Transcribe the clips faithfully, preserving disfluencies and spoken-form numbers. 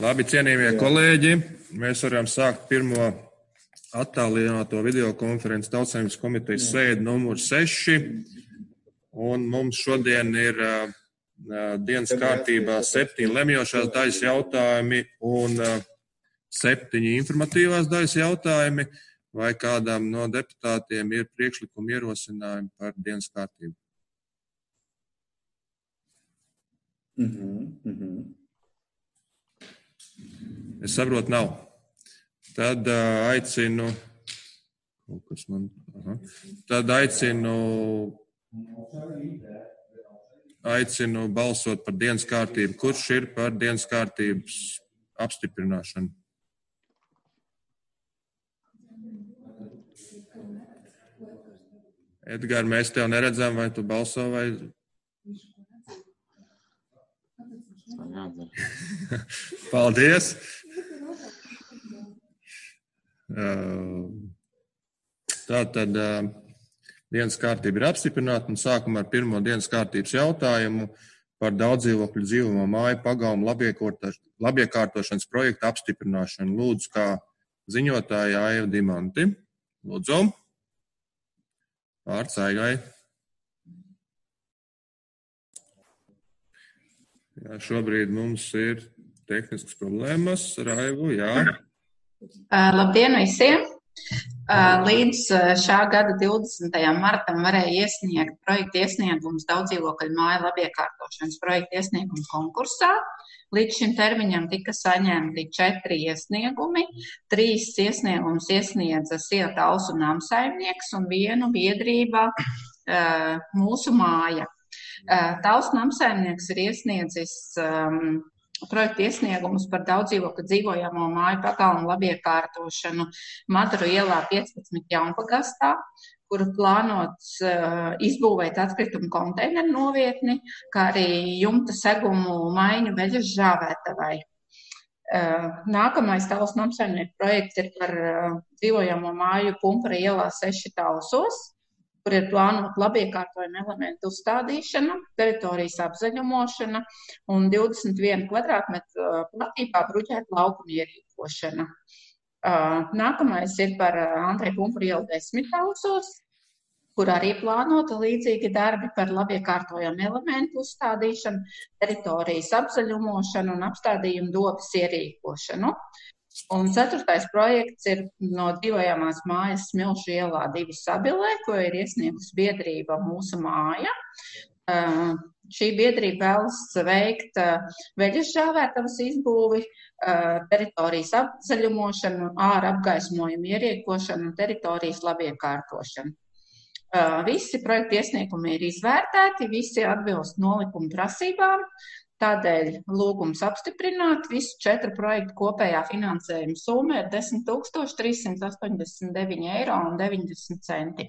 Labi, cienījamie kolēģi, mēs varam sākt pirmo attālināto videokonferences Tautsaimniecības komitejas sēdi numur seši. Un mums šodien ir uh, dienas kārtībā septiņi lemjošās daļas jautājumi un uh, septiņi informatīvās daļas jautājumi. Vai kādam no deputātiem ir priekšlikumi ierosinājumi par dienas kārtību? Mhm, mhm. Es saprotu, nav. Tad uh, aicinu, kas man, aha. Tad aicinu, aicinu balsot par dienas kārtību. Kurš ir par dienas kārtības apstiprināšanu? Edgar, mēs tev neredzam, vai tu balso, vai... Paldies! Tātad dienas kārtība ir apstiprināta un sākam ar pirmo dienas kārtības jautājumu par daudzdzīvokļu dzīvojamo māju pagalmu labiekārtošanas projektu apstiprināšanu. Lūdzu, kā ziņotāja Aiva Dimanti. Lūdzu. Vārds Aigai. Jā, šobrīd mums ir tehniskas problēmas ar Aivu, jā. Uh, labdien visiem! Uh, līdz šā gada divdesmitajam martam varēja iesniegt projektu iesniegumus daudzdzīvokļu māju labiekārtošanas projektu iesniegumu konkursā. Līdz šim termiņam tika saņemti četri iesniegumi. Trīs iesniegumus iesniedza Sieta Ausu namsaimnieks un vienu biedrība uh, Mūsu māja. Uh, Tausu namsaimnieks ir iesniedzis um, projektu iesniegumus par daudzdzīvokļu dzīvojamo māju pagalmu labiekārtošanu Madaru ielā piecpadsmit Jaunpagastā, kuru plānots uh, izbūvēt atkritumu konteineru novietni, kā arī jumta segumu maiņu veļas žāvētavai. Uh, nākamais Tausu namsaimnieku projekts ir par uh, dzīvojamo māju Pumpura ielā seši Tausos, kur ir plānota labiekārtojuma elementu uzstādīšana, teritorijas apzaļumošana un divdesmit viena kvadrātmetru platībā bruģēta laukuma ierīkošana. Nākamais ir par Andreja Pumpura ielu desmit Tausos, kur arī plānota līdzīgi darbi par labiekārtojumu elementu uzstādīšanu, teritorijas apzaļumošanu un apstādījumu dobes ierīkošanu. Un ceturtais projekts ir no dzīvojamās mājas Smilšu ielā divi Sabilē, ko ir iesniegusi biedrība Mūsu māja. Uh, šī biedrība vēlas veikt uh, veļas žāvētavas izbūvi, uh, teritorijas apzaļumošanu, āra apgaismojumu ierīkošanu un teritorijas labiekārtošanu. Uh, visi projektu iesniegumi ir izvērtēti, visi atbilst nolikuma prasībām. Tādēļ lūgums apstiprināt visu četru projektu kopējā finansējuma summa ir desmit tūkstoši trīs simti astoņdesmit deviņi eiro un deviņdesmit centi.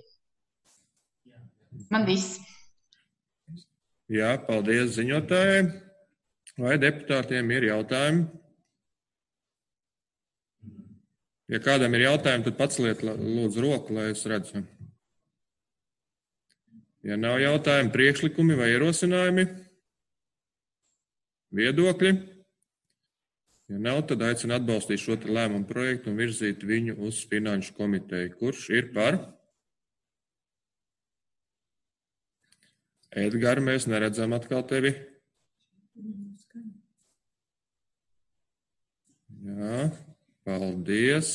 Man viss. Jā, paldies ziņotājai. Vai deputātiem ir jautājumi? Ja kādam ir jautājumi, tad paceliet lūdzu roku, lai es redzu. Ja nav jautājumi, priekšlikumi vai ierosinājumi? Viedokļi. Ja nav, tad aicinu atbalstīt šo lēmumu projektu un virzīt viņu uz finanšu komiteju. Kurš ir par? Edgar, mēs neredzam atkal tevi. Jā, paldies.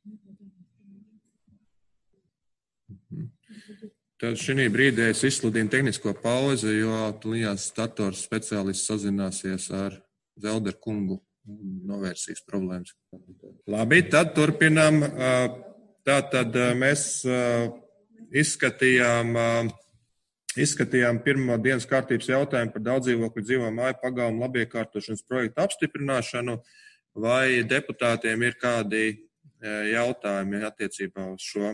Tad šī brīdī es izsludinu tehnisko pauzi, jo tūlījās dators speciālists sazināsies ar Zelderu kungu un novērsīs problēmas. Labi, tad turpinām. Tātad mēs izskatījām, izskatījām pirmo dienas kārtības jautājumu par daudzdzīvokļu dzīvojamo māju pagalmu labiekārtošanas projektu apstiprināšanu. Vai deputātiem ir kādi jautājumi attiecībā uz šo?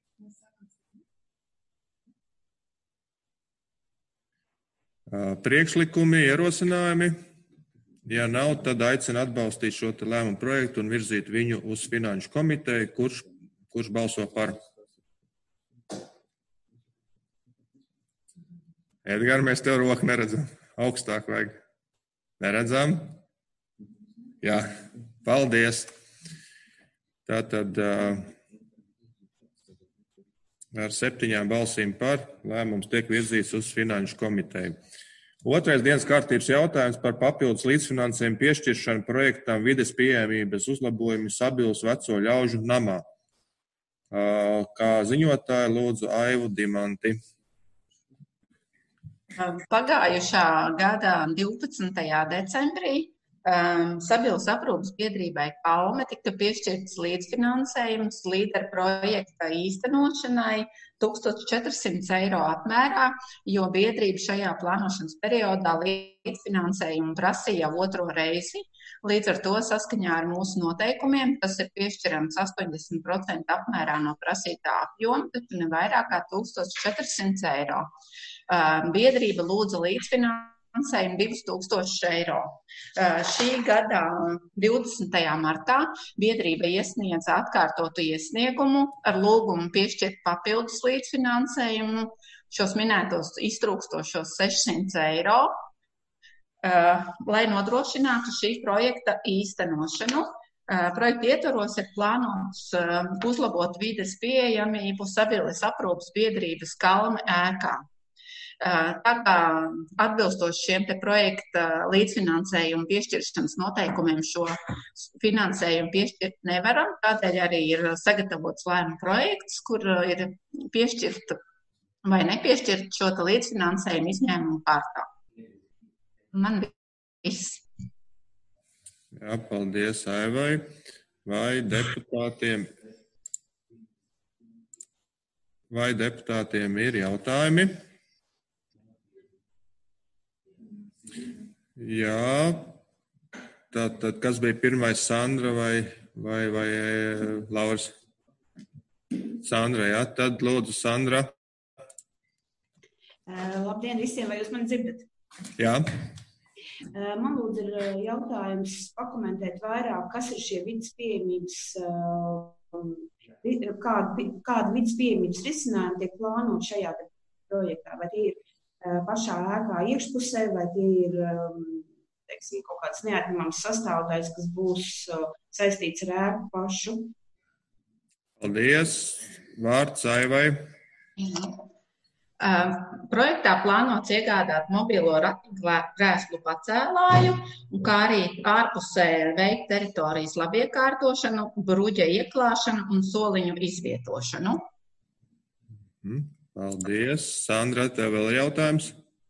Priekšlikumi, ierosinājumi. Ja nav, tad aicinu atbalstīt šo lēmumu projektu un virzīt viņu uz finanšu komiteju. Kurš, kurš balso par? Edgar, mēs tev roku neredzam. Augstāk vajag. Neredzam? Jā, paldies. Tātad ar septiņām balsīm par lēmums tiek virzīts uz Finanšu komiteju. Otrais dienas kārtības jautājums par papildus līdzfinansējumu piešķiršanu projektam vides pieejamības uzlabojumi Sabils veco ļaužu namā. Kā ziņotāja lūdzu Aivu Dimanti. Pagājušā gada divpadsmitajā decembrī Um, Sabils aprūpas biedrībai Kalme tika piešķirts līdzfinansējums līderu projekta īstenošanai tūkstoš četras simti eiro apmērā, jo biedrība šajā plānošanas periodā līdzfinansējumu prasīja jau otro reizi. Līdz ar to saskaņā ar mūsu noteikumiem tas ir piešķirams astoņdesmit procenti apmērā no prasītā apjoma, taču ne vairāk kā tūkstoš četras simti eiro. Um, biedrība lūdza līdzfinansējumu finansējumu divus tūkstošus eiro. Šī gada divdesmitajā martā biedrība iesniedza atkārtotu iesniegumu ar lūgumu piešķirt papildus līdzfinansējumu šos minētos iztrūkstošos sešsimt eiro, lai nodrošinātu šī projekta īstenošanu. Projekta ietvaros ir plānots uzlabot vides pieejamību Sabiles aprūpas biedrības Kalme ēkā. Tā kā atbilstoši šiem te projekta līdzfinansējumu piešķiršanas noteikumiem šo finansējumu piešķirt nevaram, tādēļ arī ir sagatavots lēmuma projekts, kur ir piešķirt vai nepiešķirt šo te līdzfinansējumu izņēmumu kārtā. Man viss. Jā, paldies Aivai. Vai deputātiem, vai deputātiem ir jautājumi? Jā, tad, tad kas bija pirmais, Sandra vai, vai, vai Lauris? Sandra, jā, tad lūdzu Sandra. Uh, labdien visiem, vai jūs mani dzirdat? Jā. Uh, man lūdzu ir jautājums pakomentēt vairāk, kas ir šie vidas pieejamības, uh, kāda, kāda vidas pieejamības risinājumi tiek plānot šajā projektā, vai tie ir pašā ēkā iekšpusē, vai tie ir teiksim, kaut kāds neatņemams sastāvdaļas, kas būs saistīts ar ēku pašu. Paldies. Vārds Aivai. Uh, projektā plānots iegādāt mobilo ratikrēslu pacēlāju, kā arī ārpusē veikt teritorijas labiekārtošanu, bruģa ieklāšanu un soliņu izvietošanu. Mm. Paldies. Sandra, tev vēl ir jautājums?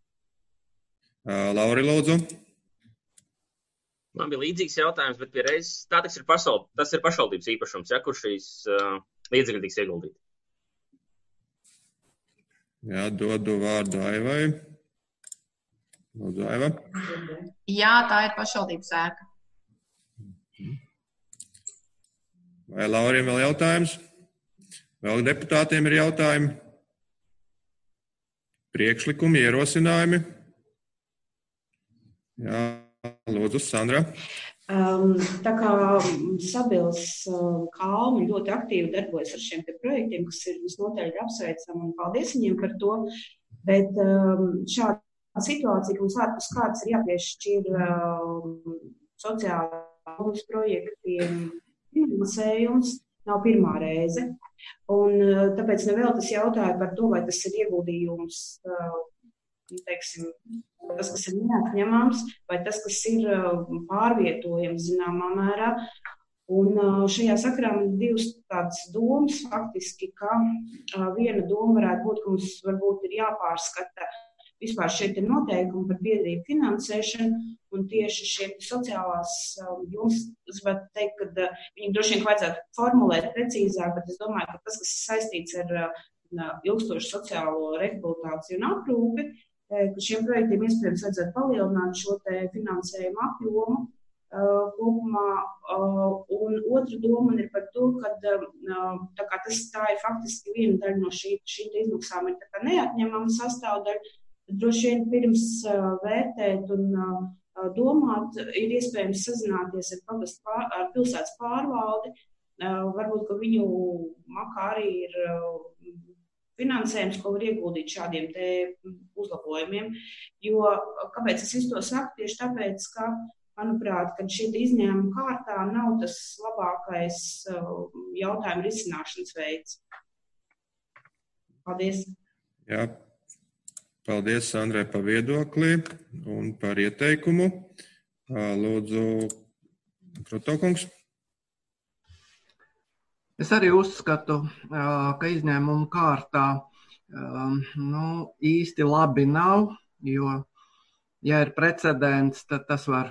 Lauri, lūdzu. Man bija līdzīgs jautājums, bet pie reizes tā tas ir, pašvald, tas ir pašvaldības īpašums, ja, kur šīs uh, līdzekļi tiks ieguldīti. Jā, dodu vārdu Aivai. Lūdzu, Aiva. Jā, tā ir pašvaldības ēka. Vai Lauriem vēl jautājums? Vēl deputātiem ir jautājumi? Priekšlikumi, ierosinājumi? Jā, lūdzu, Sandra. Um, tā kā Sabils uh, Kalme ļoti aktīvi darbojas ar šiem te projektiem, kas ir visnotaļ apsveicami un paldies viņiem par to, bet um, šāda situācija, ka mums ārpus kāds ir jāpiešķir um, sociālās projektiem finansējums, nav pirmā reize. Un tāpēc nevēl tas jautāja par to, vai tas ir ieguldījums, teiksim, tas, kas ir neatņemams, vai tas, kas ir pārvietojams zināmā mērā. Un šajā sakarā man ir divas tādas domas, faktiski, ka viena doma varētu būt, ka mums varbūt ir jāpārskata vispār šeit ir noteikumi par biedrību finansēšanu, un tieši šeit sociālās jums, es varu teikt, ka viņi droši vien vajadzētu formulēt precīzāk, bet es domāju, ka tas, kas ir saistīts ar ilgstošu sociālo rehabilitāciju un aprūpi, ka šiem projektiem iespējams vajadzētu palielināt šo te finansējumu apjomu uh, kopumā. Uh, un otra doma ir par to, ka uh, tā kā tas tā ir faktiski viena daļa no šī, šī izmaksām ir tā kā neatņemama sastāvdaļa, droši vien pirms uh, vērtēt un uh, domāt, ir iespējams sazināties ar, pār, ar pilsētas pārvaldi. Uh, varbūt, ka viņu makā arī ir uh, finansējums, ko var ieguldīt šādiem te uzlabojumiem. Jo, kāpēc es visu to saku? Tieši tāpēc, ka manuprāt, ka šī izņēmuma kārtā nav tas labākais jautājumu risināšanas veids. Paldies. Jā, paldies, Sandrai, par viedokli un par ieteikumu. Lūdzu, Krotokungs. Es arī uzskatu, ka izņēmuma kārtā nu, īsti labi nav, jo, ja ir precedents, tad tas var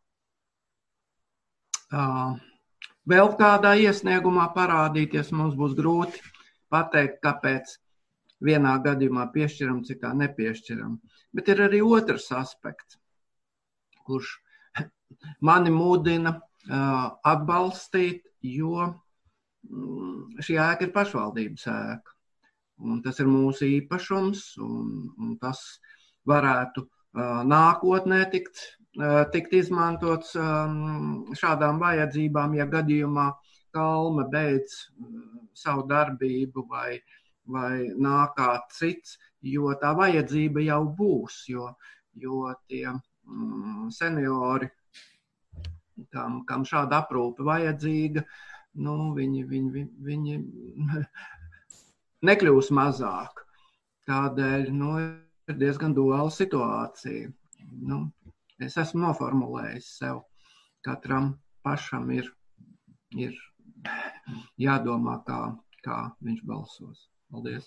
vēl kādā iesniegumā parādīties. Mums būs grūti pateikt, kāpēc vienā gadījumā piešķiram, citā nepiešķiram. Bet ir arī otrs aspekts, kurš mani mudina atbalstīt, jo šī ēka ir pašvaldības ēka. Un tas ir mūsu īpašums, un, un tas varētu uh, nākotnē tikt, uh, tikt izmantots um, šādām vajadzībām, ja gadījumā Kalme beidz uh, savu darbību vai, vai nāk kāds cits, jo tā vajadzība jau būs, jo, jo tie um, seniori, kam, kam šāda aprūpe vajadzīga, nu, viņi, viņi, viņi nekļūs mazāk. Tādēļ nu, ir diezgan duāla situācija. Nu, es esmu noformulējis sev. Katram pašam ir, ir jādomā, kā, kā viņš balsos. Paldies.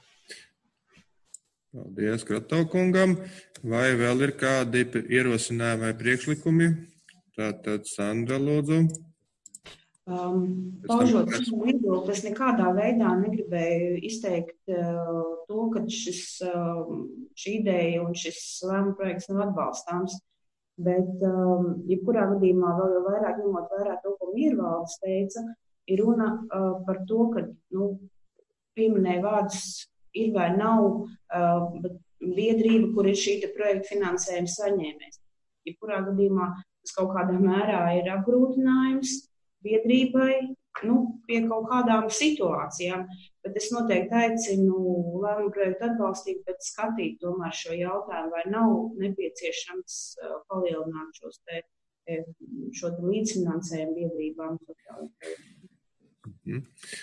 Paldies Krotovkungam. Vai vēl ir kādi ierosinājumi vai priekšlikumi? Tātad Sandra, lūdzu. Um, paužot savu viedokli, es nekādā veidā negribēju izteikt uh, to, ka šis, uh, šī ideja un šis lēmuma projekts nav atbalstāms, bet um, jebkurā gadījumā vēl jau vairāk ņemot vērā to, ko Miervaldes teica, ir runa uh, par to, ka, nu, pieminēja vārdus ir vai nav uh, biedrība, kur ir šī projekta finansējuma saņēmējs. Jebkurā gadījumā tas kaut kādā mērā ir apgrūtinājums biedrībai, nu, pie kaut kādām situācijām, bet es noteikti aicinu lēmumu projektu atbalstīt, bet skatīt tomēr šo jautājumu, vai nav nepieciešams uh, palielināt šos te, šo te līdzfinansējumu biedrībām. Mhm.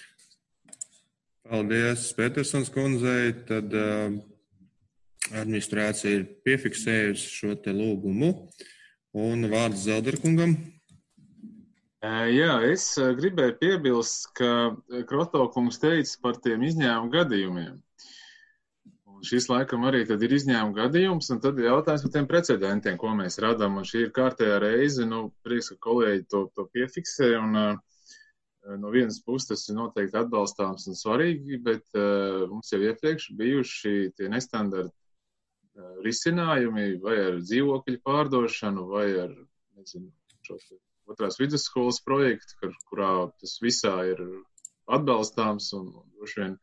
Paldies Petersons kundzei, tad uh, administrācija ir piefiksējusi šo te lūgumu, un vārds Zelderkungam. Jā, es gribēju piebilst, ka Krotovkungs teica par tiem izņēmumu gadījumiem. Un šis laikam arī tad ir izņēmumu gadījums, un tad ir jautājums par tiem precedentiem, ko mēs radām. Un šī ir kārtējā reize, nu, prieks, ka kolēģi to, to piefiksē, un uh, no vienas puses tas ir noteikti atbalstāms un svarīgi, bet uh, mums jau iepriekš bijuši tie nestandarti uh, risinājumi, vai ar dzīvokļu pārdošanu, vai ar, nezinu, šo otrās vidusskolas projektu, kur, kurā tas visā ir atbalstāms un droši vien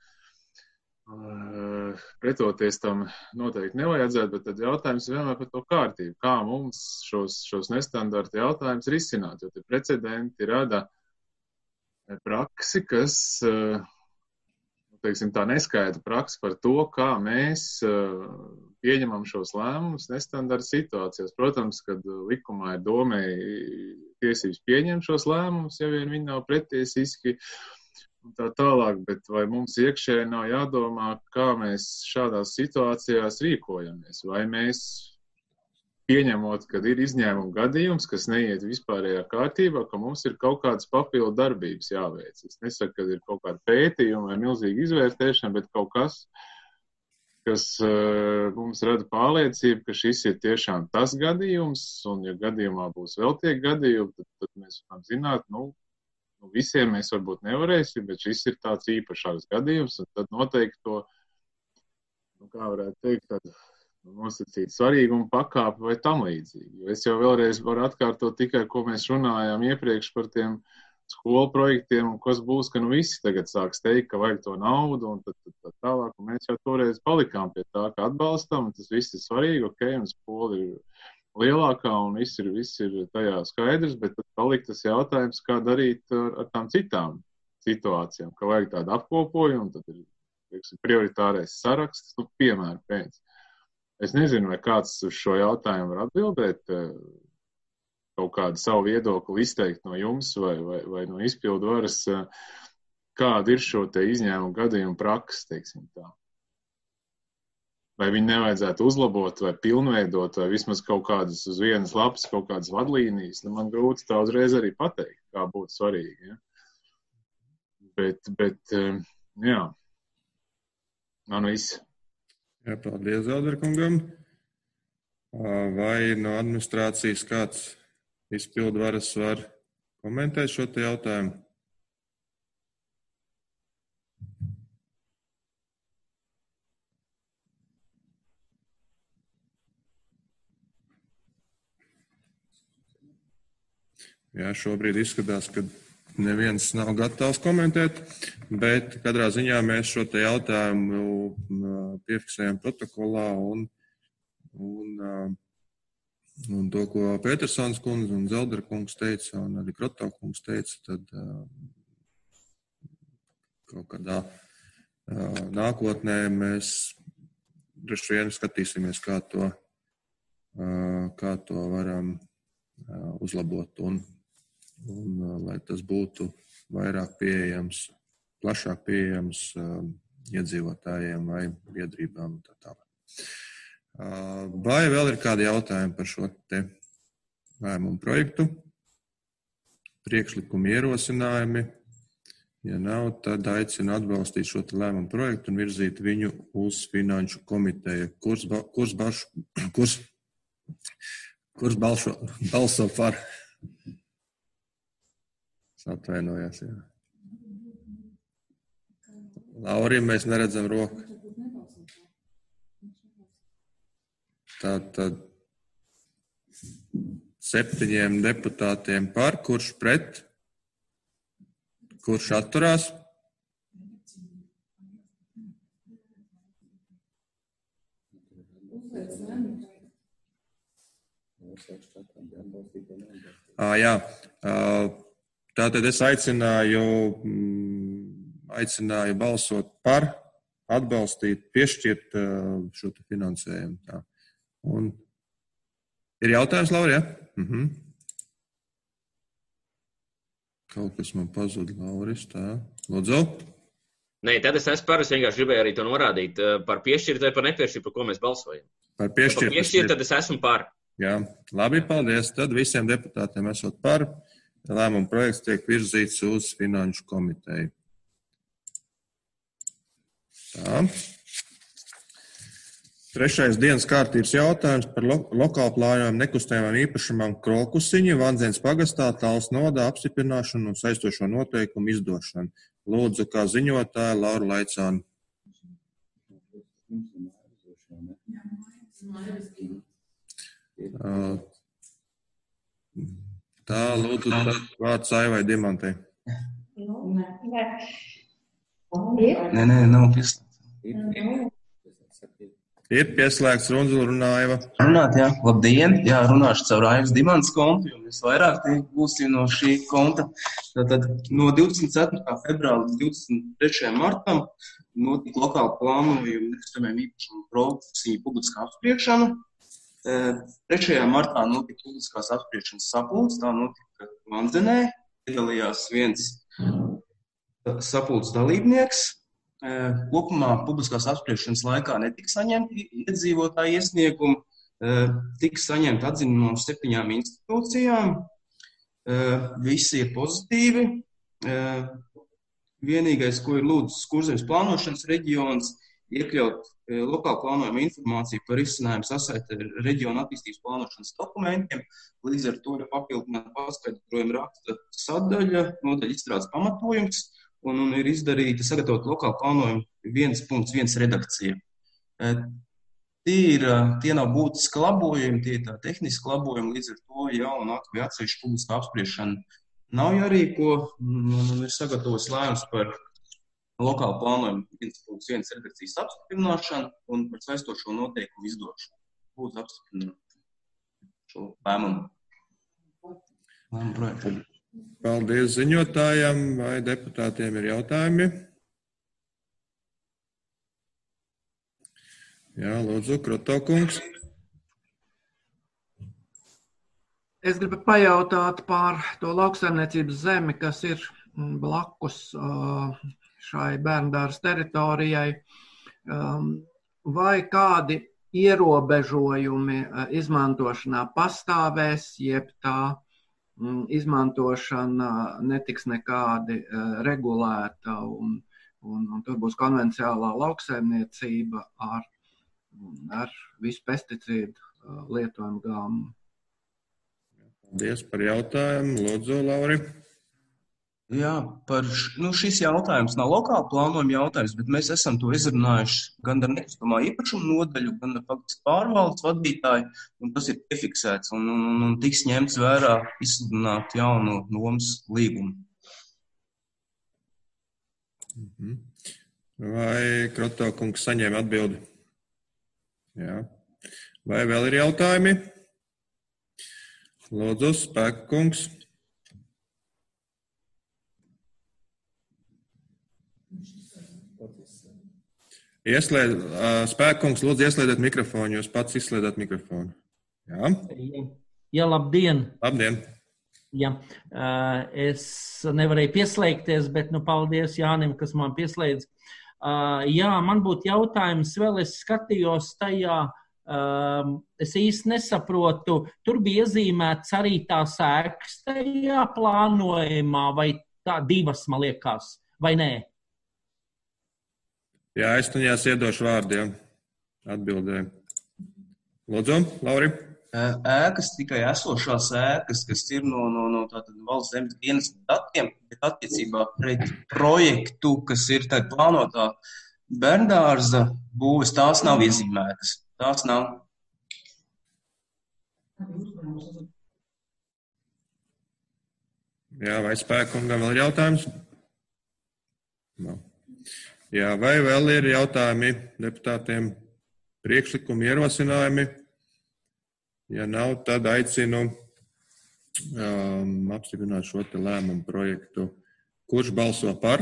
uh, pretoties tam noteikti nevajadzētu, bet tad jautājums vienmēr par to kārtību, kā mums šos, šos nestandarta jautājumus risināt, jo tie precedenti rada praksi, kas, uh, teiksim, tā neskaidra praksi par to, kā mēs uh, pieņemam šos lēmumus nestandarta situācijās. Protams, kad likumā ir domēji tiesības pieņemt šos lēmumus, ja vien viņi nav pretiesiski un tā tālāk, bet vai mums iekšēji nav jādomā, kā mēs šādās situācijās rīkojamies, vai mēs pieņemot, kad ir izņēmuma gadījums, kas neiet vispārējā kārtībā, ka mums ir kaut kādas papildu darbības jāveic. Es nesaku, ka ir kaut kāda pētījuma vai milzīga izvērtēšana, bet kaut kas, kas uh, mums rada pārliecību, ka šis ir tiešām tas gadījums, un ja gadījumā būs vēl tie gadījumi, tad, tad mēs varam zināt, nu, nu, visiem mēs varbūt nevarēsim, bet šis ir tāds īpašāks gadījums, un tad noteikti to, nu, kā varētu teikt, tad nosacīt svarīgumu pakāpi vai tam līdzīgi. Jo es jau vēlreiz varu atkārtot tikai, ko mēs runājām iepriekš par tiem skolu projektiem, un kas būs, ka nu visi tagad sāks teikt, ka vajag to naudu, un tad, tad, tad tālāk, un mēs jau toreiz palikām pie tā, ka atbalstam, un tas viss ir svarīgi, ok, un skola ir lielākā, un viss ir, viss ir tajā skaidrs, bet tad palikt tas jautājums, kā darīt ar, ar tām citām situācijām, ka vajag tādu apkopojumu, tad ir, teiksim, prioritārais saraksts, nu, piemēram, pēc. Es nezinu, vai kāds uz šo jautājumu var atbildēt, kaut kādu savu viedokli izteikt no jums vai, vai, vai no izpildu varas, kāda ir šo te izņēmumu gadījumu praksa, teiksim tā. Vai viņi nevajadzētu uzlabot vai pilnveidot, vai vismaz kaut kādas uz vienas lapas, kaut kādas vadlīnijas. Nu, man grūti tā uzreiz arī pateikt, kā būtu svarīgi. Ja? Bet, bet, jā, man viss. Jā, paldies, Zelderkungam. Vai no administrācijas kāds izpildu varas var komentēt šo te jautājumu? Jā, šobrīd izskatās, ka neviens nav gatavs komentēt, bet katrā ziņā mēs šo te jautājumu piefiksējam protokolā un, un, un to, ko Petersons kundze un Zeldera kungs teica un arī Kroto kungs teica, tad kaut kādā nākotnē mēs droši vien skatīsimies, kā to, kā to varam uzlabot un Un, lai tas būtu vairāk pieejams, plašāk pieejams uh, iedzīvotājiem vai biedrībām. Tā tālāk. Uh, vai vēl ir kādi jautājumi par šo te lēmumu projektu? Priekšlikumi ierosinājumi? Ja nav, tad aicinu atbalstīt šo te lēmumu projektu un virzīt viņu uz finanšu komiteju. Kurs, kurs, balš, kurs, kurs balšo, balso par? Atvainojās, jā. Laurim mēs neredzam roku. Tātad septiņiem deputātiem par, kurš pret, kurš atturās. Ā, jā. Tātad es aicināju, aicināju balsot par, atbalstīt, piešķirt šo te finansējumu. Tā. Un ir jautājums, Laura, jā? Mhm. Kaut kas man pazuda, Lauris, tā. Lūdzu. Nē, tad es esmu par, es vienkārši gribēju arī to norādīt. Par piešķirt vai par nepiešķirt, par ko mēs balsojam. Par piešķirt. Par piešķirt, tad es esmu par. Jā, labi, paldies. Tad visiem deputātiem esot par. Lēmuma projekts tiek virzīts uz finanšu komiteju. Tā. Trešais dienas kārtības jautājums par lo lokālu plānojumu nekustamām īpašumām Krokusiņa, Vandzēnas pagastā, Tāls nodā apstiprināšanu un saistošo noteikumu izdošanu. Lūdzu, kā ziņotāja Laura Laicāna. Uh, Tā, lūdzu, vārds Aivai Dimantei. Nē, nē, nav pieslēgts. Ir pieslēgts Runzula runājuma. Runāt, jā. Labdien, jā, runāšu caur Aivas Dimantas kontu, jo mēs vairāk tie būsim no šī konta. Tātad no divdesmit ceturtā februāra līdz divdesmit trešajam martam notika lokāli plānojumu nekustamiem īpašumu Krokusiņa publiskā apspriešana. trešajā martā notika publiskās apspriešanas sapulce, tā notika Vandzenē, piedalījās viens sapulces dalībnieks. Kopumā publiskās apspriešanas laikā netika saņemti iedzīvotāju iesniegumi, tika saņemti atzinumi no septiņām institūcijām, visi ir pozitīvi. Vienīgais, ko ir lūdzis Kurzemes plānošanas reģions, iekļaut lokālu plānojumu informāciju par izcinājumu sasaiti ar reģionu attīstības plānošanas dokumentiem. Līdz ar to ir papildināta paskaidrojuma raksta sadaļa, nodaļa izstrādes pamatojums, un, un ir izdarīta sagatavot lokālu plānojumu viens punkts viens redakcija. Tie, ir, tie nav būtiski labojumi, tie ir tā tehniski labojumi, līdz ar to jaunu vai atsevišķu publiskā apspriešana nav jārīko, un, un ir sagatavos lēmums par lokālu plānojumu viens punkts viens redakcijas apstiprināšanu un par saistošo noteikumu izdošanu. Būtu apstiprināt šo lēmumu. Lēmumu projektu. Paldies ziņotājiem, vai deputātiem ir jautājumi? Jā, lūdzu, Kroto kungs. Es gribu pajautāt par to lauksaimniecības zemi, kas ir blakus šai bērndāras teritorijai. Vai kādi ierobežojumi izmantošanā pastāvēs, jeb tā izmantošana netiks nekādi regulēta un, un, un tur būs konvenciālā lauksaimniecība ar, ar visu pesticīdu lietojumu gāmu. Paldies par jautājumu. Lūdzu, Lauri. Jā, par nu, šis jautājums nav lokāla plānojuma jautājums, bet mēs esam to izrunājuši gan ar nekustamā īpašuma nodaļu, gan ar faktiski pārvaldes vadītāju, un tas ir piefiksēts un, un, un tiks ņemts vērā izsludināt jaunu nomas līgumu. Vai Kroto kungs saņēma atbildi? Jā. Vai vēl ir jautājumi? Lūdzu, Spēka kungs. Ieslēd, Spēka kungs, lūdzu, ieslēdiet mikrofonu, jūs pats izslēdat mikrofonu. Jā. Jā, labdien. Labdien. Jā, es nevarēju pieslēgties, bet nu paldies Jānim, kas man pieslēdz. Jā, man būtu jautājums vēl, es skatījos tajā, es īsti nesaprotu, tur bija iezīmēts arī tās ēkas tajā plānojumā, vai tā divas, man liekas, vai nē? Jā, es tuņās iedošu vārdu, jā, atbildēju. Lūdzu, Lauri. Ēkas, tikai esošās ēkas, kas ir no, no, no tātad valsts zemes dienas datiem, bet attiecībā pret projektu, kas ir tā plānotā bērndārza būves, tās nav iezīmētas. Tās nav. Jā, vai Spēkungam vēl ir jautājums? Nav. Jā, vai vēl ir jautājumi deputātiem, priekšlikumi, ierosinājumi? Ja nav, tad aicinu um, apstiprināt šo te lēmumu projektu. Kurš balso par?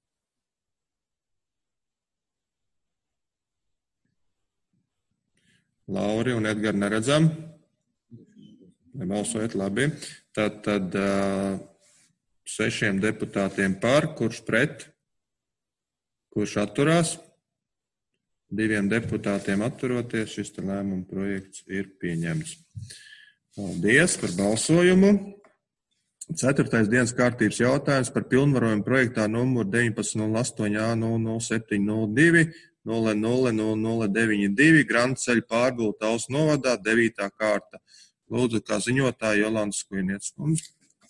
Lauri un Edgars neredzam. Nebalsojat, labi. Tad, tad uh, sešiem deputātiem par, kurš pret? Kurš atturās? Diviem deputātiem atturoties, šis te lēmuma projekts ir pieņemts. Paldies par balsojumu. Ceturtais dienas kārtības jautājums par pilnvarojumu projektā numuru deviņpadsmit nulle astoņi A nulle nulle septiņi nulle divi nulle nulle nulle nulle deviņi divi Grantceļa pārbūve Talsu novadā, devītā kārta. Lūdzu, kā ziņotāja Jolanta Skujnieces kundze.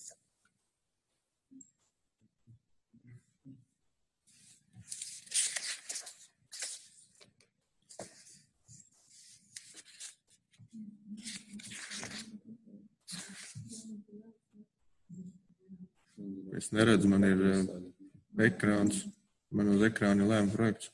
Es neredzu, man ir uh, ekrāns, man uz ekrāna ir lēmuma projekts.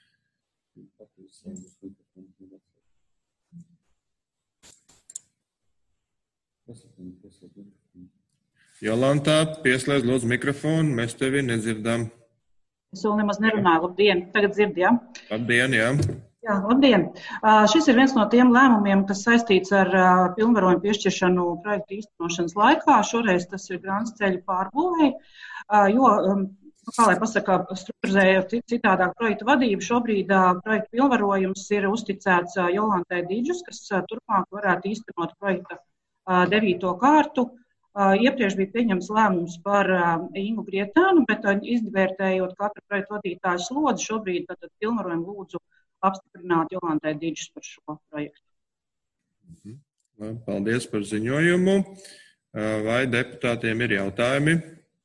Jolantā, pieslēdz lūdzu mikrofonu, mēs tevi nedzirdam. Es vēl nemaz nerunāju, labdien, tagad dzird, jā? Labdien, jā. Jā, labdien. Uh, šis ir viens no tiem lēmumiem, kas saistīts ar uh, pilnvarojumu piešķiršanu projektu īstenošanas laikā. Šoreiz tas ir Grantceļa pārbūvei, uh, jo, um, kā lai pasaka, struktūrizējot citādāk projektu vadību, šobrīd uh, projektu pilnvarojums ir uzticēts uh, Jolantai Dīdžus, kas uh, turpmāk varētu īstenot projekta uh, devīto kārtu. Uh, iepriekš bija pieņemts lēmums par uh, Ingu Grietānu, bet uh, izvērtējot katru projektu vadītāju slodzi, šobrīd tad pilnvarojumu lūdzu apstiprināt Jolantai Dīdžus par šo projektu. Paldies par ziņojumu. Vai deputātiem ir jautājumi?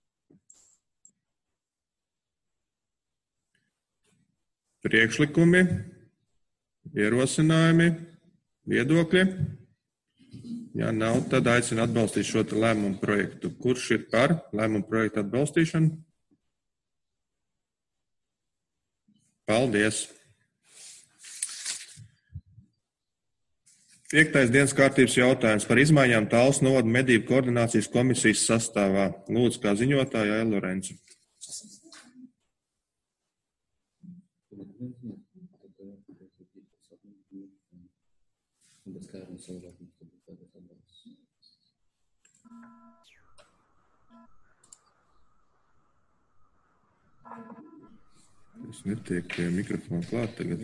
Priekšlikumi, ierosinājumi, viedokļi? Ja nav, tad aicinu atbalstīt šo lēmumu projektu. Kurš ir par lēmumu projektu atbalstīšanu? Paldies! Piektais dienas kārtības jautājums par izmaiņām Talsu novada medību koordinācijas komisijas sastāvā. Lūdzu, kā ziņotāja Aila Lorenci. Es netiek pie mikrofona klāt tagad.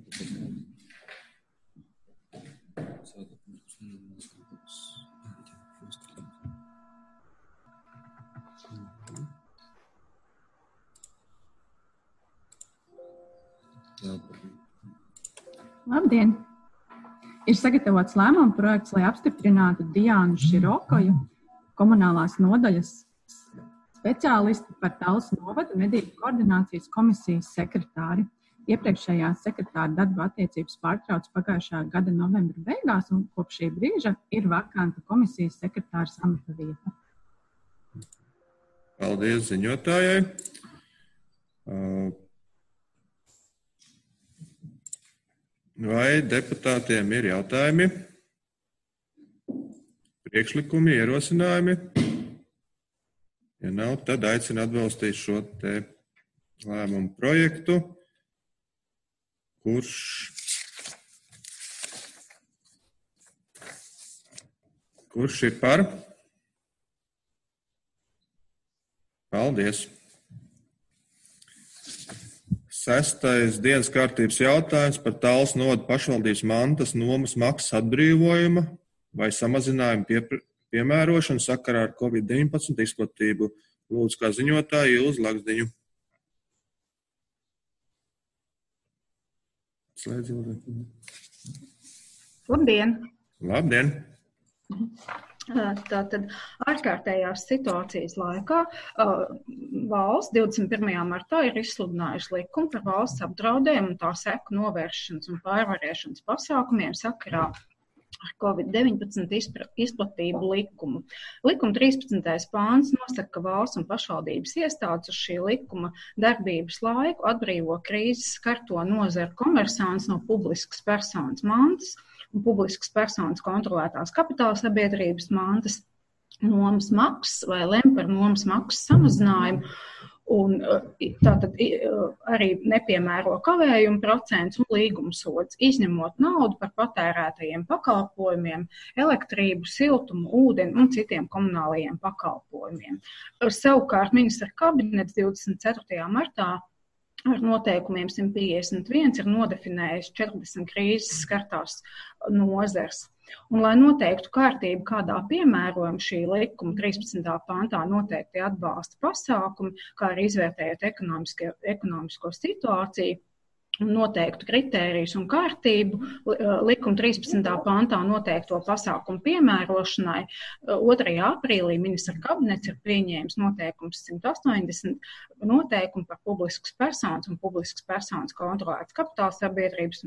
Labdien! Ir sagatavots lēmuma projekts, lai apstiprinātu Diānu Širokoju, komunālās nodaļas speciālisti par Talsu novada medību koordinācijas komisijas sekretāri. Iepriekšējā sekretāra darba attiecības pārtrauc pagājušā gada novembra beigās, un kopš šī brīža ir vakanta komisijas sekretāra amata vieta. Paldies ziņotājai. Vai deputātiem ir jautājumi, priekšlikumi, ierosinājumi? Ja nav, tad aicinu atbalstīt šo te lēmumu projektu, kurš kurš ir par? Paldies. Sestais dienas kārtības jautājums par Talsu novada pašvaldības mantas nomas maksas atbrīvojuma vai samazinājumu piepr piemērošanu sakarā ar covid deviņpadsmit izplatību. Lūdzu, kā ziņotāji, Ilzi Lagzdiņu. Slēdz, Ilzi. Labdien! Labdien! Tātad ārkārtējās situācijas laikā valsts divdesmit pirmajā martā ir izsludinājuši likumu par valsts apdraudējumu un tā seku novēršanas un pārvarēšanas pasākumiem sakarā ar covid deviņpadsmit izplatību likumu. Likuma trīspadsmitais pāns nosaka, ka valsts un pašvaldības iestādes uz šī likuma darbības laiku atbrīvo krīzes skarto nozaru komersants no publiskas personas mantas un publiskas personas kontrolētās kapitāla sabiedrības mantas nomas maksas vai lem par nomas maksas samazinājumu. Un tātad arī nepiemēro kavējumu procents un līguma sods, izņemot naudu par patērētajiem pakalpojumiem, elektrību, siltumu, ūdeni un citiem komunālajiem pakalpojumiem. Savukārt ministra kabinets divdesmit ceturtajā martā ar noteikumiem simt piecdesmit viens ir nodefinējis četrdesmit krīzes skartās nozars. Un, lai noteiktu kārtību, kādā piemērojuma šī likuma trīspadsmitā pantā noteikti atbalsta pasākumi, kā arī izvērtējot ekonomisko situāciju, noteiktu kritērijus un kārtību, likuma trīspadsmitā pantā noteikto pasākumu piemērošanai. otrajā aprīlī ministra kabinets ir pieņēmis noteikums simt astoņdesmit noteikumu par publiskas personas un publiskas personas kontrolētas kapitāla sabiedrības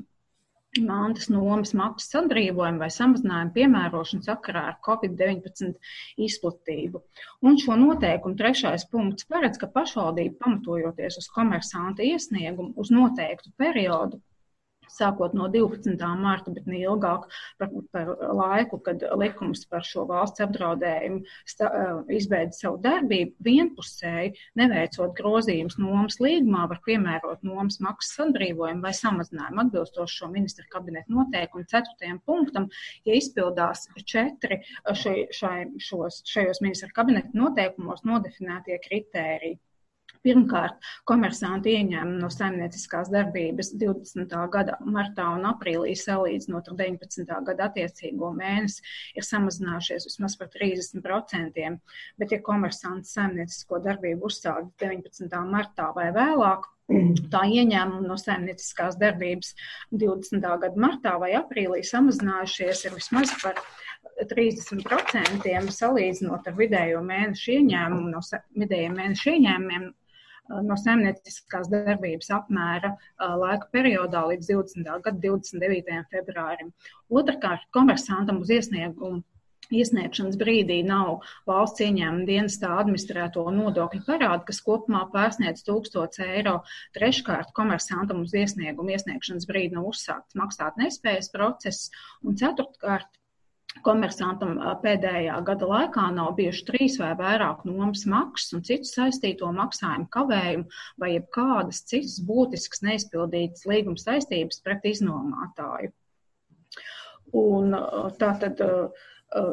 mantas nomas maksas atbrīvojumu vai samazinājumu piemērošanu sakarā ar covid deviņpadsmit izplatību. Un šo noteikumu trešais punkts paredz, ka pašvaldība pamatojoties uz komersanta iesniegumu uz noteiktu periodu, sākot no divpadsmitā marta, bet ne ilgāk par, par laiku, kad likums par šo valsts apdraudējumu izbeidz savu darbību, vienpusēji, neveicot grozījumus nomas līgumā, var piemērot nomas maksas atbrīvojumu vai samazinājumu atbilstoši šo ministra kabineta noteikumu ceturtajam punktam, ja izpildās četri šai, šai, šos, šajos ministra kabineta noteikumos nodefinētie kritēriji. Pirmkārt, komersanti ieņēmumi no saimnieciskās darbības divdesmitā gada martā un aprīlī salīdzinot ar deviņpadsmitā gada attiecīgo mēnesi ir samazinājušies vismaz par trīsdesmit procentiem, bet ja komersants saimniecisko darbību uzsāk deviņpadsmitā martā vai vēlāk, tā ieņēmumi no saimnieciskās darbības divdesmitā gada martā vai aprīlī samazinājušies ir vismaz par trīsdesmit procentiem salīdzinot ar vidējo mēnešu ieņēmumu no vidējiem mēnešu ieņēmumiem no saimnieciskās darbības apmēra laika periodā līdz divdesmitā gada divdesmit devītajam februārim. Otrakārt, komersantam uz iesniegumu iesniegšanas brīdī nav valsts ieņēmuma dienestā administrēto nodokļu parādu, kas kopumā pārsniedz tūkstots eiro. Treškārt, komersantam uz iesniegumu iesniegšanas brīdī nav uzsākts maksāt nespējas process. Un ceturtkārt, komersantam pēdējā gada laikā nav bijuši trīs vai vairāk nomas maksas un citu saistīto maksājumu kavējumu vai jebkādas citas būtiskas neizpildītas līguma saistības pret iznomātāju. Un tātad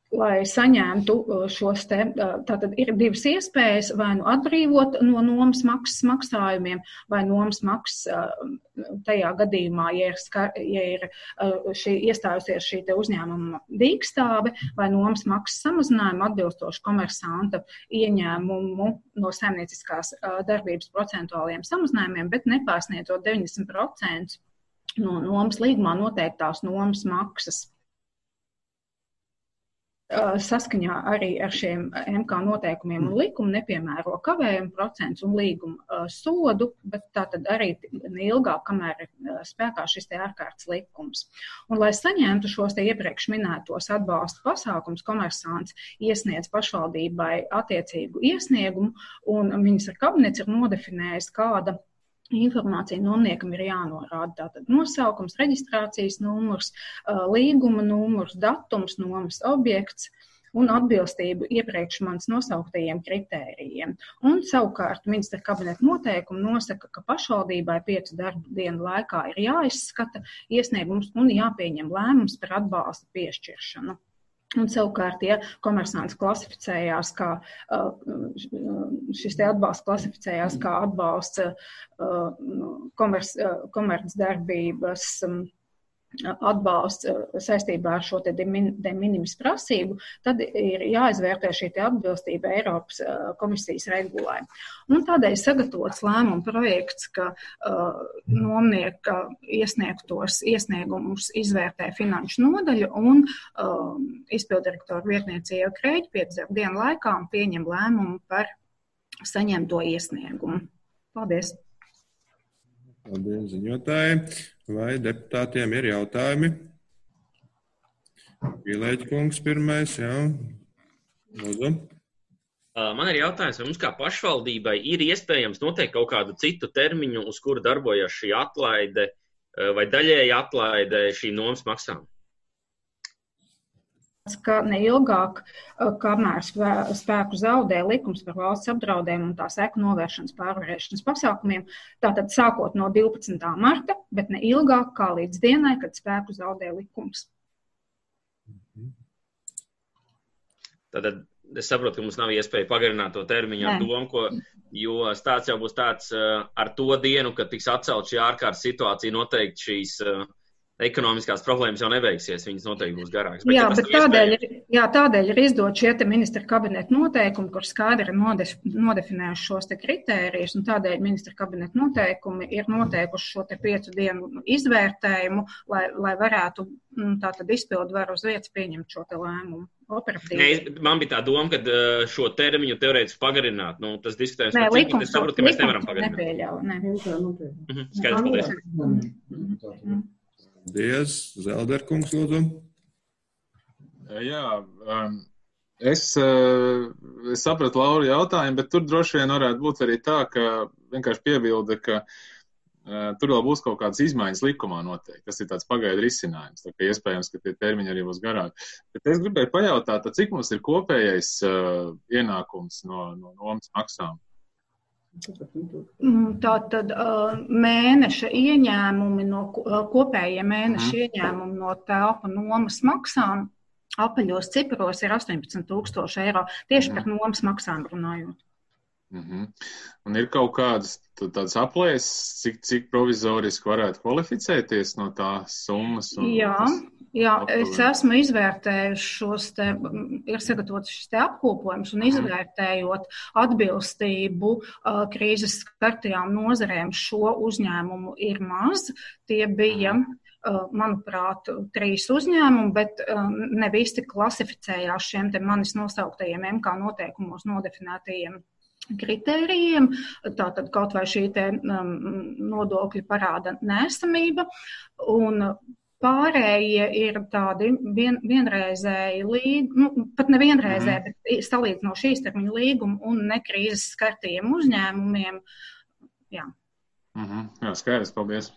lai saņemtu šos te, tātad ir divas iespējas, vai nu atbrīvot no nomas maksas maksājumiem, vai nomas maksas tajā gadījumā, ja ir, skar, ja ir šī, iestājusies šī te uzņēmuma dīkstāve, vai nomas maksas samazinājumu atbilstoši komersanta ieņēmumu no saimnieciskās darbības procentuāliem samazinājumiem, bet nepārsniedzot deviņdesmit procentus no nomas līgumā noteiktās nomas maksas. Saskaņā arī ar šiem M K noteikumiem un likumu nepiemēro kavējumu procentus un līguma sodu, bet tātad arī neilgāk, kamēr ir spēkā šis te ārkārtas likums. Un, lai saņemtu šos te iepriekš minētos atbalsta pasākums, komersants iesniedz pašvaldībai attiecīgu iesniegumu, un ministra kabinets ir nodefinējis, kāda informācija nomniekam ir jānorāda. Tātad nosaukums, reģistrācijas numurs, līguma numurs, datums, nomas objekts un atbilstību iepriekš manis nosauktajiem kritērijiem. Un savukārt ministra kabineta noteikumi nosaka, ka pašvaldībai piecu darbu dienu laikā ir jāizskata iesniegums un jāpieņem lēmums par atbalsta piešķiršanu. Un savukārt, ja komersants klasificējās kā, šis te atbalsts klasificējās kā atbalsts komers, komercdarbības atbalsts saistībā ar šo te de minimis prasību, tad ir jāizvērtē šī te atbilstība Eiropas komisijas regulai. Un tādēļ sagatavots lēmuma projekts, ka uh, nomnieka iesniegtos iesniegumus izvērtē finanšu nodaļu un uh, izpildirektora vietniece Ieva Kreiķa piecu dienu laikā pieņem lēmumu par saņemto iesniegumu. Paldies! Paldies, ziņotāji! Vai deputātiem ir jautājumi? Pilēķa kungs pirmais, jā. Lūdzu. Man ir jautājums, vai mums kā pašvaldībai ir iespējams noteikt kaut kādu citu termiņu, uz kuru darbojas šī atlaide vai daļēja atlaide šīm nomas maksām? Ka neilgāk, kamēr spēku zaudē likums par valsts apdraudējumu un tā seku novēršanas pārvarēšanas pasākumiem, tātad sākot no divpadsmitā marta, bet neilgāk kā līdz dienai, kad spēku zaudē likums. Tātad es saprotu, ka mums nav iespēja pagarināt to termiņu ar domu, ko, jo stāsts jau būs tāds ar to dienu, kad tiks atcelt šī ārkārtas situācija, noteikti šīs ekonomiskās problēmas jau nebeigsies, viņas noteikti būs garākas. Bet, jā, ja bet tādēļ, jā, tādēļ ir izdot šie te ministra kabineta noteikumi, kur skaidri nodef, nodefinējuši šos te kritērijus, un tādēļ ministra kabineta noteikumi ir noteikuši šo te piecu dienu izvērtējumu, lai, lai varētu tātad izpildu varu uz vietas pieņemt šo te lēmumu. Nē, man bija tā doma, ka šo termiņu teorētiski pagarināt. Nu, tas diskutējums par cik, bet es saprotu, ka mēs nevaram pagarināt. Nepieļauj, ne. Mhm, skaidrs, paldies. Mhm. Paldies, Zelderkungs, lūdzu. Jā, es, es sapratu Laura jautājumu, bet tur droši vien varētu būt arī tā, ka vienkārši piebilda, ka tur vēl būs kaut kādas izmaiņas likumā noteikti. Tas ir tāds pagaidu risinājums, tā ka iespējams, ka tie termiņi arī būs garāki. Bet es gribēju pajautāt, cik mums ir kopējais ienākums no, no nomas maksām? Tātad mēneša ieņēmumi, no, kopējie mēneša mm. ieņēmumi no telpu nomas maksām apaļos ciparos ir astoņpadsmit tūkstoši eiro, tieši mm. par nomas maksām runājot. Mm-hmm. Un ir kaut kādas tādas aplēses, cik, cik provizoriski varētu kvalificēties no tās summas? Un Jā. Tas... Jā, es esmu izvērtējuši šos te, ir sagatavots šis te apkopojums un izvērtējot atbilstību uh, krīzes skartajām nozarēm šo uzņēmumu ir maz. Tie bija, uh, manuprāt, trīs uzņēmumi, bet uh, ne visi klasificējās šiem te manis nosauktajiem M K noteikumos nodefinētajiem kritērijiem, tātad kaut vai šī te um, nodokļu parāda nesamība un pārējie ir tādi vien, vienreizēji līgumi, nu, pat ne vienreizēji, mm-hmm. bet salīdz no šīs termiņa līguma un ne krīzes skartajiem uzņēmumiem. Jā. Mm-hmm. Jā, skaidrs, paldies.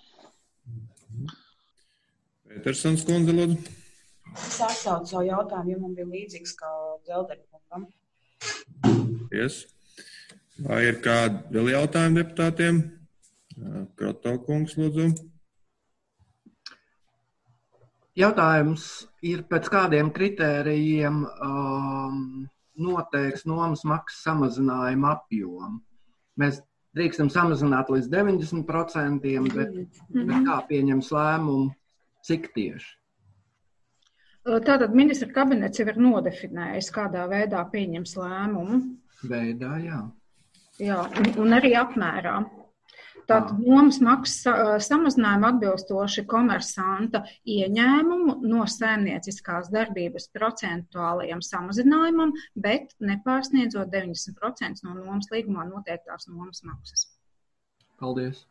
Petersons kundze, lūdzu. Es atsaucu savu jautājumu, jo man bija līdzīgs kā Zelderkungam. Yes. Vai ir kādi vēl jautājumi deputātiem? Kroto kungs, lūdzu. Jautājums ir, pēc kādiem kritērijiem um, noteiks nomas maksas samazinājuma apjomu. Mēs drīkstam samazināt līdz deviņdesmit procentiem, bet, bet kā pieņems lēmumu, cik tieši? Tātad ministra kabinets jau ir nodefinējis, kādā veidā pieņems lēmumu. Veidā, jā. Jā, un, un arī apmērā. Tātad nomas maksas samazinājuma atbilstoši komersanta ieņēmumu no saimnieciskās darbības procentuālajam samazinājumam, bet nepārsniedzot deviņdesmit procenti no nomas līgumā noteiktās nomas maksas. Paldies.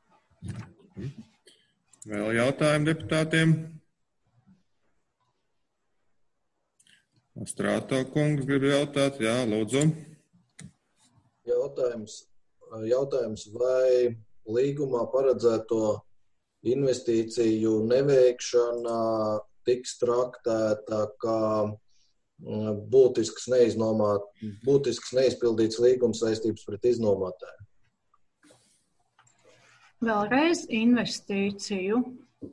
Vēl jautājumi deputātiem? Strāto kungs grib jautāt. Jā, lūdzu. Jautājums, jautājums vai līgumā paredzēto investīciju neveikšana tiks traktēta kā būtisks, neiznomāt, būtisks neizpildīts līgums saistības pret iznomātēm? Vēlreiz investīciju.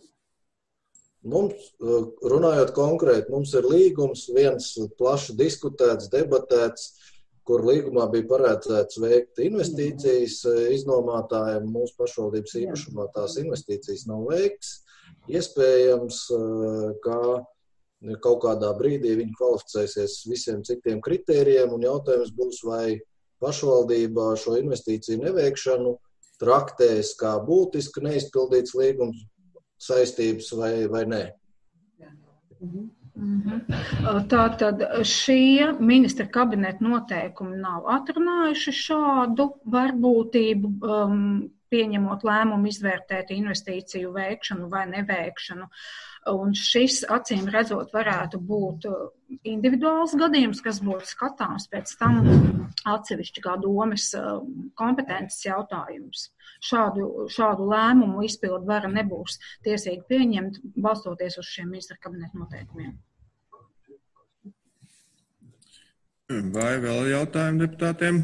Mums, runājot konkrēti, mums ir līgums, viens plaši diskutēts, debatēts, kur līgumā bija paredzēts veikt investīcijas iznomātājiem. Mūsu pašvaldības īpašumā tās investīcijas nav veikts. Iespējams, ka kaut kādā brīdī viņi kvalificēsies visiem citiem kritērijiem, un jautājums būs, vai pašvaldībā šo investīciju neveikšanu traktēs kā būtisku neizpildīts līgums saistības vai, vai nē. Mm-hmm. Tātad šie ministra kabineta noteikumi nav atrunājuši šādu varbūtību, um, pieņemot lēmumu izvērtēt investīciju veikšanu vai neveikšanu. Un šis, acīm redzot, varētu būt individuāls gadījums, kas būtu skatāms pēc tam atsevišķi kā domes kompetences jautājums. Šādu, šādu lēmumu izpildu vara nebūs tiesīgi pieņemt, balstoties uz šiem ministra kabineta noteikumiem. Vai vēl jautājumi deputātiem?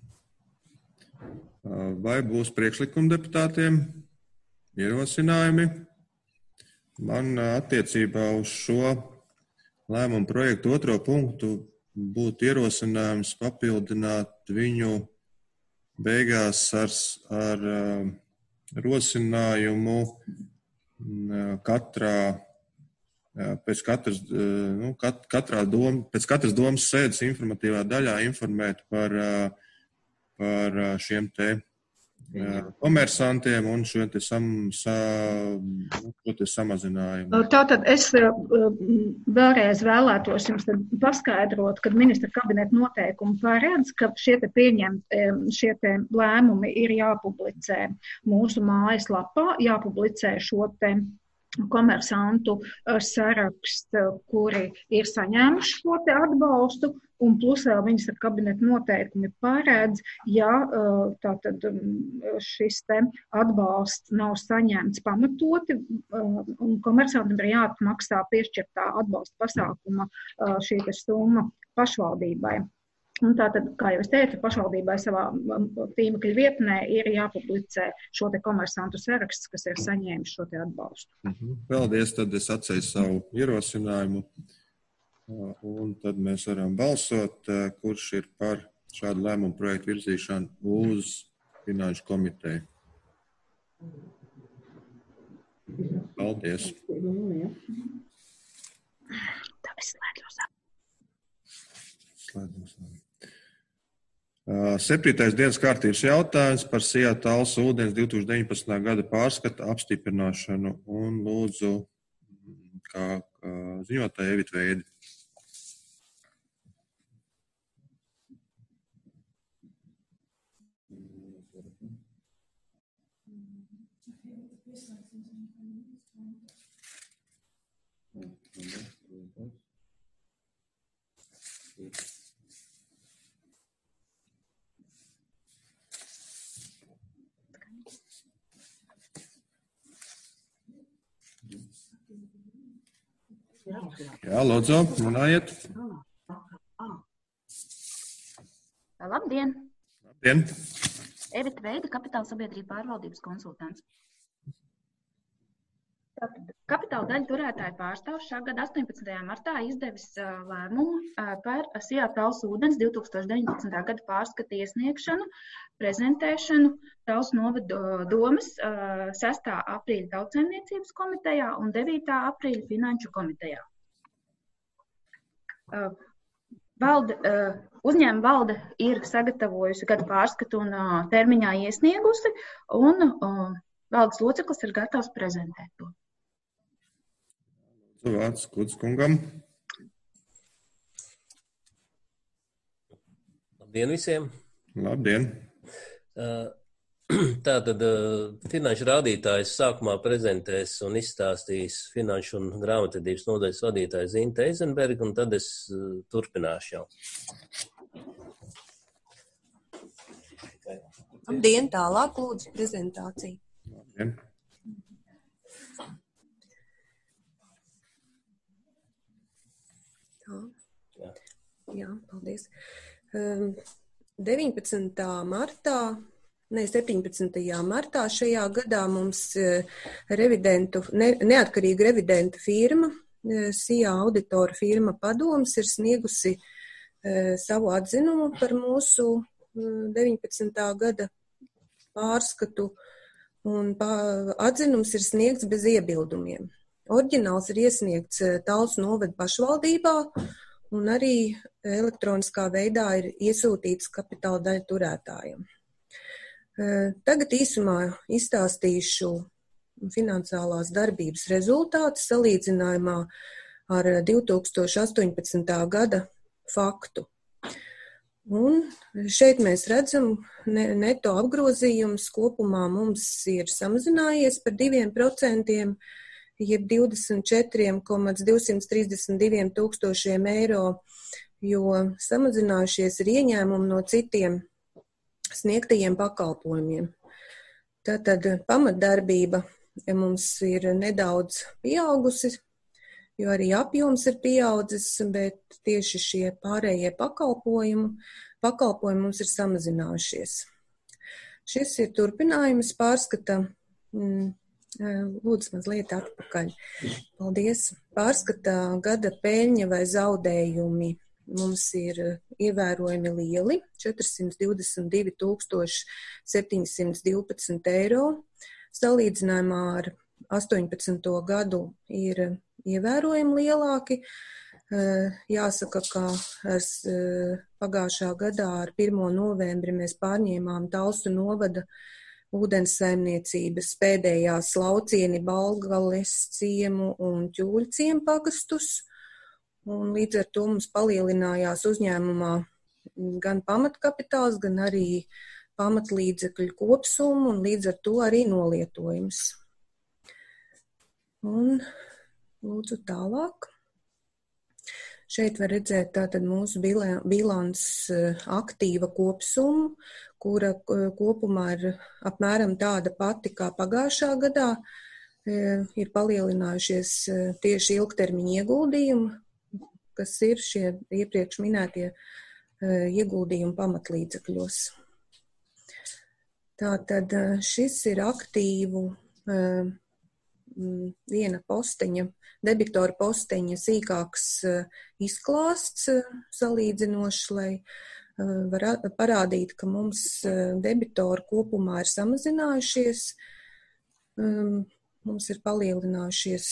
Vai būs priekšlikumi deputātiem? Ierosinājumi? Man attiecībā uz šo lēmumu projektu otro punktu būtu ierosinājums papildināt viņu beigās ar, ar rosinājumu katrā, pēc katras, nu, kat, katrā doma, pēc katras domas sēdes informatīvā daļā informēt par, par šiem te komersantiem un šo te, sam, sa, šo te samazinājumu. Tātad es vēlreiz vēlētos jums paskaidrot, ka ministra kabineta noteikumi paredz, ka šie te pieņemti, šie te lēmumi ir jāpublicē mūsu mājaslapā, jāpublicē šo te komersantu sarakstu, kuri ir saņēmuši šo te atbalstu, un plus vēl ministra kabineta noteikumi paredz, ja tātad šis te atbalsts nav saņemts pamatoti, un komersantam ir jāatmaksā piešķirtā atbalsta pasākuma šī te summa pašvaldībai. Un tātad, kā jau es teicu, pašvaldībai savā tīmekļa vietnē ir jāpublicē šo te komersantu saraksts, kas ir saņēmis šo te atbalstu. Mhm. Paldies, tad es atceļu savu ierosinājumu, un tad mēs varam balsot, kurš ir par šādu lēmumu projektu virzīšanu uz Finanšu komiteju. Paldies. Slēdums. Septītais dienas kārtības jautājums par Sijā Talsu ūdens divi tūkstoši deviņpadsmitā gada pārskata apstiprināšanu un lūdzu kā, kā ziņotāja Evita Veidi. Jā, lūdzu, runājiet. Labdien! Labdien! Evita Veida, kapitāla sabiedrība pārvaldības konsultants. Kapitāla daļu turētāju pārstāvs šā gada astoņpadsmitajā martā izdevis lēmumu par Sijā Talsu ūdens divs tūkstoši deviņpadsmitā gada pārskatu iesniegšanu, prezentēšanu Talsu novada domes sestā aprīļa Tautsaimniecības komitejā un devītā aprīļa Finanšu komitejā. Valde, uzņēmuma valde ir sagatavojusi gada pārskatu un termiņā iesniegusi, un valdes loceklis ir gatavs prezentēt to. Vārds Kluds kungam. Labdien visiem! Labdien! Tātad finanšu rādītājs sākumā prezentēs un izstāstīs finanšu un grāmatvedības nodaļas vadītāja Zinta Eizenberga, un tad es turpināšu jau. Labdien, tālāk lūdzu prezentāciju. Labdien! Jā. Jā, paldies. deviņpadsmitā martā, ne, septiņpadsmitajā martā šajā gadā mums revidentu, ne, neatkarīga revidentu firma, Sijā auditora firma Padoms ir sniegusi savu atzinumu par mūsu deviņpadsmitā gada pārskatu, un atzinums ir sniegts bez iebildumiem. Oriģināls ir iesniegts Talsu novada pašvaldībā, un arī elektroniskā veidā ir iesūtīts kapitāla daļu turētājiem. Tagad īsumā izstāstīšu finansiālās darbības rezultātus salīdzinājumā ar divs tūkstoši astoņpadsmitā gada faktu. Un šeit mēs redzam, neto apgrozījums kopumā mums ir samazinājies par diviem procentiem, jeb divdesmit četri komats divsimt trīsdesmit divi tūkstošiem eiro, jo samazinājušies ir ieņēmumi no citiem sniegtajiem pakalpojumiem. Tātad pamatdarbība mums ir nedaudz pieaugusi, jo arī apjoms ir pieaudzis, bet tieši šie pārējie pakalpojumi, pakalpojumi mums ir samazinājušies. Šis ir turpinājums pārskata. Mm, Lūdzu, mazliet atpakaļ. Paldies. Pārskatā gada peļņa vai zaudējumi mums ir ievērojami lieli - četrsimt divdesmit divi tūkstoši septiņsimt divpadsmit eiro. Salīdzinājumā ar astoņpadsmito gadu ir ievērojami lielāki. Jāsaka, ka pagājušā gadā ar pirmo novembri mēs pārņēmām Talsu novada ūdenssaimniecības pēdējās Laucieni, Balgales ciemu un Ķūļciemu pagastus. Un līdz ar to mums palielinājās uzņēmumā gan pamatkapitāls, gan arī pamatlīdzekļu kopsumma un līdz ar to arī nolietojums. Un lūdzu tālāk. Šeit var redzēt tātad mūsu bilants aktīva kopsummu, kura kopumā ir apmēram tāda pati kā pagājušā gadā. Ir palielinājušies tieši ilgtermiņa ieguldījumi, kas ir šie iepriekš minētie ieguldījumi pamatlīdzekļos. Tātad šis ir aktīvu viena posteņa, debitora posteņa sīkāks izklāsts salīdzinoši, lai var parādīt, ka mums debitori kopumā ir samazinājušies, mums ir palielinājušies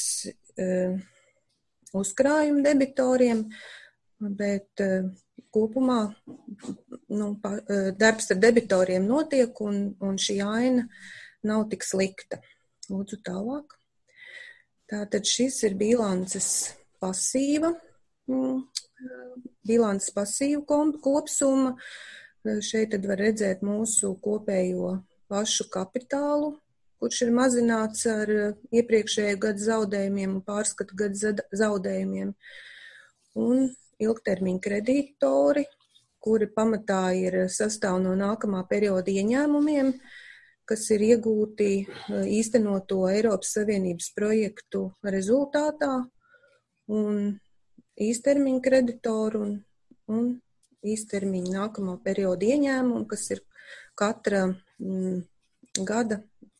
uzkrājumi debitoriem, bet kopumā nu, darbs ar debitoriem notiek un, un šī aina nav tik slikta. Lūdzu tālāk. Tātad šis ir bilances pasīva, bilances pasīvu kopsumma. Šeit tad var redzēt mūsu kopējo pašu kapitālu, kurš ir mazināts ar iepriekšējo gadu zaudējumiem un pārskatu gadu zaudējumiem. Un ilgtermiņa kredītori, kuri pamatā ir sastāv no nākamā perioda ieņēmumiem, kas ir iegūti īstenoto Eiropas Savienības projektu rezultātā, un īstermiņa kreditoru un, un īstermiņa nākamā perioda ieņēmumu, kas ir katra mm, gada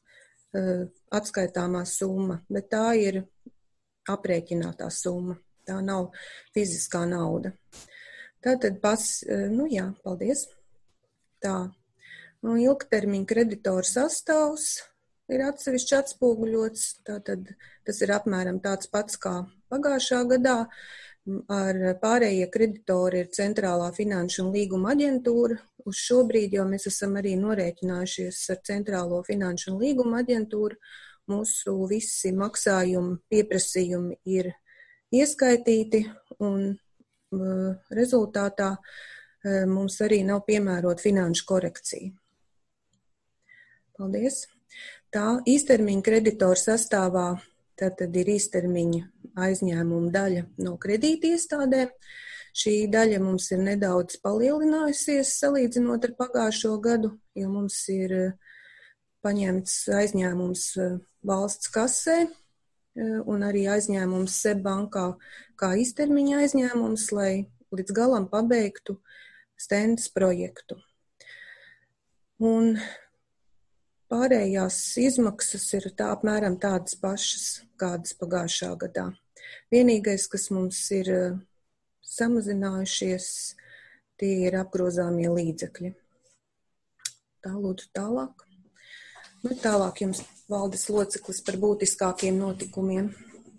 atskaitāmā summa, bet tā ir aprēķinātā summa. Tā nav fiziskā nauda. Tātad pas, nu jā, paldies. Tā. Nu, ilgtermiņa kreditoru sastāvs ir atsevišķi atspoguļots. Tātad tas ir apmēram tāds pats kā pagājušā gadā. Ar pārējie kreditori ir Centrālā finanšu un līguma aģentūra. Uz šobrīd, jo mēs esam arī norēķinājušies ar Centrālo finanšu un līguma aģentūru, mūsu visi maksājumi, pieprasījumi ir ieskaitīti un uh, rezultātā uh, mums arī nav piemērota finanšu korekcija. Paldies. Tā īstermiņa kreditoru sastāvā tātad ir īstermiņa aizņēmuma daļa no kredītiestādēm. Šī daļa mums ir nedaudz palielinājusies salīdzinot ar pagājušo gadu, jo mums ir paņemts aizņēmums valsts kasē un arī aizņēmums S E B bankā kā īstermiņa aizņēmums, lai līdz galam pabeigtu stendas projektu. Un pārējās izmaksas ir tā apmēram tādas pašas, kādas pagājušā gadā. Vienīgais, kas mums ir samazinājušies, tie ir apgrozāmie līdzekļi. Tā lūdzu tālāk. Nu, tālāk jums valdes loceklis par būtiskākiem notikumiem.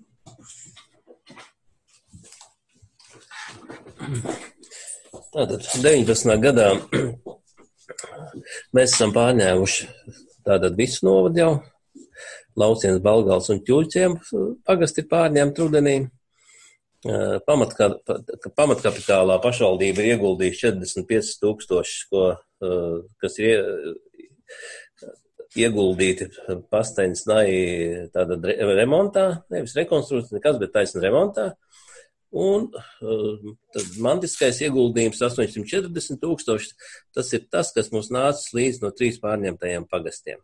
Tātad deviņpadsmitajā gadā mēs esam pārņēmuši tātad visu novadu jau. Lauciens, Balgals un Ķuļķiem pagasti ir pārņemt rudenī. Pamatka, pamatkapitālā pašvaldība ir ieguldījusi četrdesmit pieci tūkstoši, ko, kas ir ieguldīti Pasteņas naji tātad remontā, nevis rekonstrukcija, nekas, bet taisna remontā. Un tad mantiskais ieguldījums astoņsimt četrdesmit tūkstoši, tas ir tas, kas mums nācis līdz no trīs pārņemtajiem pagastiem.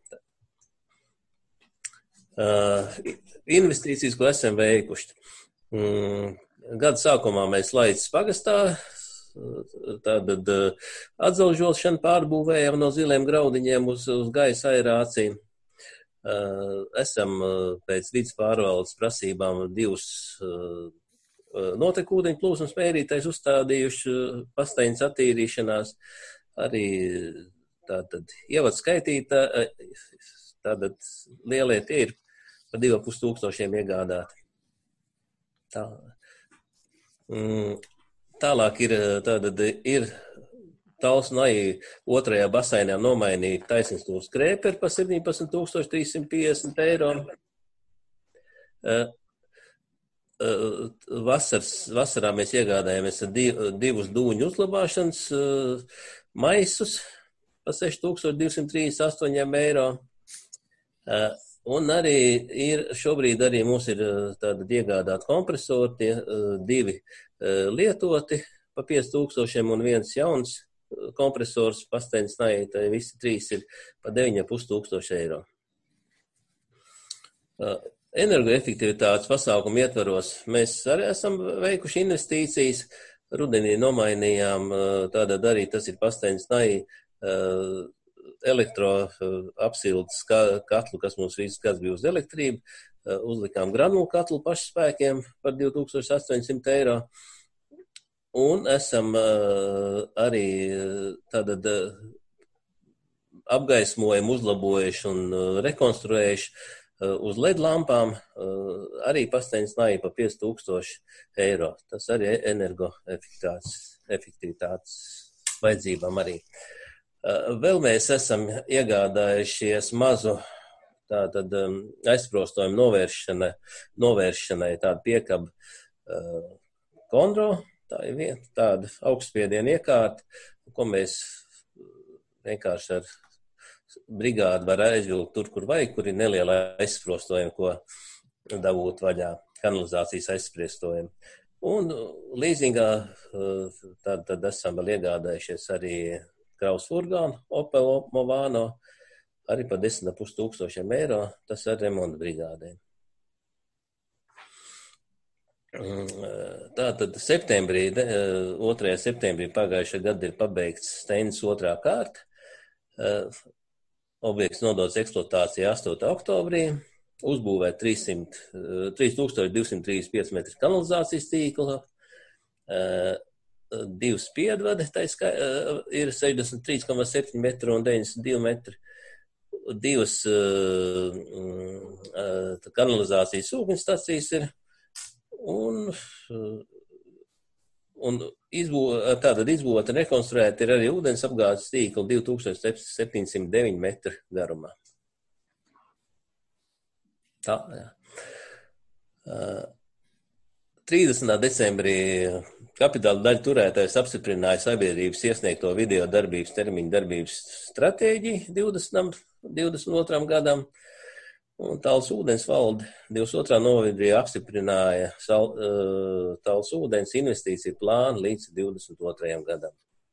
Uh, investīcijas, ko esam veikuši. Mm, gada sākumā mēs Laicis pagastā, tātad uh, atzelžošanu pārbūvējam no ziliem graudiņiem uz, uz gaisa aerāciju. Uh, esam uh, pēc vidas pārvaldes prasībām divus uh, notekūdeņu plūsmas mērītais uzstādījuši uh, Pasteņas attīrīšanās. Arī tātad ievad skaitītā, tātad lielie tie ir par divu pus tūkstošiem iegādāti. Tā. Tālāk ir, tātad ir Tals naji otrajā basēnā nomainīja taisnstūru skrēperi par septiņpadsmit tūkstoši trīssimt piecdesmit eiro. Vasars, vasarā mēs iegādājāmies divus dūņu uzlabāšanas maisus par seši tūkstoši divsimt trīsdesmit astoņi eiro. Un arī ir, šobrīd arī mums ir tāda iegādāta kompresori, tie divi lietoti pa pieci tūkstošiem un viens jauns kompresors Pasteņas naji, tai visi trīs ir pa deviņi ar pus tūkstoši eiro. Energoefektivitātes pasākumu ietvaros mēs arī esam veikuši investīcijas, rudenī nomainījām, tātad arī tas ir Pasteņas naji, elektroapsildes katlu, kas mums visu gads bija uz elektrību, uzlikām granulu katlu pašspēkiem par divi tūkstoši astoņsimt eiro. Un esam arī tātad apgaismojumu uzlabojuši un rekonstruējuši uz L E D lampām, arī Pasteņas naji pa pieci tūkstoši eiro. Tas arī energoefektivitātes efektivitātes vajadzībām arī. Vēl mēs esam iegādājušies mazu tātad aizsprostojumu novēršanai, novēršanai tādu piekabu uh, Kondro, tā ir viena tāda augstspiediena iekārta, ko mēs vienkārši ar brigādu var aizvilkt tur, kur vajag, kur ir neliela aizsprostojuma, ko dabūt vaļā, kanalizācijas aizsprostojuma. Un līzingā uh, tad, tad esam vēl iegādājušies arī kraus furgonu, Opel Movano, arī par desmit ar pus tūkstošiem eiro, tas ar remonta brigādēm. Tātad septembrī, otrajā septembrī pagājušā gada ir pabeigts Steinas otrā kārta. Objekts nodots eksploatācijā astotajā oktobrī, uzbūvēt trīs tūkstoši divsimt trīsdesmit pieci metri kanalizācijas tīkla, divi spiedvadi, tā ir sešdesmit trīs komats septiņi metri un deviņdesmit divi metri, divas kanalizācijas ūkņstacijas ir, un, un izbū, tātad izbūvēta un rekonstruēta ir arī ūdens apgādes tīkla divi tūkstoši septiņsimt deviņi metri garumā. Tā, jā. trīsdesmitā decembrī kapitāla daļu turētājs apstiprināja sabiedrības iesniegto video darbības termiņu darbības stratēģiju divdesmitam, divdesmit otram gadam, un Tallas ūdens valde divdesmit otrā novembrī apstiprināja sal, uh, Tallas ūdens investīciju plānu līdz divdesmit otrajam gadam.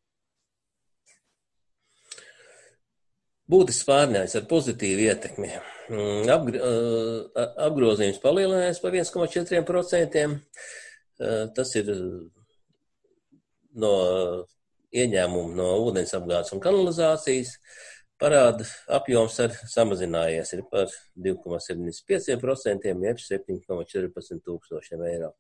Būtisks pārņēmis ar pozitīvu ietekmi. Apgr uh, apgrozījums palielinājās par viens komats četri procenti. Uh, tas ir no ieņēmumu no ūdens apgādes un kanalizācijas. Parāda apjoms ar samazinājies ir par divi komats septiņdesmit pieci procenti, jeb septiņi komats četrpadsmit tūkstošiem eiro.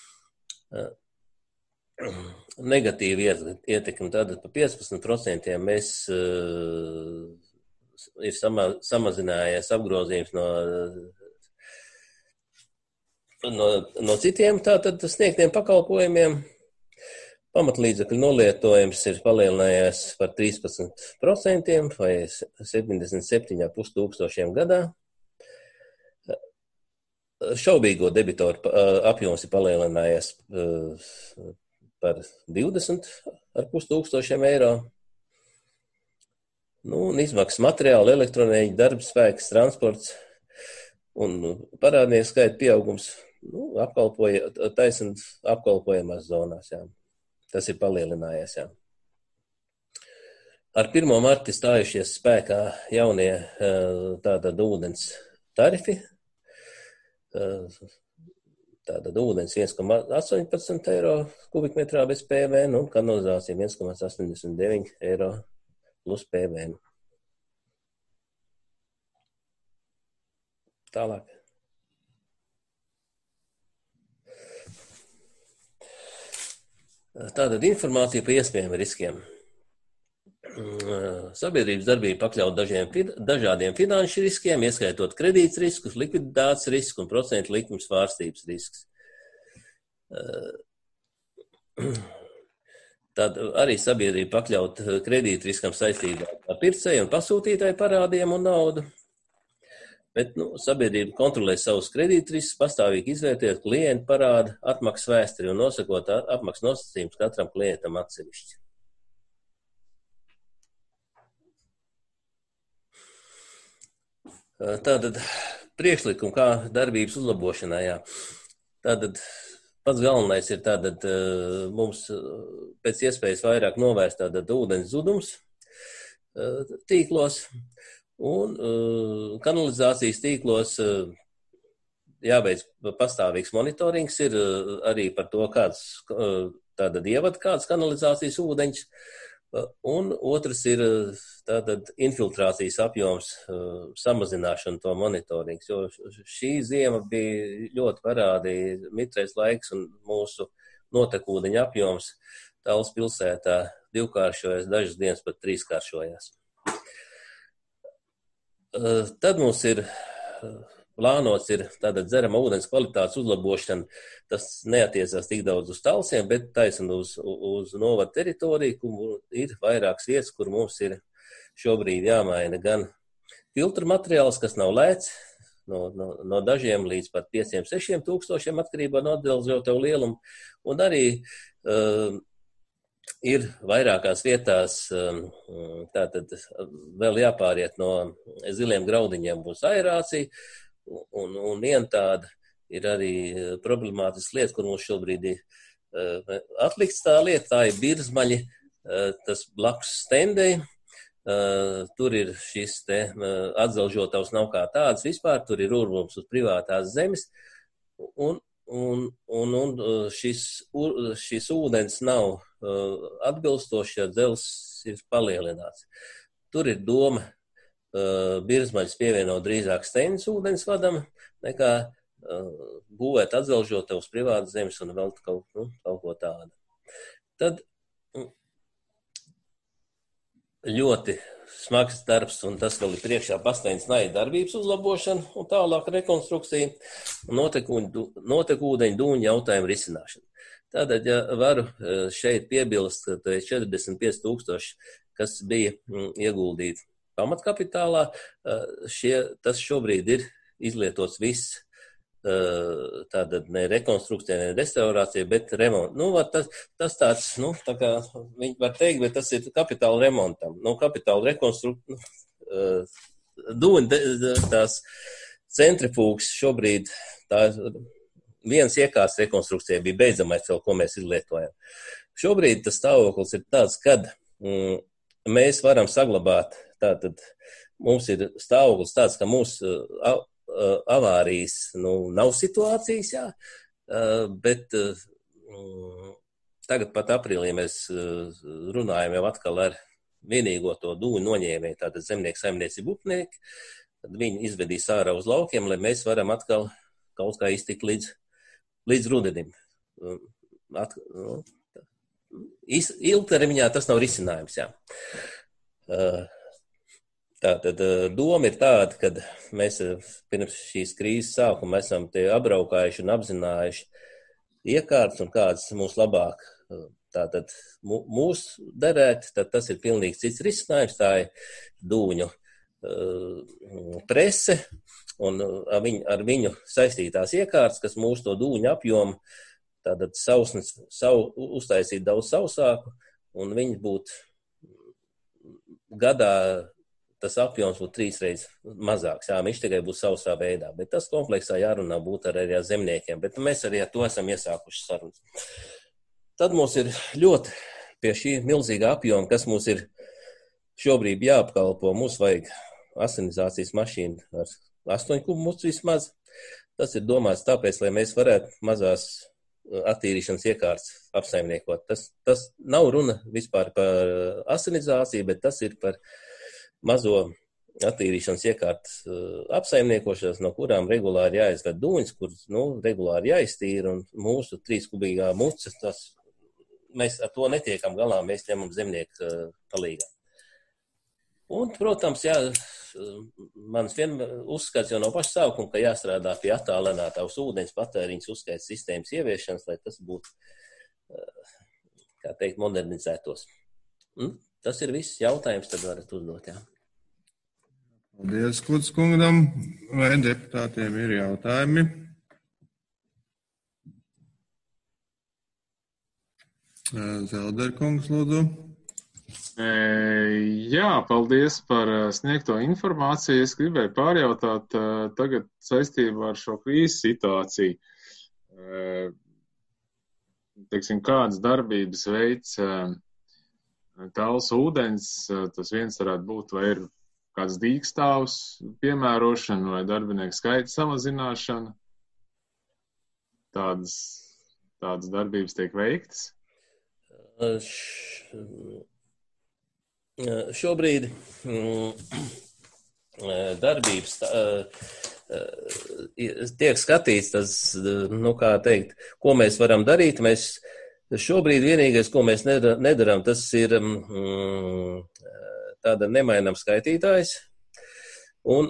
Negatīvi ietekmi tātad par piecpadsmit procenti mēs uh, ir sama, samazinājies apgrozījums no, no, no citiem tātad sniegtiem pakalpojumiem. Pamatlīdzekļu nolietojums ir palielinājies par trīspadsmit procenti vai septiņdesmit septiņi komats pieci tūkstošiem gadā. Šaubīgo debitoru apjoms ir palielinājies par divdesmit komats pieci tūkstošiem eiro. Nu, un izmaksas materiāli, elektronieķi, darbspēks, transports un parādnieku skaita pieaugums nu, apkalpoja, taisn apkalpojamās zonās. Jā. Tas ir palielinājies, jā. Ar pirmo martu stājušies spēkā jaunie tātad ūdens tarifi. Tātad ūdens viens komats astoņpadsmit eiro kubikmetrā bez P V N un kanalizācija viens komats astoņdesmit deviņi eiro plus P V N. Tālāk. Tātad informācija par iespējamiem riskiem. Sabiedrības darbība pakļaut dažiem, dažādiem finanšu riskiem, ieskaitot kredīts riskus, likviditātes risku un procentu likuma svārstības risks. Tad arī sabiedrība pakļaut kredīt riskam saistībā ar pircēju un pasūtītāju parādiem un naudu. Bet nu, sabiedrība kontrolē savus kredītriskus, pastāvīgi izvērtējot klientu parādu, atmaksas vēsturi un nosakot apmaksas nosacījumus katram klientam atsevišķi. Tātad priekšlikumi kā darbības uzlabošanā. Jā. Tātad pats galvenais ir tātad mums pēc iespējas vairāk novērst tātad ūdens zudums tīklos. Un uh, kanalizācijas tīklos uh, jāveic pastāvīgs monitorings ir uh, arī par to, kāds uh, tātad ievad kāds kanalizācijas ūdeņš. Uh, un otrs ir uh, tātad infiltrācijas apjoms uh, samazināšana to monitorings, jo šī ziema bija ļoti parādīja mitrais laiks un mūsu notekūdeņa apjoms Tallas pilsētā divkāršojas, dažas dienas pat trīskāršojās. Tad mums ir plānots ir tāda dzerama ūdens kvalitātes uzlabošana. Tas neatiecās tik daudz uz Talsiem, bet taisn uz, uz novada teritoriju, kur ir vairākas vietas, kur mums ir šobrīd jāmaina gan filtru materiāls, kas nav lēts, no, no, no dažiem līdz pat pieciem, sešiem tūkstošiem atkarībā no atdelžotavu lielumu, un arī uh, ir vairākās vietās, tātad vēl jāpāriet no ziliem graudiņiem būs aerācija, un, un viena tāda ir arī problemātiska lieta, kur mums šobrīd ir atlikts tā lieta, tā ir birzmaļi, tas blakus stendei, tur ir šis te atzelžotavs nav kā tāds vispār, tur ir urbums uz privātās zemes, un Un, un, un šis, šis ūdens nav uh, atbilstošs, ja dzels ir palielināts. Tur ir doma Birzmaļus pievienot drīzāk Steinas ūdens vadam, nekā būvēt atzelžot uz privātas zemes un vēl kaut, nu, kaut ko tādu. Tad ļoti smags darbs, un tas vēl ir priekšā Pastaiņas naja darbības uzlabošana un tālāk rekonstrukcija un notekūdeņu dūņu jautājumu risināšana. Tātad, ja varu šeit piebilst, ka četrdesmit pieci tūkstoši, kas bija ieguldīti pamatkapitālā, šie, tas šobrīd ir izlietots viss, tātad ne rekonstrukcija, ne restaurācija, bet remont. Nu, tas, tas tāds, nu, tā kā viņi var teikt, bet tas ir kapitāla remontam. Nu, kapitāla rekonstrukcija, dūņi, tās centrifūgas šobrīd, tā viens iekārts rekonstrukcija bija beidzamais, vēl, ko mēs izlietojam. Šobrīd tas stāvoklis ir tāds, kad mm, mēs varam saglabāt, tātad mums ir stāvoklis tāds, ka mūsu avārijas, nu, nav situācijas, jā, bet tagad pat aprīlī mēs runājam jau atkal ar vienīgo to dūņu noņēmēju, tātad zemnieku saimniecību upnieki, tad viņi izvedīs ārā uz laukiem, lai mēs varam atkal kaut kā iztikt līdz, līdz rudenim. At, nu, ilgtermiņā tas nav risinājums, jā. Tātad doma ir tāda, ka mēs pirms šīs krīzes sākuma esam te apbraukājuši un apzinājuši iekārtas un kādas mūs labāk tātad mūs derēt, tad tas ir pilnīgi cits risinājums, tā ir dūņu prese un ar viņu, ar viņu saistītās iekārtas, kas mūs to dūņu apjomu, tātad sausnes, savu, uztaisīt daudz sausāku un viņi būtu gadā tas apjoms būtu trīsreiz mazāks. Jā, viņš tikai būs sausā veidā, bet tas kompleksā jārunā būtu arī ar zemniekiem, bet mēs arī ar to esam iesākuši sarunas. Tad mums ir ļoti pie šī milzīga apjoma, kas mums ir šobrīd jāapkalpo. Mums vajag asinizācijas mašīnu ar astoņu kubu mucu vismaz. Tas ir domāts tāpēc, lai mēs varētu mazās attīrīšanas iekārtas apsaimniekot. Tas, tas nav runa vispār par asinizāciju, bet tas ir par mazo attīrīšanas iekārtas apsaimniekošanas, no kurām regulāri jāizved dūņas, kur, nu, regulāri jāiztīra, un mūsu trīskubīgā muca, tas, mēs ar to netiekam galā, mēs ņemam zemnieku palīgā. Un, protams, jā, mans vien uzskats jau no paša sākuma, ka jāstrādā pie attālinātās ūdens patēriņas uzskaits sistēmas ieviešanas, lai tas būtu, kā teikt, modernizētos. Un tas ir viss jautājums, tad varat uzdot, jā. Paldies, Kluds kungam. Vai deputātiem ir jautājumi? Zelder kungs, lūdzu. Jā, paldies par sniegto informāciju. Es gribēju pārjautāt tagad saistībā ar šo krīzes situāciju. Teiksim, kādas darbības veids Talsu ūdens, tas viens varētu būt, vai ir kāds dīkstāvs piemērošana vai darbinieku skaita samazināšana. Tādas, tādas darbības tiek veiktas? Š, šobrīd darbības tiek skatīts, tas, nu kā teikt, ko mēs varam darīt. Mēs šobrīd vienīgais, ko mēs nedaram, tas ir mm, tāda nemainam skaitītājs un,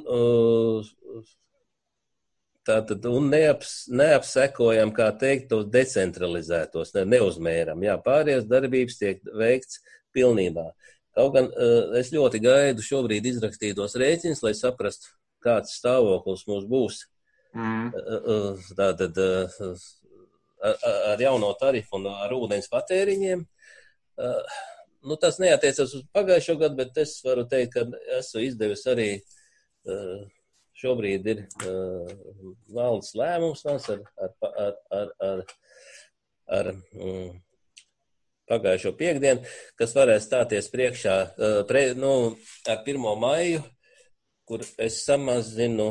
tātad, un neaps, neapsekojam, kā teikt, tos decentralizētos, ne, neuzmēram. Jā, pārējās darbības tiek veikts pilnībā. Kaut gan es ļoti gaidu šobrīd izrakstītos rēķinus, lai saprastu, kāds stāvoklis mums būs. Mm. Tātad ar jauno tarifu un ar ūdens patēriņiem. Nu, tas neatiecas uz pagājušo gadu, bet es varu teikt, ka esmu izdevis arī šobrīd ir valdes lēmums ar, ar, ar, ar, ar, ar mm, pagājušo piekdienu, kas varēs stāties priekšā pre, nu, ar pirmo maiju, kur es samazinu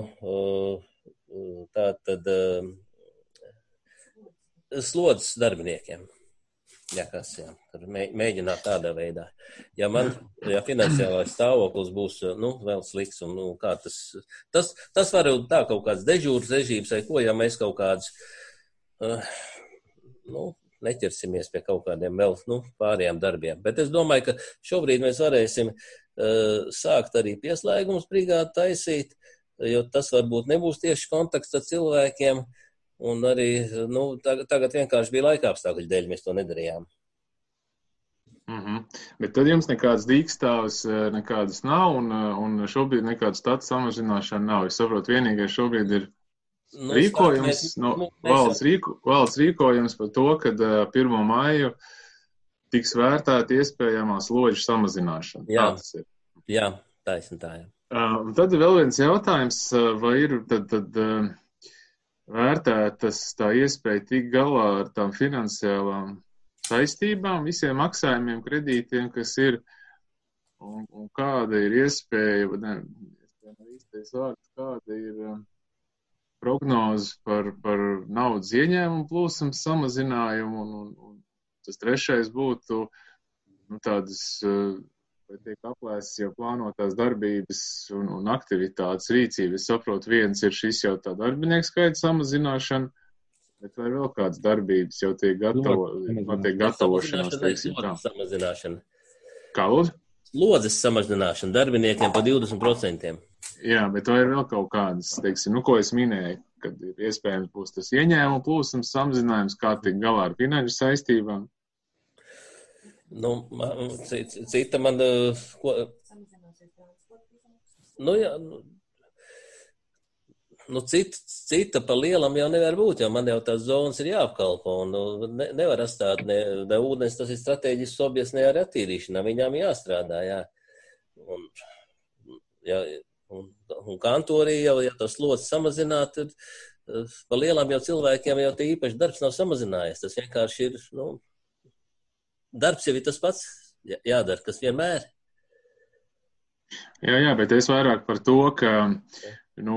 tātad slodzes darbiniekiem. Jā, kas, jā. Tur mēģināt tādā veidā. Ja man, ja finansiālais stāvoklis būs, nu, vēl slikts, un, nu, kā tas, tas, tas var tā kaut kāds dežūras režīms vai ko, ja mēs kaut kāds, uh, nu, neķersimies pie kaut kādiem vēl, nu, pārējām darbiem. Bet es domāju, ka šobrīd mēs varēsim uh, sākt arī pieslēgums brigādu taisīt, jo tas varbūt nebūs tieši kontakts ar cilvēkiem, un arī, nu, tagad, tagad vienkārši bija laika apstākļu dēļ, mēs to nedarījām. Mm-hmm. Bet tad jums nekādas dīkstāvas nekādas nav, un, un šobrīd nekāda statu samazināšana nav. Es saprotu, vienīgais šobrīd ir nu, rīkojums, mēs, no, nu, valsts, rīko, valsts rīkojums par to, kad pirmo maiju tiks vērtēta iespējamā slodžu samazināšana. Jā, tā tas ir. Jā, taisn tā, jā. Uh, tad vēl viens jautājums, vai ir tad, tad uh, vērtētas tā iespēja tikt galā ar tām finansiālām saistībām, visiem maksājumiem, kredītiem, kas ir, un, un kāda ir iespēja, ne, īstais vārds, kāda ir uh, prognoze par, par naudas ieņēmumu plūsmu samazinājumu, un, un, un tas trešais būtu nu, tādas uh, vai tiek aplēsts jau plānotās darbības un, un aktivitātes rīcības. Es saprotu, viens ir šis jau tā darbinieku skaita samazināšana, bet vai vēl kādas darbības jau tiek gatavo, notiek gatavošanās, teiksim tā. Samazināšana. Kā lūdzu? Lodzes samazināšana darbiniekiem pa divdesmit procentiem. Jā, bet vai ir vēl kaut kādas, teiksim, nu, ko es minēju, kad ir iespējams būs tas ieņēmumu plūsums samazinājums, kā tiek galā ar finanšu saistībām? Nu, man, cita man, ko, nu, jā, nu, nu cita, cita pa lielam jau nevar būt, jo man jau tās zonas ir jāapkalpo, un ne, nevar atstāt ne, ne ūdens, tas ir strateģisks objekts, ne ar attīrīšanā, viņām jāstrādā, jā. Un, jā, un, un kantorī jau, ja tas slods samazināt, tad pa lielam jau cilvēkiem jau tie īpaši darbs nav samazinājies, tas vienkārši ir, nu, darbs jau ir tas pats jādara, kas vienmēr. Jā, jā, bet es vairāk par to, ka, nu,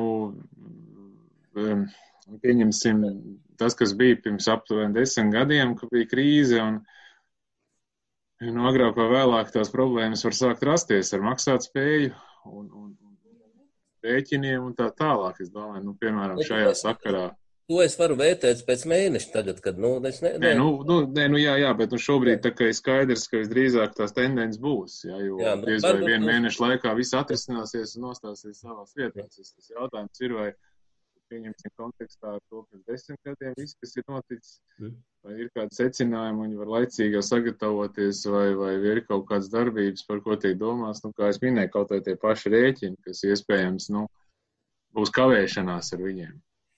pieņemsim tas, kas bija pirms aptuveni desmit gadiem, ka bija krīze, un, nu, agrāk vai vēlāk tās problēmas var sākt rasties ar maksātspēju un, un, un rēķiniem un tā tālāk. Es domāju, nu, piemēram, šajā sakarā. To es varu vērtēt pēc mēneša tagad, kad, nu, es ne... Nē, nu, nu, nē, nu jā, jā, bet nu šobrīd tā kā ir skaidrs, ka visdrīzāk tās tendences būs, jā, jo jā, nu, diez vai vienu mēnešu laikā viss atrisināsies un nostāsies savās vietās. Tas jautājums ir, vai pieņemsim kontekstā ar to, ka desmit gadiem viss, kas ir noticis, vai ir kādi secinājumi, viņi var laicīgi sagatavoties, vai, vai ir kaut kādas darbības, par ko tiek domās, nu, kā es minēju, kaut vai tie paši rēķini, kas iespējams, nu, būs kavēšanās ar viņiem.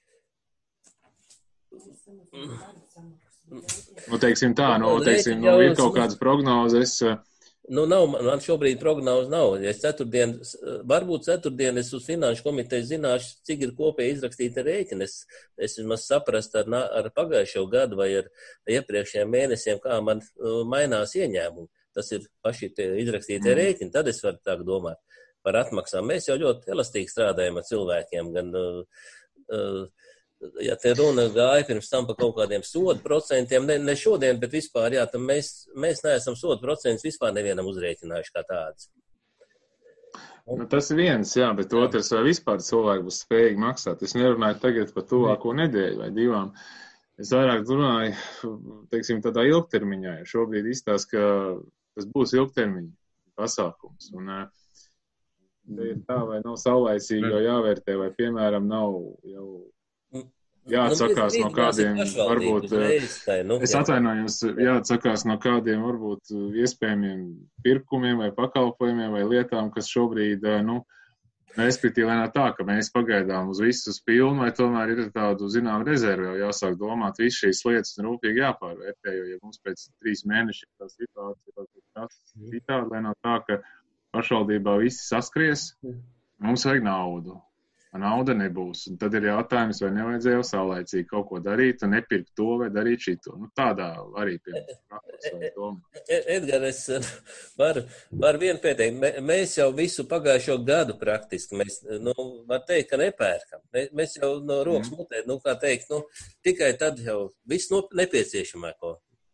Nu, teiksim tā, nu, teiksim, nu, ir kaut kādas prognozes. Nu, nav, man šobrīd prognoze nav. Es ceturtdien, varbūt ceturtdien es uz finanšu komiteju zināšu, cik ir kopēji izrakstīta rēķina. Es, es vismaz saprast ar, ar pagājušo gadu vai ar iepriekšējiem mēnesiem, kā man uh, mainās ieņēmumi. Tas ir paši tie izrakstītie mm. rēķini. Tad es varu tā domāt par atmaksām. Mēs jau ļoti elastīgi strādājam ar cilvēkiem, gan uh, uh, ja te runa gāja pirms tam par kaut kādiem sodu procentiem, ne, ne šodien, bet vispār, jā, tam mēs, mēs neesam sodu procentus vispār nevienam uzrēķinājuši kā tāds. Un... Nu, tas ir viens, jā, bet jā. Otrs, vai vispār cilvēki būs spējīgi maksāt. Es nerunāju tagad par tuvāko nedēļu vai divām. Es vairāk runāju, teiksim, tādā ilgtermiņā, jo šobrīd izstās, ka tas būs ilgtermiņa pasākums. Un te ir tā, vai nav saulaicīgi jau jāvērtē, vai, piemēram, nav jau jāatsakās no kādiem, varbūt, es atvainojos, jāatsakās no kādiem, varbūt, iespējamiem pirkumiem vai pakalpojumiem vai lietām, kas šobrīd, nu, respektīvi nav tā, ka mēs pagaidām uz visus pilnu, vai tomēr ir tādu, zinām, rezervi, jau jāsāk domāt visu šīs lietas un rūpīgi jāpārvērtē, jo, ja mums pēc trīs mēnešiem tā situācija ir citādi, lai nav tā, ka pašvaldībā visi saskries, mums vajag naudu. Nauda nebūs. Un tad ir jautājums, vai nevajadzēja jau saulaicīgi kaut ko darīt un nepirkt to vai darīt šito. Nu, tādā arī piemēram. Edgar, es varu var vienu pieteikt. Mēs jau visu pagājušo gadu praktiski, mēs, nu, var teikt, ka nepērkam. Mēs jau no rokas mm. mutē, nu, kā teikt, nu, tikai tad jau viss no nepieciešamāko.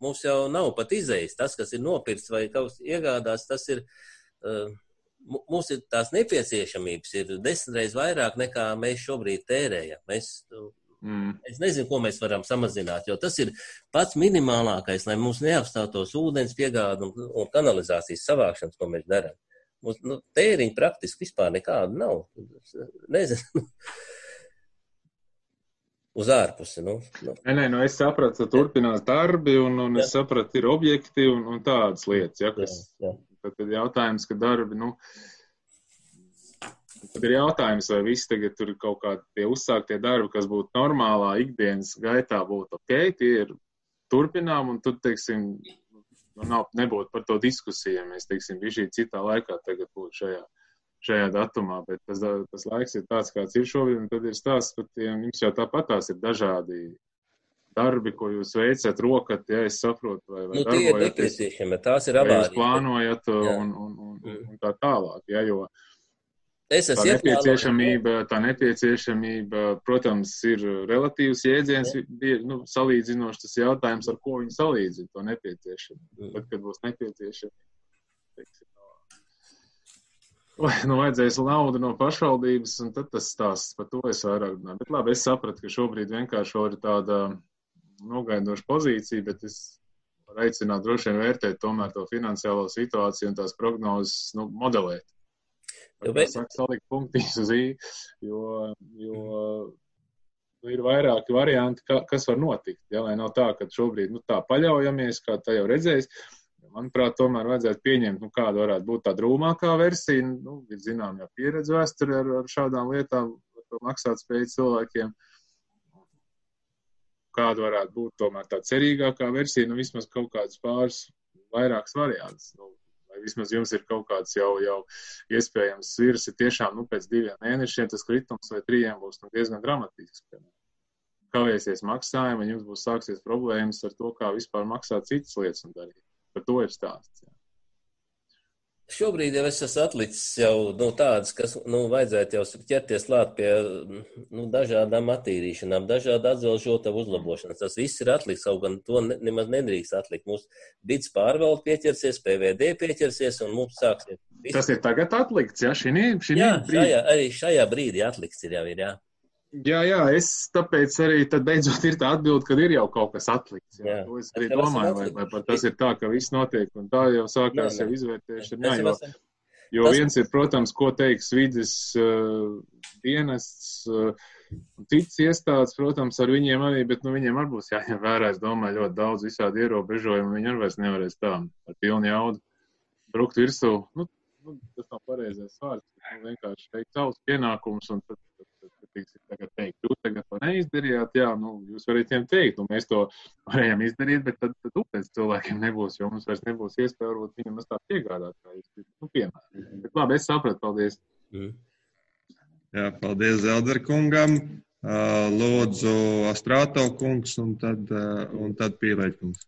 mums jau nav pat izējas. Tas, kas ir nopirts vai kaut kas iegādās, tas ir, uh, mums ir tās nepieciešamības ir desmitreiz vairāk nekā mēs šobrīd tērējam. Mēs, mm. Es nezinu, ko mēs varam samazināt, jo tas ir pats minimālākais, lai mums neapstātos ūdens piegāda un, un kanalizācijas savākšanas, ko mēs darām. Mums nu, tēriņi praktiski vispār nekāda nav. Nezinu. Uz ārpusi. Nu, nu. Nē, nē, nu es sapratu, ka turpinās darbi un, un es sapratu, ir objekti un, un tādas lietas. Ja, kas, jā, jā. Tad, tad jautājums, ka darbi, nu, tad ir jautājums, vai visi tagad tur ir kaut kādi tie uzsāktie darbi, kas būtu normālā ikdienas gaitā būtu ok, tie ir turpinām un tad, teiksim, nu, nav, nebūtu par to diskusiju, mēs, teiksim, bija šī citā laikā tagad būtu šajā, šajā datumā, bet tas, tas laiks ir tāds, kāds ir šobrīd, un tad ir stāsts, pat jums jau tāpat tās ir dažādi darbi, ko jūs veicat, rokat, ja es saprotu, vai, vai nu, darbojaties, tās ir vai jūs plānojat un, un, un, un tā tālāk, ja, jo Es tā nepieciešamība, tā nepieciešamība, protams, ir relatīvs jēdziens, nu, salīdzinoši tas jautājums, ar ko viņi salīdzina to nepieciešamību. Tad, kad būs nepieciešamība, teiksim, no, nu, vajadzēs naudu no pašvaldības, un tad tas stāsts par to es vairāk runāju. Bet labi, es sapratu, ka šobrīd vienkārši vēl ir tāda nogaidoša pozīcija, bet es varu aicināt droši vien vērtēt tomēr to finansiālo situāciju un tās prognozes, nu, modelēt. Tā saka, salikt punktiņus uz I, jo, jo nu, ir vairāki varianti, ka, kas var notikt. Ja, lai nav tā, ka šobrīd nu, tā paļaujamies, kā tā jau redzējis. Manuprāt, tomēr vajadzētu pieņemt, nu, kāda varētu būt tā drūmākā versija. Nu, ir zinām jau pieredze vēsture ar, ar šādām lietām, ar maksāt spēju cilvēkiem. Kāda varētu būt tomēr tā cerīgākā versija, nu, vismaz kaut kāds pāris vairākas variants. Nu, vai vismaz jums ir kaut kāds jau, jau iespējams svirs, ir tiešām, nu, pēc diviem mēnešiem tas kritums vai trījiem būs nu, diezgan dramatisks. Kavēsies maksājumi, un jums būs sāksies problēmas ar to, kā vispār maksāt citas lietas un darīt. Par to ir stāsts. Jā. Šobrīd jau es esmu atlicis jau nu, tādas, kas nu, vajadzētu jau ķerties klāt pie nu, dažādām attīrīšanām, dažādu atzelžotavu uzlabošanas. Tas viss ir atliks, kaut gan to ne, nemaz nedrīkst atlikt. Mums bids pārvalde pieķersies, P V D pieķersies un mums sāksies. Viss. Tas ir tagad atlikts, jā, šī brīdī? Jā, šajā, arī šajā brīdī atlikts ir jau ir, jā. Jā, jā, es tāpēc arī tad beidzot ir tā atbilde, kad ir jau kaut kas atlikts. Jā. Jā. To es arī es domāju, vai, vai par tas ir tā, ka viss notiek, un tā jau sākās jau izvērtēšana. Jā, jo, jo tas... viens ir, protams, ko teiks vides uh, dienests, uh, cits iestādes, protams, ar viņiem arī, bet nu, viņiem arī būs jāņem vērā, es domāju, ļoti daudz visādi ierobežojumi, viņi arī vairs nevarēs tā ar pilnu jaudu brukt virsū. Nu, nu, tas nav pareizais vārds, bet nu, vienkārši veikt savus pienākumus, un tad, tad, tad, tad tagad teikt, jūs tagad to neizdarījāt, jā, nu, jūs varat tiem teikt, un mēs to varējām izdarīt, bet tad, tad upēc cilvēkiem nebūs, jo mums vairs nebūs iespēja, varbūt viņam tā piegādāt, kā jūs, nu, piemēram. Bet labi, es sapratu, paldies. Mm. Jā, paldies Zelderkungam, lūdzu Astrāto kungs, un tad, un tad Pīlēģ kungs.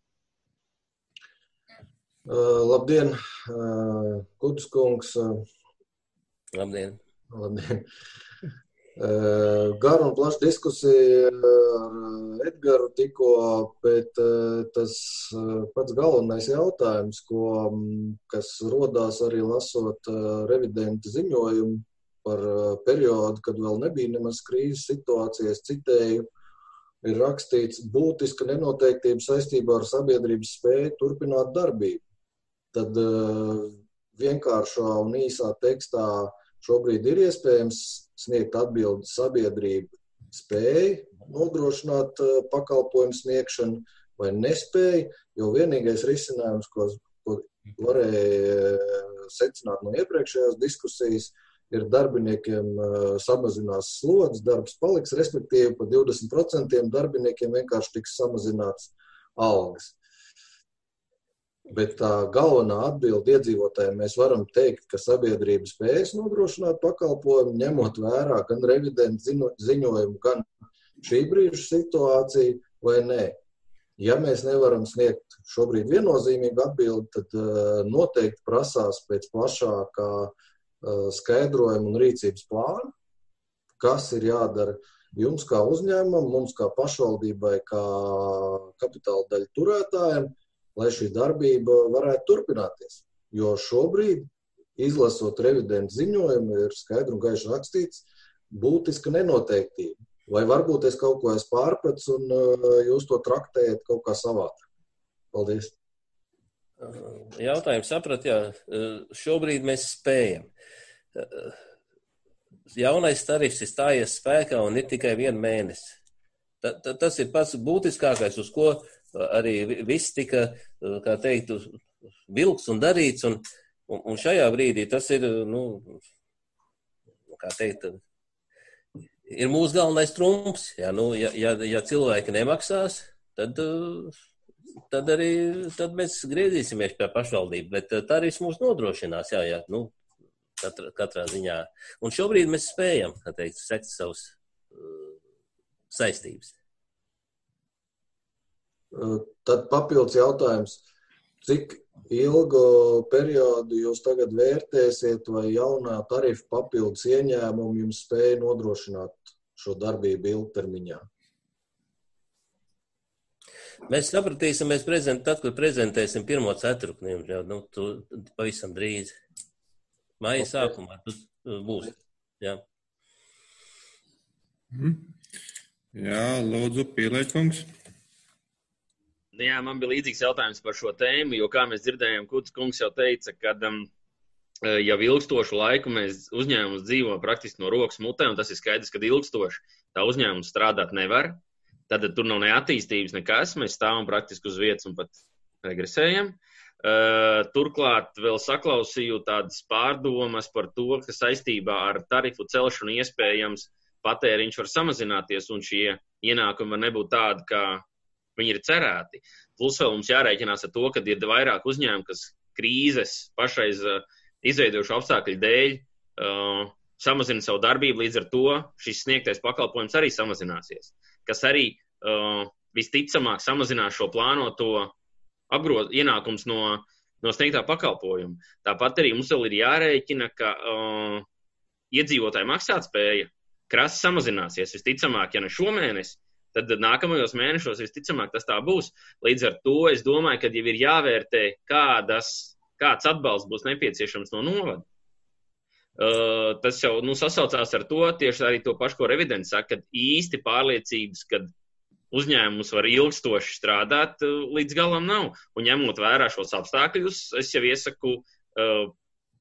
Uh, labdien, uh, Kutus kungs. Uh, labdien. Labdien. Uh, Gara un plaša diskusija ar Edgaru tikko, bet uh, tas uh, pats galvenais jautājums, ko, kas rodās arī lasot uh, revidenta ziņojumu par uh, periodu, kad vēl nebija nemaz krīzes situācijas, citēju, ir rakstīts būtiska nenoteiktība saistībā ar sabiedrības spēju turpināt darbību. Tad uh, vienkāršā un īsā tekstā šobrīd ir iespējams sniegt atbildi sabiedrība spēja nodrošināt uh, pakalpojumu sniegšanu vai nespēja, jo vienīgais risinājums, ko, ko varēja secināt no iepriekšējās diskusijas, ir darbiniekiem uh, samazinās slodzes, darbs paliks, respektīvi pa divdesmit procentiem darbiniekiem vienkārši tiks samazināts algas. Bet tā galvenā atbilde iedzīvotājiem mēs varam teikt, ka sabiedrība spējas nodrošināt pakalpojumu, ņemot vērā gan revidentu ziņojumu, gan šī brīža situāciju vai nē. Ja mēs nevaram sniegt šobrīd viennozīmīgu atbildi, tad uh, noteikti prasās pēc plašākā uh, skaidrojuma un rīcības plāna, kas ir jādara. jums kā uzņēmumam, mums kā pašvaldībai, kā kapitāla daļu turētājiem, lai šī darbība varētu turpināties. Jo šobrīd, izlasot revidentu ziņojumu, ir skaidri un gaiši rakstīts būtiska nenoteiktība. Vai varbūt es kaut ko esmu pārpratis un jūs to traktējat kaut kā savādāk? Paldies. Jautājumu saprat, jā, šobrīd mēs spējam. Jaunais tarifs ir stājies spēkā un ir tikai vienu mēnesi. Ta, ta, tas ir pats būtiskākais, uz ko arī viss tika, kā teikt, vilks un darīts. Un, un, un šajā brīdī tas ir, nu, kā teikt, ir mūsu galvenais trumps. Ja, nu, ja, ja, ja cilvēki nemaksās, tad, tad arī tad mēs griezīsimies pie pašvaldību. Bet tarifs mūs nodrošinās, jā, jā, nu, katrā, katrā ziņā. Un šobrīd mēs spējam, kā teikt, sekt savus uh, saistības. Tad papildus jautājums, cik ilgu periodu jūs tagad vērtēsiet, vai jaunā tarifa papildus ieņēmumu jums spēja nodrošināt šo darbību ilgtermiņā? Mēs sapratīsim, mēs prezent, tad, kad prezentēsim pirmo ceturkni, jau, nu, tu, pavisam drīz. Maija okay. Sākumā tas būs. Jā, mm. Jā lūdzu, Pīlēkungs. Jā, man bija līdzīgs jautājums par šo tēmu, jo, kā mēs dzirdējām, Kuts kungs jau teica, ka um, jau ilgstošu laiku mēs uzņēmums dzīvo praktiski no rokas mutē, un tas ir skaidrs, ka ilgstoši tā uzņēmums strādāt nevar. Tad tur nav ne attīstības, nekas, mēs stāvam praktiski uz vietas un pat regresējam. Uh, turklāt vēl saklausīju tādas pārdomas par to, ka saistībā ar tarifu celšanu iespējams patēriņš var samazināties, un šie ienākumi var nebūt tādi, kā viņi ir cerēti. Plus vēl mums jārēķinās ar to, ka ir vairāk uzņēmumu, kas krīzes pašreiz uh, izveidojuši apstākļu dēļ uh, samazina savu darbību, līdz ar to šis sniegtais pakalpojums arī samazināsies, kas arī uh, visticamāk samazinās šo plānoto apgroz ienākums no, no sniegtā pakalpojuma. Tāpat arī mums vēl ir jārēķina, ka uh, iedzīvotāju maksātspēja krasi samazināsies. Visticamāk, ja ne šomēnes, tad nākamajos mēnešos visticamāk tas tā būs. Līdz ar to es domāju, ka jau ir jāvērtē, kādas, kāds atbalsts būs nepieciešams no novada. Uh, tas jau nu, sasaucās ar to, tieši arī to pašu, ko revidents saka, kad īsti pārliecības, kad uzņēmums var ilgstoši strādāt, uh, līdz galam nav. Un ņemot vērā šos apstākļus, es jau iesaku uh,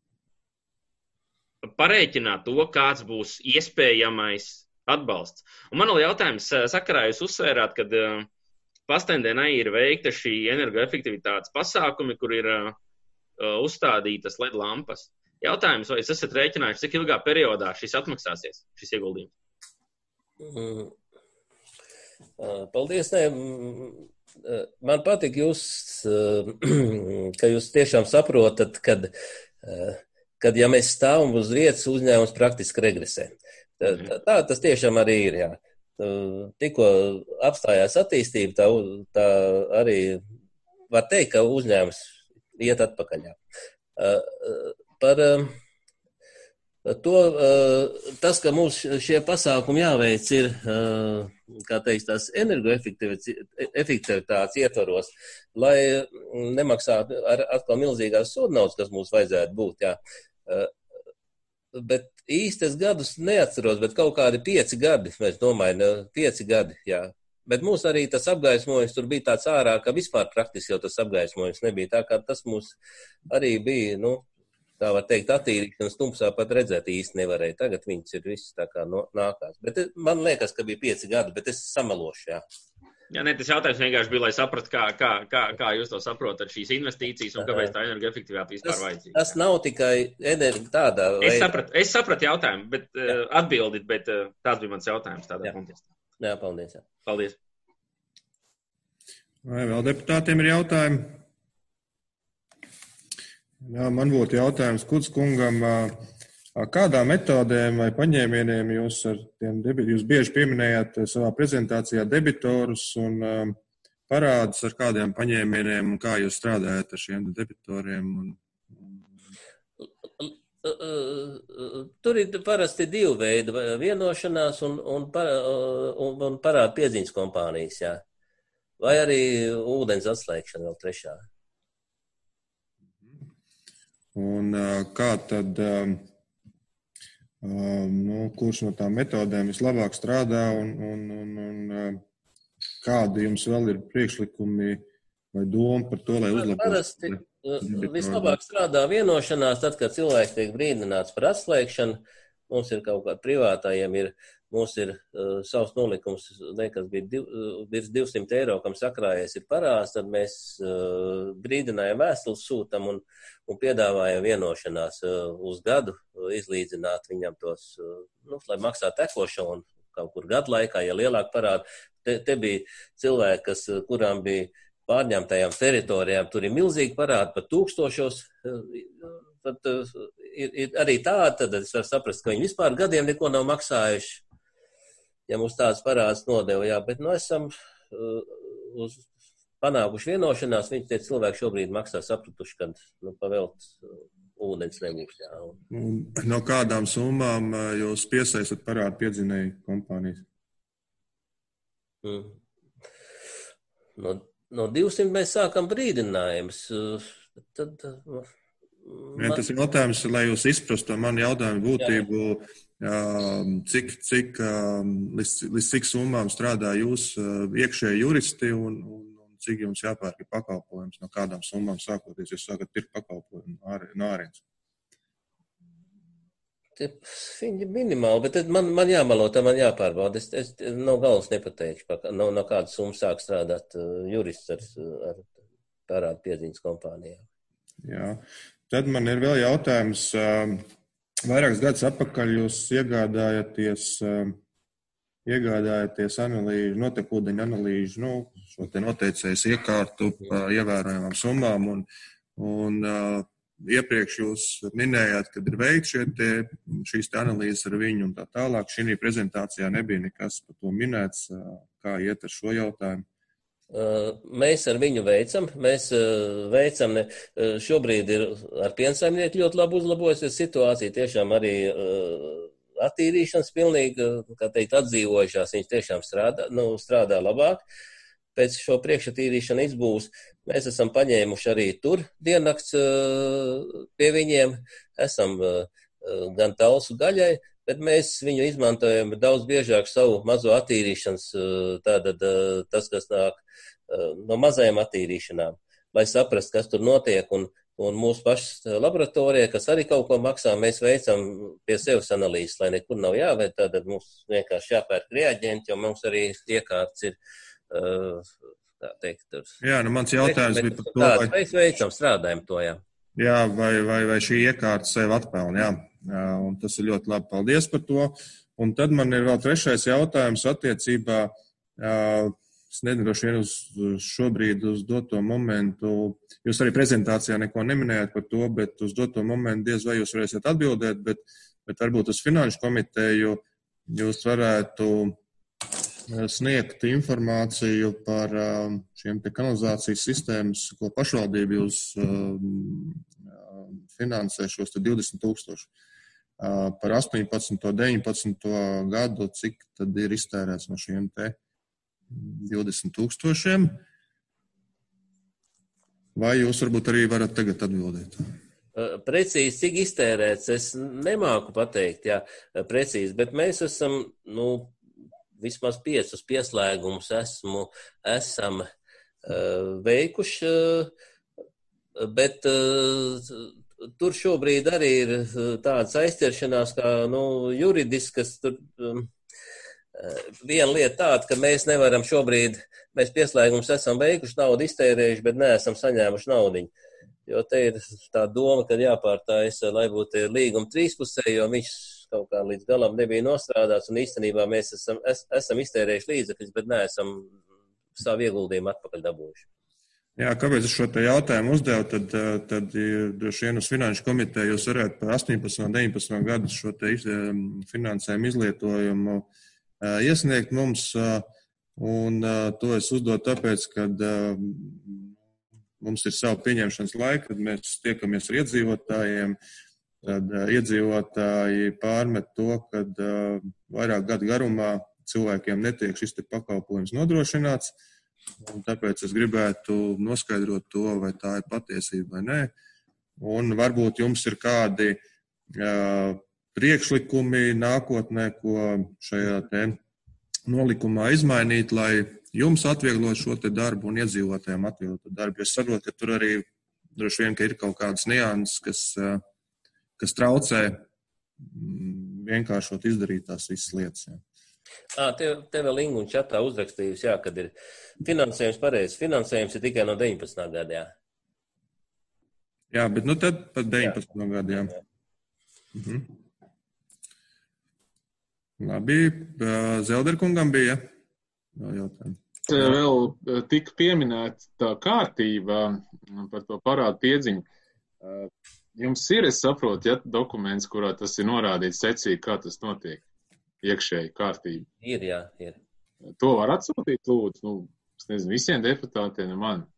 parēķināt to, kāds būs iespējamais atbalsts. Un man vēl jautājums sakarā, jūs uzsvērāt, kad uh, Pastendēnai ir veikta šī energoefektivitātes pasākumi, kur ir uh, uzstādītas L E D lampas. Jautājums, vai jūs esat rēķinājuši, cik ilgā periodā šis atmaksāsies, šis ieguldījums? Mm. Paldies. Nē. Man patīk jūs, ka jūs tiešām saprotat, kad, kad ja mēs stāvam uz vietas, uzņēmums praktiski regresē. Tā, tā tas tiešām arī ir, jā. Tikko apstājās attīstība, tā, tā arī var teikt, ka uzņēmums iet atpakaļ. Par to, tas, ka mums šie pasākumi jāveic ir, kā teiks, tās energoefektivitātes ietvaros, lai nemaksātu ar atkal milzīgās sodnaudas, kas mums vajadzētu būt, jā. Bet īsti es gadus neatceros, bet kaut kādi pieci gadi, es domāju, pieci gadi, jā. Bet mums arī tas apgaismojums tur bija tāds ārā, ka vispār praktiski jau tas apgaismojums nebija. Tā kā tas mums arī bija, nu, tā var teikt, attīrīšanas tumsā pat redzēt īsti nevarēja. Tagad viņas ir viss tā kā no, nākās. Bet man liekas, ka bija pieci gadi, bet es samelošu, jā. Jā, ne, tas jautājums vienkārši bija, lai saprastu, kā, kā, kā, kā jūs to saprotat šīs investīcijas un kāpēc tā energoefektivitāte vispār tas, vajadzīga. Tas nav tikai energi tādā veidā. Es sapratu, es sapratu jautājumu, bet uh, atbildit, bet uh, tāds bija mans jautājums tādā kontekstā. Jā, paldies. Jā. Paldies. Vai vēl deputātiem ir jautājumi? Jā, man būtu jautājums Kuts kungam. Kādā metodēm vai paņēmieniem jūs, ar tiem debi- jūs bieži pieminējāt savā prezentācijā debitorus un um, parādus, ar kādiem paņēmieniem un kā jūs strādājat ar šiem debitoriem? Un... Tur ir parasti divi veidi - vienošanās un, un, un, un parāda piedziņas kompānijas, jā. Vai arī ūdens atslēgšana vēl trešā. Un kā tad, nu, kurš no tām metodēm vislabāk strādā un, un, un, un kādi jums vēl ir priekšlikumi vai doma par to, lai uzlabotu? Parasti vislabāk strādā vienošanās, tad, kad cilvēks tiek brīdināts par atslēgšanu, mums ir kaut kādi privātājiem, ir, mums ir uh, savs nolikums, nekas bija div, uh, virs divsimt eiro, kam sakrājies ir parāds, tad mēs uh, brīdinājam vēstules sūtam un, un piedāvājam vienošanās uh, uz gadu, uh, izlīdzināt viņam tos, uh, nu, lai maksā tekošo un kaut kur gadu laikā, ja lielāk parāda. Te, te bija cilvēki, kas, kurām bija pārņemtajām teritorijām, tur ir milzīgi parādi, pat tūkstošos. Tad ir, ir arī tāda, tad es varu saprast, ka viņi vispār gadiem neko nav maksājuši, ja mums tāds parāds nodeva, jā, bet nu esam uh, uz panākuši vienošanās, viņi tie cilvēki šobrīd maksā sapratuši, kad nu, pavelt uh, ūdens nebūs, jā. Un no kādām summām uh, jūs piesaistat parādu piedzinēju kompānijas? Mm. No, no divsimt mēs sākam brīdinājumus. Tad, man... ja, tas ir jautājums, lai jūs izprastu manu jautājumu būtību, cik, cik, līdz, līdz cik summām strādā jūs iekšēji juristi un, un, un cik jums jāpērk pakalpojums, no kādām summām sākoties, jūs sākat pirkt pakalpojumu no ārienes. Viņi ir minimāli, bet man, man jāmalo, tā man jāpārbauda. Es, es no galvas nepateikšu, no, no kādas summas sāk strādāt uh, jurists ar, ar parādu piedziņas kompānijām. Jā, tad man ir vēl jautājums. Uh, vairākus gadus atpakaļ jūs iegādājaties, uh, iegādājaties analīžu, notekūdeņu analīžu, nu, šo te noteicējas iekārtu uh, ievērojamām summām un, un uh, iepriekš jūs minējāt, kad ir veikts šie te, šīs te analīzes ar viņu un tā tālāk. Šī prezentācijā nebija nekas par to minēts. Kā iet ar šo jautājumu? Mēs ar viņu veicam. Mēs veicam, ne, šobrīd ir ar piensaimnieku ļoti labi uzlabojusies situācija. Tiešām arī attīrīšanas pilnīgi, kā teikt, atdzīvojušās. Viņš tiešām strādā, nu, strādā labāk. Pēc šo priekšatīrīšanu izbūs, mēs esam paņēmuši arī tur diennakts pie viņiem, esam gan talsu gaļai, bet mēs viņu izmantojam daudz biežāk savu mazo attīrīšanas, tātad tas, kas nāk no mazajām attīrīšanām, lai saprast, kas tur notiek, un, un mūsu pašas laboratorija, kas arī kaut ko maksā, mēs veicam pie sevis analīzes, lai nekur nav jāvērt, tātad mums vienkārši jāpērk reaģenti, jo mums arī iekārts ir. Uh, tā teikt, tur. Jā, nu mans jautājums bija par to, vai... Mēs veicam, strādājam to, jā. Jā, vai, vai, vai šī iekārta sev atpelna, jā. jā. Un tas ir ļoti labi, paldies par to. Un tad man ir vēl trešais jautājums attiecībā, uh, es nedroši vien uz šobrīd uz doto momentu, jūs arī prezentācijā neko neminējāt par to, bet uz doto momentu diez vai jūs varēsiet atbildēt, bet, bet varbūt uz finanšu komiteju jūs varētu sniegt informāciju par šiem te kanalizācijas sistēmas, ko pašvaldība jūs finansē šos te divdesmit tūkstoši. Par astoņpadsmito, deviņpadsmito gadu, cik tad ir iztērēts no šiem te divdesmit tūkstošiem? Vai jūs varbūt arī varat tagad atbildēt? Precīzi, cik iztērēts, es nemāku pateikt, jā, precīzi, bet mēs esam, nu, vismaz piecus pieslēgumus esmu, esam uh, veikuši, uh, bet uh, tur šobrīd arī ir tādas aizķeršanās, kā nu, juridiskas. Tur, um, viena lieta tāda, ka mēs nevaram šobrīd, mēs pieslēgumus esam veikuši, naudu iztērējuši, bet neesam saņēmuši naudiņu. Jo te ir tā doma, ka jāpārtājas, lai būtu līguma trīspusē, jo viņš kaut kā līdz galam nebija nostrādāts, un īstenībā mēs esam, es, esam iztērējuši līdzekļus, bet neesam savu ieguldījumu atpakaļ dabūjuši. Jā, kāpēc es šo te jautājumu uzdevu, tad, tad droši vien uz finanšu komiteju jūs varētu par astoņpadsmito un deviņpadsmito gadu šo te finansējumu izlietojumu iesniegt mums, un to es uzdotu tāpēc, kad mums ir savu pieņemšanas laika, kad mēs tiekamies ar iedzīvotājiem, tad uh, iedzīvotāji pārmet to, ka uh, vairāk gadu garumā cilvēkiem netiek šis te pakalpojums nodrošināts, un tāpēc es gribētu noskaidrot to, vai tā ir patiesība vai nē. Un varbūt jums ir kādi uh, priekšlikumi nākotnē, ko šajā te nolikumā izmainīt, lai jums atvieglot šo te darbu un iedzīvotājiem atvieglot darbu. Es saprotu, ka tur arī droši vien, ka ir kaut kādas nianses, kas, kas traucē vienkāršot izdarīt tās visas lietas. Jā. À, te, te vēl Inga un čatā uzrakstījusi, jā, kad ir finansējums pareizs. Finansējums ir tikai no deviņpadsmitā gada, jā. Jā, bet nu tad pat deviņpadsmitā gada, jā. Mhm. Labi, Zelderkungam bija jautājumi. Vēl tika pieminēta tā kārtība par to parādu piedziņu. Jums ir, es saprotu, ja dokuments, kurā tas ir norādīts secīgi, kā tas notiek, iekšēji kārtība. Ir, jā, ir. To var atsūtīt, lūdzu, nu, es nezinu, visiem deputātiem un man.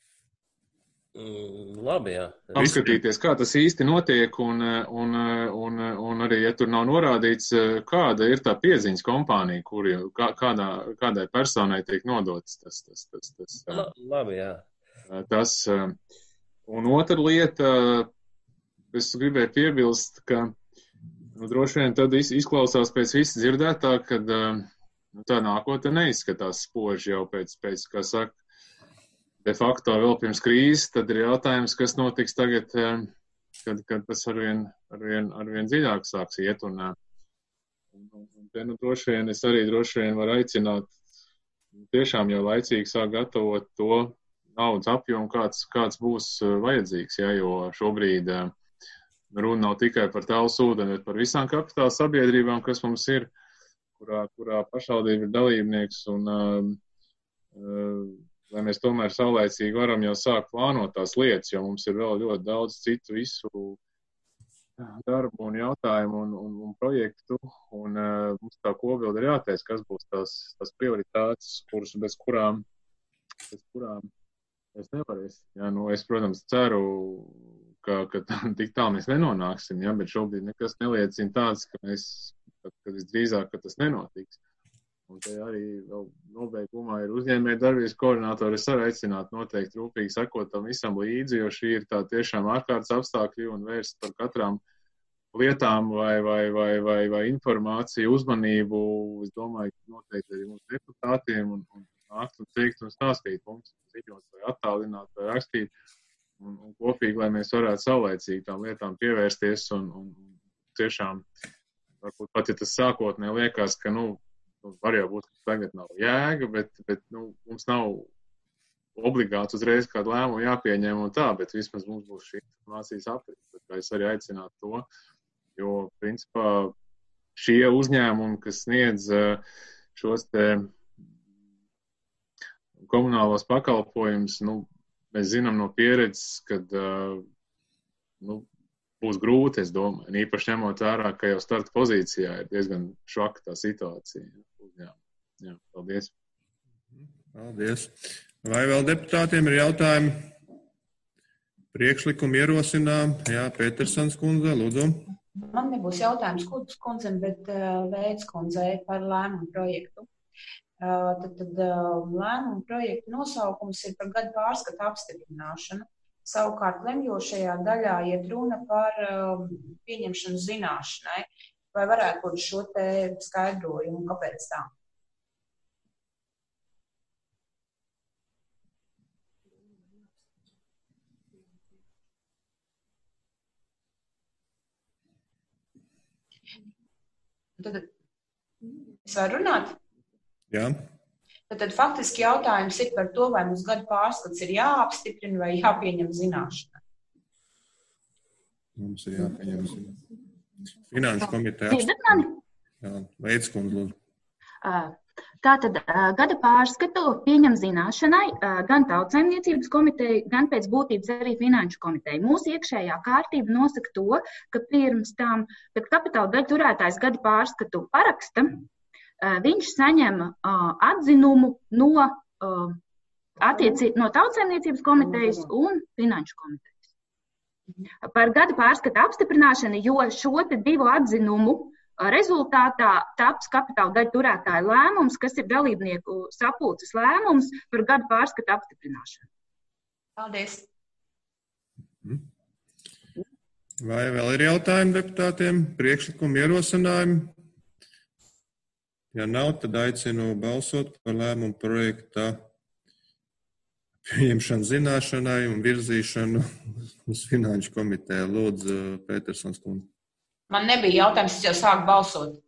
Mm, labi, jā. Apskatīties, kā tas īsti notiek, un, un, un, un arī, ja tur nav norādīts, kāda ir tā pieziņas kompānija, kur jau, kā, kādā, kādai personai tiek nodots tas. tas, tas, tas La, labi, jā. Tas, un otra lieta, es gribēju piebilst, ka nu, droši vien tad izklausās pēc viss dzirdētā, kad nu, tā nākotne neizskatās spoži jau pēc, pēc, kā saka, de facto vēl pirms krīzes, tad ir jautājums, kas notiks tagad, kad, kad tas arvien, arvien, arvien dziļāk sāks iet. Un, un, un te, nu, droši vien, es arī droši vien varu aicināt tiešām jau laicīgi sāk gatavot to naudas apjomu, kāds, kāds būs vajadzīgs, ja, jo šobrīd runa nav tikai par Tallas ūdeni, bet par visām kapitāla sabiedrībām, kas mums ir, kurā, kurā pašvaldība ir dalībnieks un uh, uh, lai mēs tomēr saulaicīgi varam jau sākt plānot tās lietas, jo mums ir vēl ļoti daudz citu visu darbu un jautājumu un, un, un projektu, un uh, mums tā kopbilde ir jāteic, kas būs tās, tās prioritātes, kuras bez kurām, bez kurām es nevarēs. Ja, nu, es, protams, ceru, ka, ka tik tā mēs nenonāksim, ja, bet šobrīd nekas neliecina tāds, ka mēs, ka visdrīzāk, ka tas nenotiks. Un te arī vēl nobeigumā ir uzņēmēju darbības koordinātori. Es arī aicinātu noteikti rūpīgi sekot tam visam līdzi, jo šī ir tā tiešām ārkārtas apstākļi un vērst par katrām lietām vai, vai, vai, vai, vai informāciju, uzmanību. Es domāju, ka noteikti arī mums deputātiem un, un nākt un teikt un stāstīt mums, ziņot vai attālināt vai rakstīt. Un, un kopīgi, lai mēs varētu saulaicīgi tām lietām pievērsties un, un tiešām, varbūt pat ja tas sākotnē liekas, ka, nu, var jau būt, ka tagad nav jēga, bet, bet nu, mums nav obligāti uzreiz kādu lēmumu jāpieņem un tā, bet vismaz mums būs šī informācijas aprits. Es arī aicinātu to, jo, principā, šie uzņēmumi, kas sniedz šos te komunālos pakalpojumus, nu, mēs zinām no pieredzes, kad nu, būs grūti, es domāju, un īpaši ņemot vērā, ka jau starta pozīcijā ir diezgan švaka tā situācija. Jā, jā, paldies. Paldies. Vai vēl deputātiem ir jautājumi? Priekšlikumu ierosinām. Jā, Petersons kundze, lūdzu. Man nebūs jautājums Kudas kundzem, bet uh, Veids kundzei par lēmumu projektu. Uh, tad tad uh, lēmumu projektu nosaukums ir par gadu pārskatu apstiprināšanu. Savukārt lemjošajā daļā iet runa par uh, pieņemšanu zināšanai. Vai varētu būt šo te skaidrojumu, kāpēc tā? Tad es varu runāt? Jā. Tad, tad faktiski jautājums ir par to, vai mums gadu pārskats ir jāapstiprina vai jāpieņem zināšanai. Mums ir jāpieņem zināšanai. Finanšu komiteja. Jā, Veids kundze, lūdzu. Tātad gada pārskatu pieņem zināšanai gan Tautsaimniecības komiteja, gan pēc būtības arī Finanšu komiteja. Mūsu iekšējā kārtība nosaka to, ka pirms tam, kad kapitāla daļu turētājs gada pārskatu paraksta, viņš saņem atzinumu no, attieci, no Tautsaimniecības komitejas un Finanšu komitejas. par gada pārskata apstiprināšanu, jo šo te divu atzinumu rezultātā taps kapitāla daļu turētāju lēmums, kas ir dalībnieku sapulces lēmums par gada pārskata apstiprināšanu. Paldies. Vai vēl ir jautājumi deputātiem, priekšlikumi, ierosinājumi? Ja nav, tad aicinu balsot par lēmumu projekta pieņemšanu zināšanai un virzīšanu uz Finanšu komiteju. Lūdzu, Petersons kundze. Man nebija jautājums, es jau sāku balsot.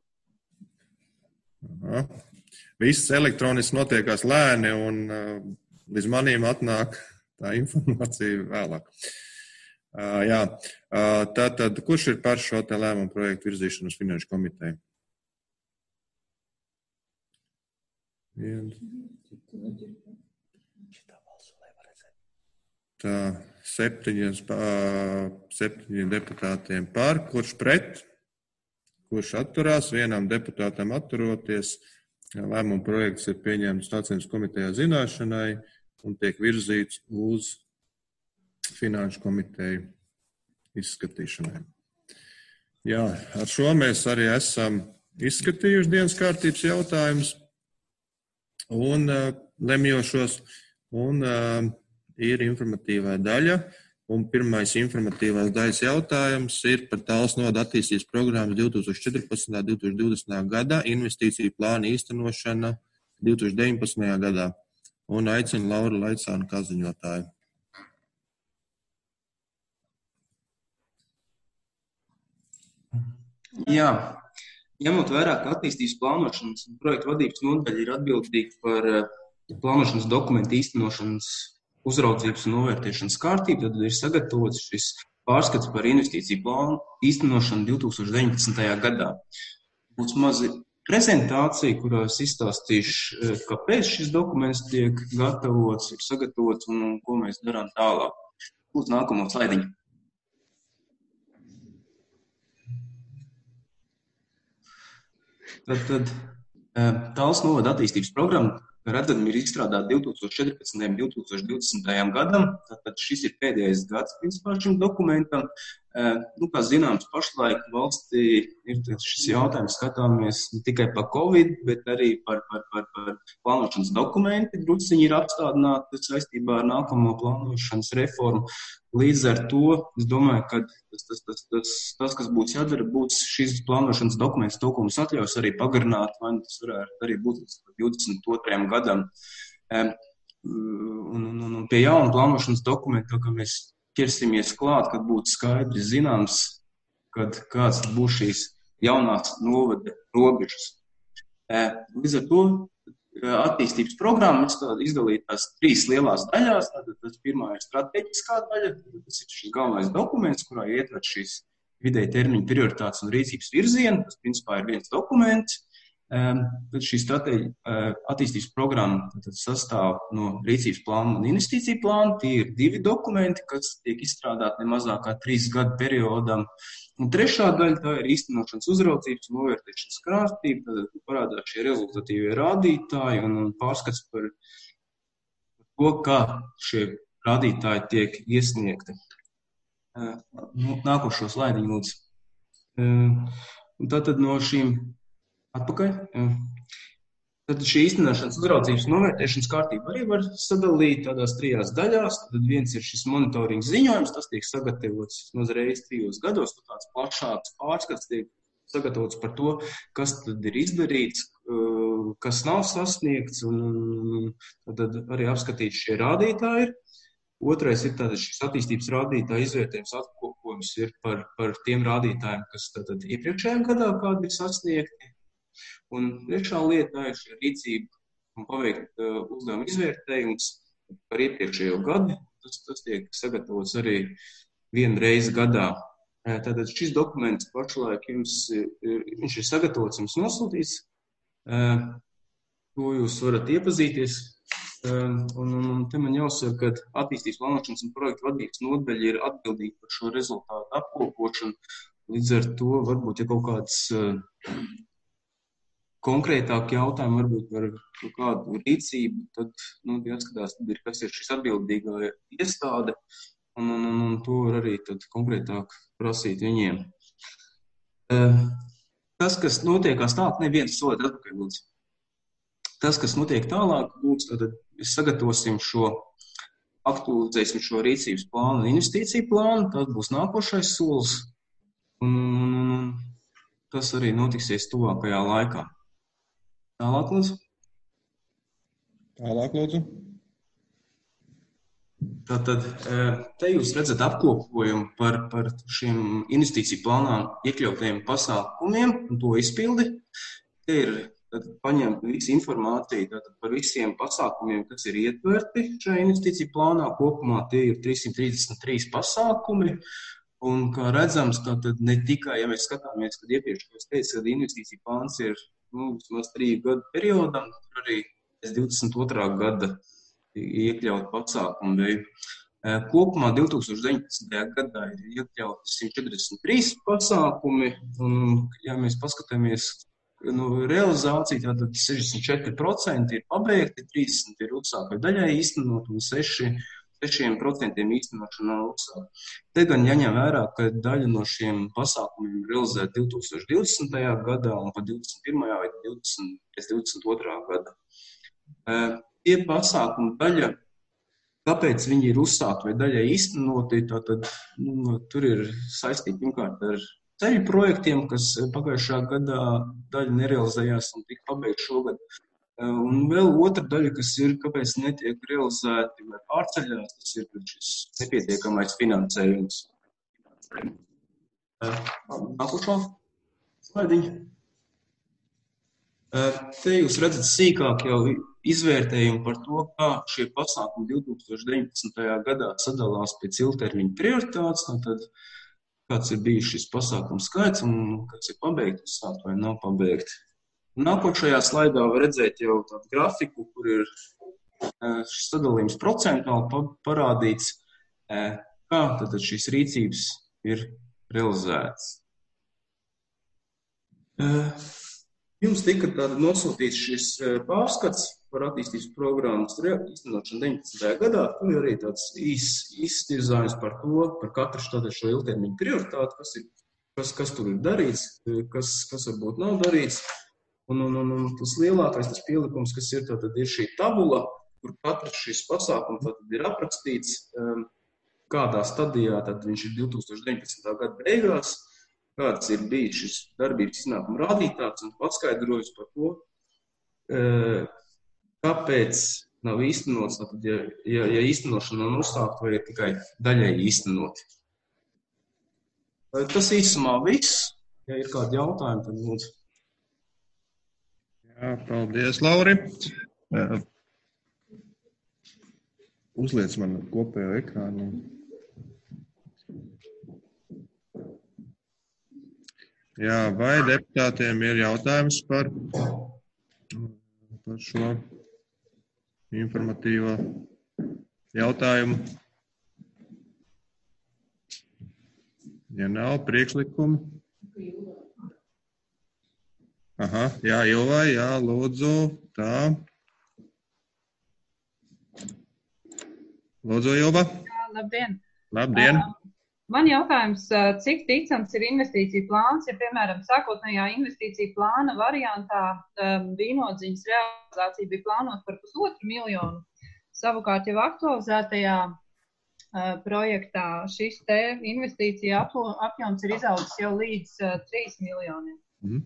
Aha. Viss elektroniski notiekās lēni un uh, līdz manīm atnāk tā informācija vēlāk. Uh, jā, uh, tātad, kurš ir par šo te lēmumu projektu virzīšanu uz Finanšu komiteju? Viens. Tā, septiņas, septiņiem deputātiem par, kurš pret, kurš atturās, vienam deputātam atturoties. Lēmuma projekts ir pieņemts Tautsaimniecības komitejā zināšanai un tiek virzīts uz Finanšu komiteju izskatīšanai. Jā, ar šo mēs arī esam izskatījuši dienas kārtības jautājumus un uh, lemjošos un uh, ir informatīvā daļa, un pirmais informatīvās daļas jautājums ir par Tallas novada attīstības programmas divi tūkstoši četrpadsmitajā līdz divi tūkstoši divdesmitajā gadā investīciju plāna īstenošana divi tūkstoši deviņpadsmitajā gadā. Un aicinu Lauru Laicānu kā ziņotāju. Jā, ņemot vērā, ka attīstības plānošanas un projektu vadības nodaļa ir atbildīga par plānošanas dokumentu īstenošanas uzraudzības un novērtēšanas kārtību, tad ir sagatavots šis pārskats par investīciju plānu īstenošanu divi tūkstoši deviņpadsmitajā gadā. Būs mazi prezentācija, kurā es izstāstīšu, kāpēc šis dokuments tiek gatavots, ir sagatavots un, un ko mēs darām tālāk. Lūdzu, nākamo slaidiņu. Tad, tad Tallas novada attīstības programma redzami ir izstrādāta divi tūkstoši četrpadsmitajam līdz divi tūkstoši divdesmitajam gadam. Tātad šis ir pēdējais gads principā šim dokumentam. Nu, kā zināms, pašlaik valstī ir šis jautājums skatāmies ne tikai par Covid, bet arī par, par, par, par plānošanas dokumenti. Drusciņi ir apstādināti saistībā ar nākamo plānošanas reformu. Līdz ar to, es domāju, ka tas, tas, tas, tas, tas kas būs jādara, būs šis plānošanas dokuments, to, ko mums atļaus arī pagarināt, vai tas varētu arī būt līdz divdesmit otrajam gadam. Un, un, un pie jauna plānošanas dokumenta, ka mēs ķersimies klāt, kad būtu skaidri zināms, kad kāds būs šīs jaunās novada robežas. Līdz ar to attīstības programma ir izdalītās trīs lielās daļās. Tātad tas pirmā ir strateģiskā daļa, tas ir šis galvenais dokuments, kurā ietver šīs vidēja termiņa prioritātes un rīcības virzieni. Tas principā ir viens dokuments. Tad šī strateģija attīstības programma sastāv no rīcības plāna un investīciju plāna. Tie ir divi dokumenti, kas tiek izstrādāti ne mazāk kā trīs gadu periodam. Un trešā daļa tā ir īstenošanas uzraudzības un novērtēšanas kārtība. Tad parādās šie rezultatīvie rādītāji un, un pārskats par to, kā šie rādītāji tiek iesniegti. Nākošo slaidiņu lūdzu. Un tātad no šīm atpakaļ. Tad šī īstenošanas uzraudzības un novērtēšanas kārtība arī var sadalīt tādās trijās daļās. Tad viens ir šis monitorings ziņojums, tas tiek sagatavots mazreiz trijos gados. Tāds plašāks pārskats tiek sagatavots par to, kas tad ir izdarīts, kas nav sasniegts, un tad arī apskatīts šie rādītāji. Otrais ir tātad šis attīstības rādītāja izvērtējums atkopojums ir par, par tiem rādītājiem, kas tātad iepriekšējā gadā kādi ir sasniegti. Un trešā lieta ir šī rīcība un paveikt uh, uzdevumu izvērtējums par iepriekšējo gadu. Tas, tas tiek sagatavots arī vienu reizi gadā. Tātad šis dokuments pašlaik jums ir, viņš ir sagatavots, jums nosūtīts. Uh, to jūs varat iepazīties. Uh, un, un te man jāsaka, ka attīstības plānošanas un projektu vadības nodaļa ir atbildīga par šo rezultātu apkopošanu. Līdz ar to varbūt, ja kaut kāds uh, konkrētāk jautājumi varbūt par kādu rīcību, tad, nu, jāskatās, tad ir, kas ir šis atbildīgā iestāde. un, un, un, un to var arī tad konkrētāk prasīt viņiem. Tas, kas notiekās tālāk, neviens solīt atpakaļ, lūdzu. Tas, kas notiek tālāk, lūdzu, tad mēs sagatavosim šo, aktualizēsim šo rīcības plānu un investīciju plānu, tad būs nākošais solis, un, un, un tas arī notiksies tuvākajā laikā. Tālāk, lūdzu. Tālāk, lūdzu. Tātad te jūs redzat apkopojumu par, par šiem investīciju plānā iekļautajiem pasākumiem un to izpildi. Te ir paņemta visa informācija tātad par visiem pasākumiem, kas ir ietverti šajā investīciju plānā. Kopumā tie ir trīssimt trīsdesmit trīs pasākumi. Un kā redzams, tātad ne tikai, ja mēs skatāmies, kad iepriekš, ko es teicu, kad investīcija plāns ir nu, vismaz trīs gadu periodam, tur arī divdesmit otrā gada iekļaut pasākumu veidu. Kopumā divtūkstoš deviņpadsmitajā gadā ir iekļauti simt četrdesmit trīs pasākumi, un, ja mēs paskatāmies nu, realizāciju, tātad sešdesmit četri procenti ir pabeigti, trīsdesmit ir uzsākt vai daļai īstenot, un seši procenti īstenošana nav uzsākt. Te gan jāņem vērā, ka daļa no šiem pasākumiem ir realizēta divtūkstoš divdesmitajā gadā un pa divdesmit pirmajā vai divdesmit otrā gada. Tie pasākumi daļa, kāpēc viņi ir uzsākti vai daļai īstenoti, tātad nu, tur ir saistīti pirmkārt ar ceļu projektiem, kas pagājušā gadā daļa nerealizējās un tika pabeigta šogad. Un vēl otra daļa, kas ir, kāpēc netiek realizēti vai pārceļās, tas ir šis nepietiekamais finansējums. Nākošā slaidiņa. Te jūs redzat sīkāk jau izvērtējumu par to, kā šie pasākumi divtūkstoš deviņpadsmitajā gadā sadalās pēc ilgtermiņa prioritātes, tad kāds ir bijis šis pasākums skaits un kas ir pabeigts, uzsākt vai nav pabeigti. Nākošajā slaidā var redzēt jau tādu grafiku, kur ir šis sadalījums procentuāli parādīts, kā tad šīs rīcības ir realizētas. Jums tika tāda nosūtīts šis pārskats par attīstības programmas īstenošanu deviņpadsmitajā gadā. Tur ir arī tāds īsts iztirzājums par to, par katru tādu šo ilgtermiņu prioritāti, kas, ir, kas, kas tur ir darīts, kas, kas varbūt nav darīts. Un, un, un, un tas lielākais tas pielikums, kas ir, tātad ir šī tabula, kur katrs šis pasākums tātad ir aprakstīts, kādā stadijā tad viņš ir divtūkstoš deviņpadsmitā gada beigās, kāds ir bijis šis darbības iznākuma rādītājs un paskaidrojums par to, kāpēc nav īstenots, tātad, ja, ja, ja īstenošana nav uzsākta vai ir tikai daļai īstenoti. Tas īsumā viss. Ja ir kādi jautājumi, tad lūdzu. Jā, paldies, Lauri. Uzliec man kopējo ekrānu. Jā, vai deputātiem ir jautājums par, par šo informatīvo jautājumu? Ja nav priekšlikumu. Aha, jā, Ilvai, jā, lūdzu, tā. Lūdzu, Ilva. Jā, labdien. Labdien. Uh, Man jautājums, cik ticams ir investīcija plāns, ja, piemēram, sākotnējā investīcija plāna variantā um, vīnodziņas realizācija bija plānot par pusotru miljonu. Savukārt jau aktualizētajā uh, projektā šis te investīcija apjoms ir izaudzis jau līdz uh, trīs miljoniem. Mm.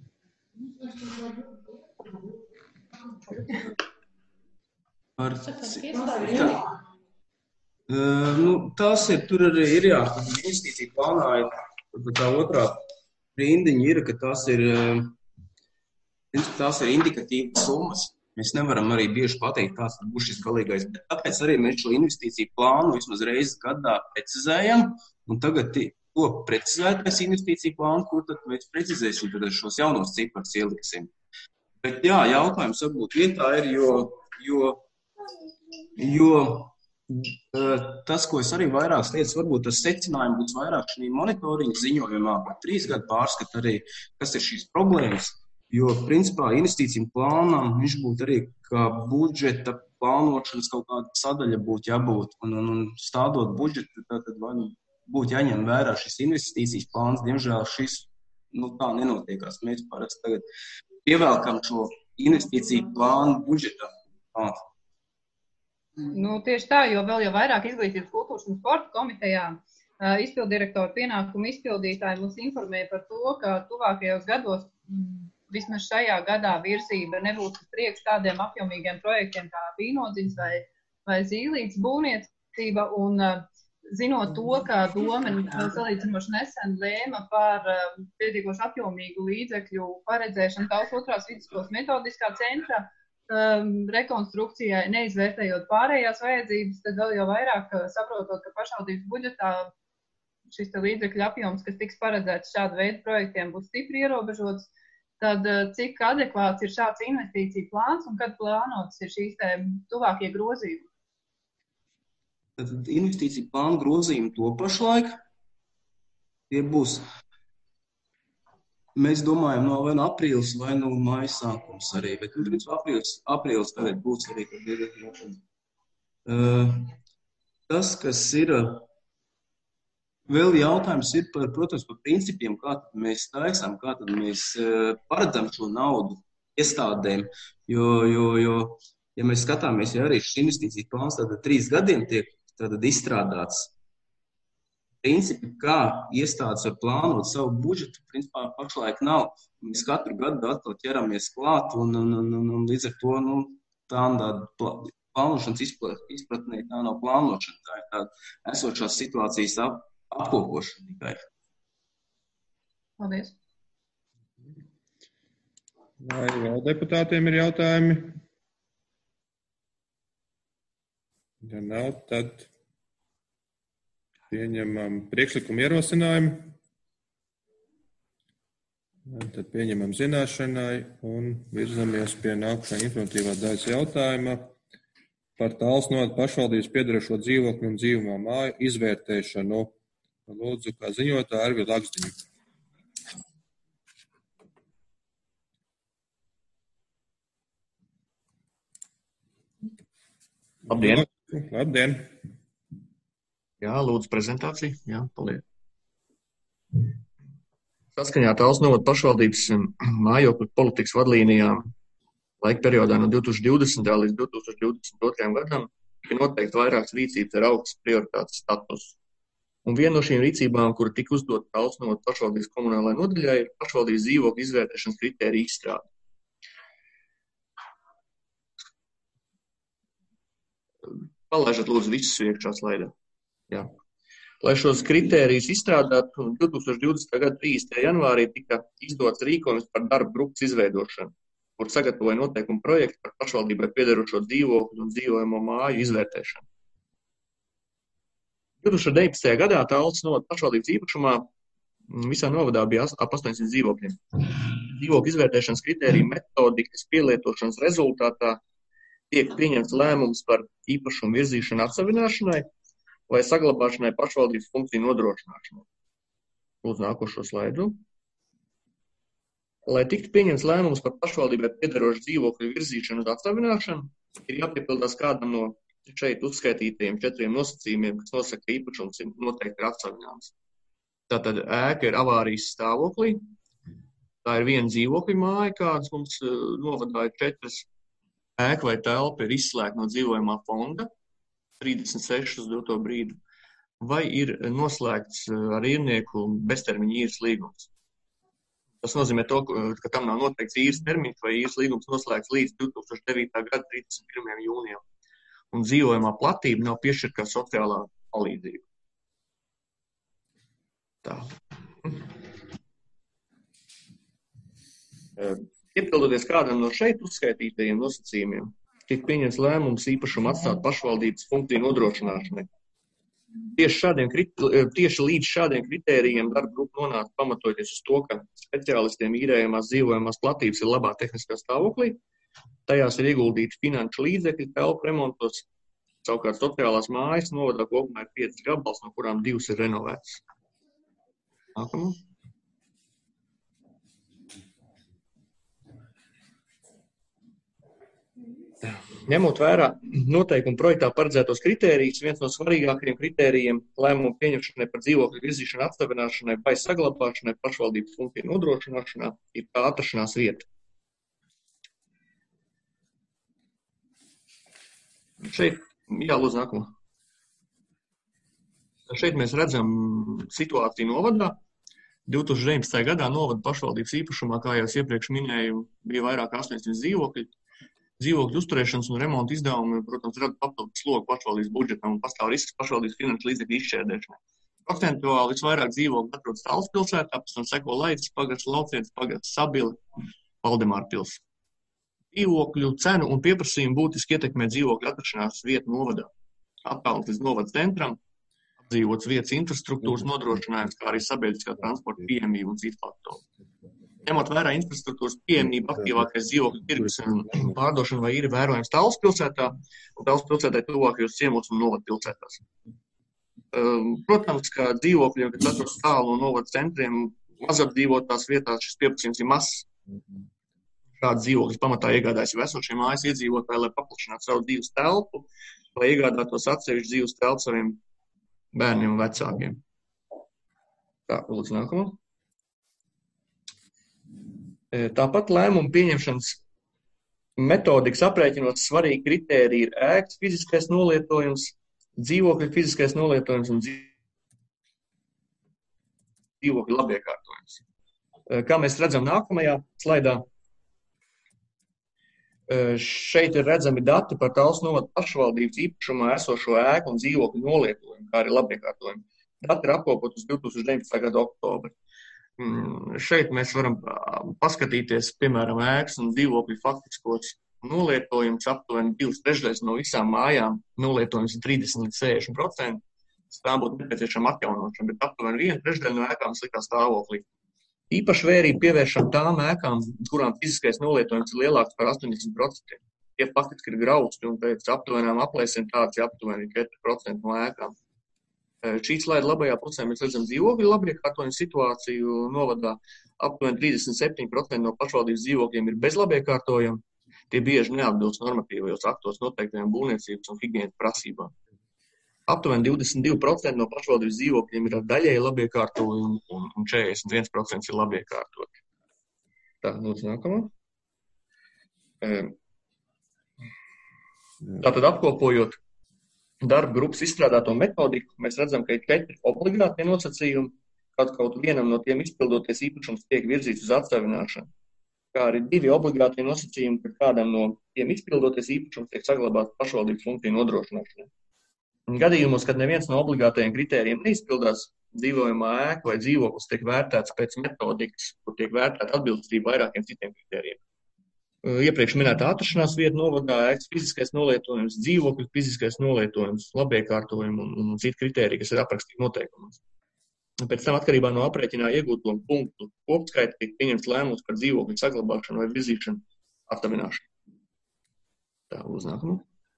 Par cik? Uh, nu, tās ir, tur arī ir jā, investīcija plānā ir tā otrā rindiņa ir, ka tās ir, uh, tās ir indikatīvas summas. Mēs nevaram arī bieži pateikt, kāds būs šis galīgais, bet tāpēc arī mēs šo investīciju plānu vismaz reizes gadā precizējam, un tagad to precizētais investīciju plānu, kur tad mēs precizēsim, tad šos jaunos ciparus ieliksim. Bet jā, jautājums varbūt vietā ir, jo, jo, jo tas, ko es arī vairāk teicu, varbūt tas secinājums būs vairāk šī monitoringa ziņojumā par trīs gadu pārskatu arī, kas ir šīs problēmas, jo, principā, investīciju plānām viņš būtu arī kā budžeta plānošanas kaut kāda sadaļa būtu jābūt. Un, un, un stādot budžetu, tad, tad būtu jāņem vērā šis investīcijas plāns. Diemžēl šis nu, tā nenotiekās. Mēs parasti tagad pievelkam šo investīciju plānu budžeta plānu. Nu, tieši tā, jo vēl jau vairāk izglītības, kultūras un sporta komitejā uh, izpildirektora pienākumu izpildītāji mums informēja par to, ka tuvākajos gados, mm, vismaz šajā gadā, virzība nebūs uz priekšu tādiem apjomīgiem projektiem kā Vīnodziņas vai, vai Zīlītes būvniecība. Un, uh, zinot to, ka doma salīdzinoši nesen lēma par uh, pietiekoši apjomīgu līdzekļu paredzēšanu Talsu otrās vidusskolas metodiskā centra um, rekonstrukcijai, neizvērtējot pārējās vajadzības, tad vēl jau vairāk uh, saprotot, ka pašvaldības budžetā šis līdzekļu apjoms, kas tiks paredzēts šādu veidu projektiem, būs stipri ierobežots. Tad cik adekvāts ir šāds investīcija plāns un kad plānotas ir šīs te tuvākie grozījumi? Tad investīcija plāna grozījumi to pašlaik. Tie būs, mēs domājam, no vai no aprīlis vai no māja sākums arī. Bet, pirms aprīlis, aprīlis tagad būs arī, kad ir. Uh, tas, kas ir, vēl jautājums ir par, protams, par principiem, kā tad mēs taisām, kā tad mēs uh, paredzam šo naudu iestādēm, jo, jo, jo, ja mēs skatāmies, ja arī šis investīcijas plāns tad trīs gadiem tiek tad izstrādāts principi, kā iestādes var plānot savu budžetu, principā pašlaik nav. Mēs katru gadu atkal ķeramies klāt un, un, un, un, un līdz ar to, nu, tā tāda plānošanas izpratnē, tā nav plānošana, tā ir tāda esošās situācijas ap, apkopošana tikai. Paldies. Vai vēl deputātiem ir jautājumi? Ja nav, tad pieņemam priekšlikumu ierosinājumu. Tad pieņemam zināšanai un virzamies pie nākušā informatīvā daļas jautājuma par Talsu novada pašvaldības piederošo dzīvokļu un dzīvojamo māju izvērtēšanu. Lūdzu, kā ziņotāju Arvidu Lakstiņu. Labdien! Labdien! Jā, lūdzu prezentāciju. Jā, paldies. Saskaņā Talsu novada pašvaldības mājokļu politikas vadlīnijām laika periodā no divi tūkstoši divdesmitā līdz divi tūkstoši divdesmit otrajam gadam ir noteikti vairākas rīcības ar augsts prioritātes statusu. Un viena no šīm rīcībām, kura tika uzdota Talsu novada pašvaldības komunālajai nodaļai, ir pašvaldības dzīvokļu izvērtēšanas kritēriju izstrāde. Palaižat lūdzu visus iekšā slaidā. Jā. Lai šos kritērijus izstrādātu, divi tūkstoši divdesmitā gada trīsdesmitajā janvārī tika izdots rīkojums par darba grupas izveidošanu, kur sagatavoja noteikumu projektu par pašvaldībai piederošo dzīvokļu un dzīvojamo māju izvērtēšanu. divi tūkstoši deviņpadsmitajā gadā Talsu novada pašvaldības īpašumā visā novadā bija ap astoņsimt dzīvokļiem. Dzīvokļu izvērtēšanas kritēriju metodikas pielietošanas rezultātā tiek pieņemts lēmums par īpašumu virzīšanu atsavināšanai vai saglabāšanai pašvaldības funkciju nodrošināšanai. Lūdzu nākošo slaidu. Lai tiktu pieņemts lēmums par pašvaldībai piederošu dzīvokļu virzīšanu uz atsavināšanu, ir jāpiepildās kādam no šeit uzskaitītajiem četriem nosacījumiem, kas nosaka, ka īpašums ir noteikti ir atsavināms. Tātad ēka ir avārijas stāvoklī, tā ir viena dzīvokļu māja, kādas mums novadā ir četras. Ēka vai telpa ir izslēgta no dzīvojamā fonda, trīsdesmit seši uz doto brīdi, vai ir noslēgts ar īrnieku beztermiņa īres līgums. Tas nozīmē to, ka tam nav noteikts īres termiņš vai īres līgums noslēgts līdz divi tūkstoši devītā gada trīsdesmit pirmajam jūnijam, un dzīvojamā platība nav piešķirta kā sociālā palīdzība. Tā. Iepildoties kādam no šeit uzskaitītajiem nosacījumiem, tiek pieņemts lēmums īpašumu atstāt pašvaldības funkciju nodrošināšanai. Tieši, šādiem, tieši līdz šādiem kritērijiem darba grupa nonāca pamatoties uz to, ka speciālistiem īrējamās dzīvojamās platības ir labā tehniskā stāvoklī, tajās ir ieguldīti finanšu līdzekļi, telpu remontos, savukārt sociālās mājas novadā kopumā ir piecas gabals, no kurām divas ir renovētas. Nākamā. Ņemot vērā noteikumu projektā paredzētos kritērijus, viens no svarīgākajiem kritērijiem lēmumu pieņemšanai par dzīvokļu virzīšanu atstavināšanai vai saglabāšanai pašvaldības funkciju nodrošināšanā ir tā atrašanās vieta. Šeit, jā, lūdzu, nākamā. Šeit mēs redzam situāciju novadā. divi tūkstoši deviņpadsmitajā gadā novada pašvaldības īpašumā, kā jau es iepriekš minēju, bija vairāk astoņsimt dzīvokļi. Dzīvokļu uzturēšanas un remonta izdevumi, protams, rada papildus slogu pašvaldības budžetam un pastāv risks pašvaldības finanšu līdzekļu izšķērdēšanai. Procentuāli visvairāk dzīvokļu atrodas Tallas pilsētā, pēc tam seko Laidas pagasts, Laucietes pagasts, Sabile, Valdemāra pils. Dzīvokļu cenu un pieprasījumu būtiski ietekmē dzīvokļu atrašanās vietu novadā. Attālināts līdz novada centram, apdzīvotas vietas infrastruktūras nodrošinājums, kā arī sabiedriskā transporta pieejamība un citu faktoru. Ņemot vērā infrastruktūras pieejamību, aktīvākais dzīvokļu tirgus pārdošana vai ir vērojams Tallas pilsētā un Tallas pilsētai tuvākajos ciemos un novada pilsētās. Protams, ka dzīvokļiem, kad atrodas tālu no novada centriem, mazapdzīvotās vietās šis pieprasījums ir mazs. Šāds dzīvokļus pamatā iegādājas jau esošie mājas iedzīvotāji, lai paplašinātu savu dzīves telpu, lai iegādātos atsevišķu dzīves telpu saviem bērniem un vecākiem. Tā, lūdzu, nākamā. Tāpat lēmumu pieņemšanas metodikas aprēķinos svarīgi kritēriji ir ēkas fiziskais nolietojums, dzīvokļu fiziskais nolietojums un dzīvokļu labiekārtojums. Kā mēs redzam nākamajā slaidā, šeit ir redzami dati par Tallas novada pašvaldības īpašumā esošo ēku un dzīvokļu nolietojumu, kā arī labiekārtojumu. Dati ir apkopot uz divi tūkstoši deviņpadsmitā gada oktobri. Šeit mēs varam paskatīties, piemēram, ēkas un dzīvokļu faktiskos nolietojumus aptuveni divas trešdaļas no visām mājām. Nolietojums ir trīsdesmit līdz sešdesmit procenti. Tā būtu nepieciešama atjaunošana, bet aptuveni viena trešdaļa no ēkām sliktā stāvoklī. Īpaši vērību pievēršam tām ēkām, kurām fiziskais nolietojums ir lielāks par astoņdesmit procentiem. Tie faktiski ir grausti un pēc aptuvenām aplēsēm tāds ir aptuveni četri procenti no ēkām. Šī slaida labajā pusē mēs redzam dzīvokļu labiekārtojumu situāciju novadā. Aptuveni trīsdesmit septiņi procenti no pašvaldības dzīvokļiem ir bez labiekārtojuma. Tie bieži neatbilst normatīvajos aktos noteiktajām būvniecības un higienas prasībām. Aptuveni divdesmit divi procenti no pašvaldības dzīvokļiem ir ar daļēju labiekārtojumu un, un četrdesmit viens procents ir labiekārtoti. Tā, lūdzu, nākamā. Tātad apkopojot darba grupas izstrādāto metodiku, mēs redzam, ka ir četri obligātie nosacījumi, kad kaut vienam no tiem izpildoties īpašums tiek virzīts uz atsevišķināšanu, kā arī divi obligātie nosacījumi, ka kādam no tiem izpildoties īpašums tiek saglabāts pašvaldības funkciju nodrošināšanai. Gadījumos, kad neviens no obligātajiem kritērijiem neizpildās, dzīvojamā ēka vai dzīvoklis tiek vērtēts pēc metodikas, kur tiek vērtēta atbilstība vairākiem citiem kritērijiem. Iepriekš minētā atrašanās vieta novadā, ēkas fiziskais nolietojums, dzīvokļu fiziskais nolietojums, labiekārtojumi un, un citi kritēriji, kas ir aprakstīti noteikumos. Pēc tam atkarībā no aprēķinā iegūto punktu kopskaita tiek pieņemts lēmums par dzīvokļu saglabāšanu vai virzīšanu attālināšanu. Tā, uz nākamo.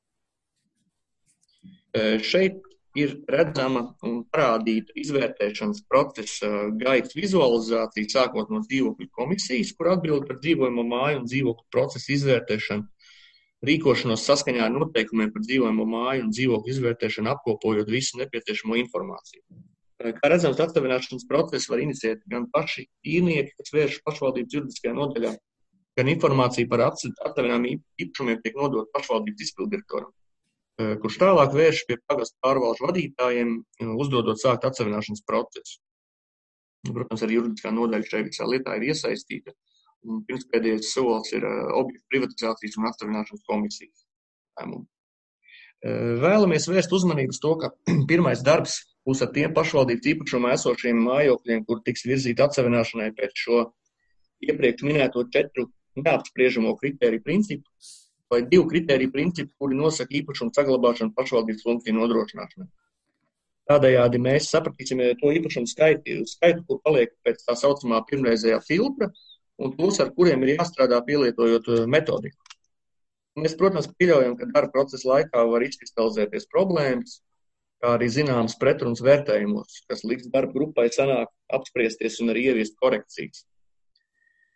Šeit ir redzama un parādīta izvērtēšanas procesa gaitas vizualizācija, sākot no dzīvokļu komisijas, kur atbild par dzīvojamo māju un dzīvokļu procesu izvērtēšanu, rīkošanos saskaņā ar noteikumiem par dzīvojamo māju un dzīvokļu izvērtēšanu, apkopojot visu nepieciešamo informāciju. Kā redzams, attālināšanas procesu var iniciēt gan paši īrnieki, kas vērš pašvaldības juridiskajā nodaļā, gan informācija par attālinājumu īpašumiem tiek nodot pašvaldības izpilddirektoram, kurš tālāk vērš pie pagastu pārvalžu vadītājiem, uzdodot sākt atsevišķināšanas procesu. Protams, arī juridiskā nodaļa šajā visā lietā ir iesaistīta. Pirmspēdējais solis ir objektu privatizācijas un atsevišķināšanas komisijas lēmumu. Vēlamies vērst uzmanības to, ka pirmais darbs būs ar tiem pašvaldības īpašumā esošiem mājokļiem, kur tiks virzīti atsevišķināšanai pēc šo iepriekš minēto četru neapspriežamo kritēriju principu, vai divu kritēriju principu, kuri nosaka īpašumu saglabāšanu pašvaldības funkciju nodrošināšanai. Tādējādi mēs sapratīsim to īpašumu skaitu, skaitu, kur paliek pēc tā saucamā pirmreizējā filtra, un tos, ar kuriem ir jāstrādā pielietojot metodiku. Mēs, protams, pieļaujam, ka darba procesa laikā var izkristalizēties problēmas, kā arī zināmas pretrunas vērtējumos, kas liks darba grupai sanāk apspriesties un arī ieviest korekcijas.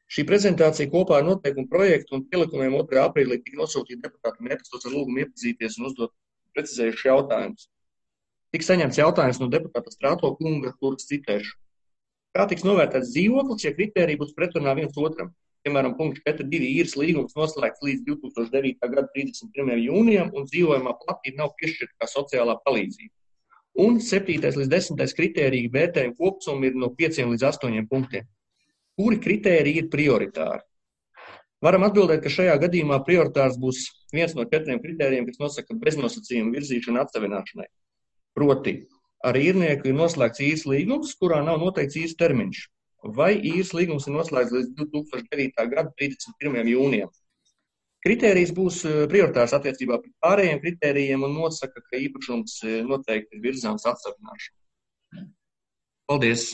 Šī prezentācija kopā ar noteikumu projektu un pielikumiem otrajā aprīlī tika nosūtīta deputātiem e-pastos ar lūgumu iepazīties un uzdot precizējušus jautājumus. Tika saņemts jautājums no deputāta Strāto kunga, kurus citēšu. Kā tiks novērtēts dzīvoklis, ja kritēriji būs pretrunā viens otram? Piemēram, punkts četri divi īres līgums noslēgts līdz divs tūkstoši devītā gada trīsdesmit pirmajam jūnijam un dzīvojamā platība nav piešķirta kā sociālā palīdzība. Un septītais līdz desmitais kritērija vērtējuma kopsumma ir no pieciem līdz astoņiem punktiem. Kuri kritēriji ir prioritāri? Varam atbildēt, ka šajā gadījumā prioritārs būs viens no četriem kritērijiem, kas nosaka beznosacījumu virzīšanu atsavināšanai. Proti, ar īrnieku ir noslēgts īres līgums, kurā nav noteikts īres termiņš, vai īres līgums ir noslēgts līdz divs tūkstoši devītā gada trīsdesmit pirmajam jūnijam. Kritērijs būs prioritārs attiecībā pret pārējiem kritērijiem un nosaka, ka īpašums noteikti ir virzāms atsavināšanai. Paldies!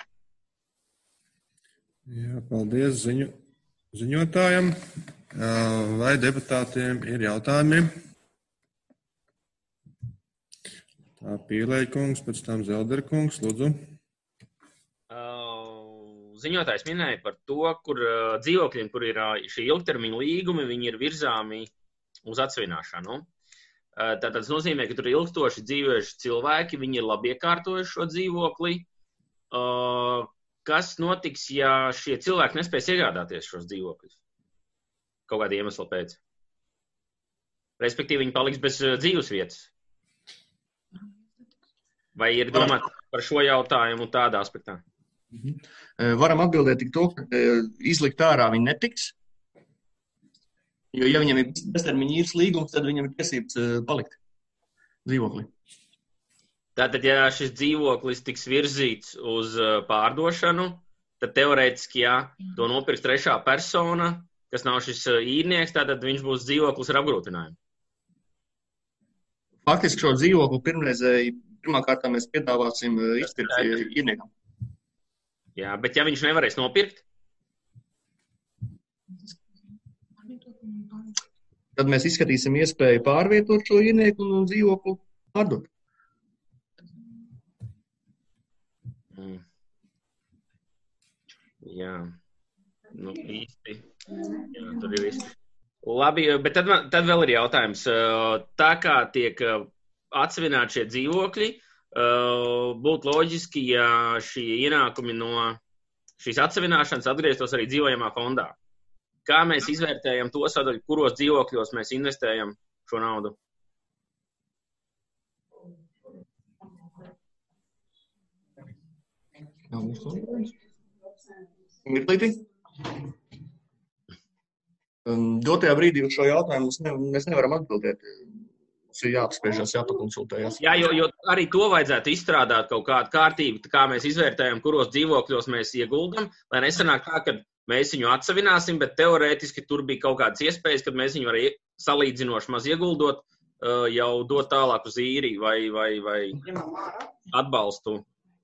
Jā, paldies ziņu, ziņotājam. Vai deputātiem ir jautājumi? Tā Pīlēja kungs, pēc tam Zeldera kungs, lūdzu. Ziņotājs minēja par to, kur dzīvokļiem, kur ir šī ilgtermiņa līgumi, viņi ir virzāmi uz atsavināšanu. Tātad tas nozīmē, ka tur ir ilgstoši dzīvojuši cilvēki, viņi ir labi iekārtojuši šo dzīvokli. Kas notiks, ja šie cilvēki nespēs iegādāties šos dzīvokļus? Kaut kāda iemesla pēc. Respektīvi, viņi paliks bez dzīves vietas. Vai ir domāt par šo jautājumu tādā aspektā? Varam atbildēt tik to, ka izlikt ārā viņi netiks. Jo, ja viņam ir beztermiņa īres līgums, tad viņam ir tiesības palikt dzīvoklī. Tātad, ja šis dzīvoklis tiks virzīts uz pārdošanu, tad teorētiski, ja to nopirks trešā persona, kas nav šis īrnieks, tātad viņš būs dzīvoklis ar apgrūtinājumu. Faktiski šo dzīvokli pirmreizēji, pirmā kārtā mēs piedāvāsim izpirkt īrniekam. Jā, bet ja viņš nevarēs nopirkt? Tad mēs izskatīsim iespēju pārvietot šo īrnieku un dzīvokli pārdot. Jā, nu īsti, jā, tur ir viss. Labi, bet tad, tad vēl ir jautājums. Tā kā tiek atsavināti šie dzīvokļi, būtu loģiski, ja šie ienākumi no šīs atsavināšanas atgrieztos arī dzīvojamā fondā. Kā mēs izvērtējam to sadaļu, kuros dzīvokļos mēs investējam šo naudu? Mirklīti. Dotajā brīdī uz šo jautājumu mēs, ne, mēs nevaram atbildēt. Mums ir jāapspriežas, jāpakonsultējas. Jā, jo, jo arī to vajadzētu izstrādāt kaut kādu kārtību, kā mēs izvērtējam, kuros dzīvokļos mēs ieguldam, lai nesanāk tā, ka mēs viņu atsavināsim, bet teorētiski tur bija kaut kādas iespējas, kad mēs viņu arī salīdzinoši maz ieguldot, jau dot tālāk uz īriju vai, vai, vai atbalstu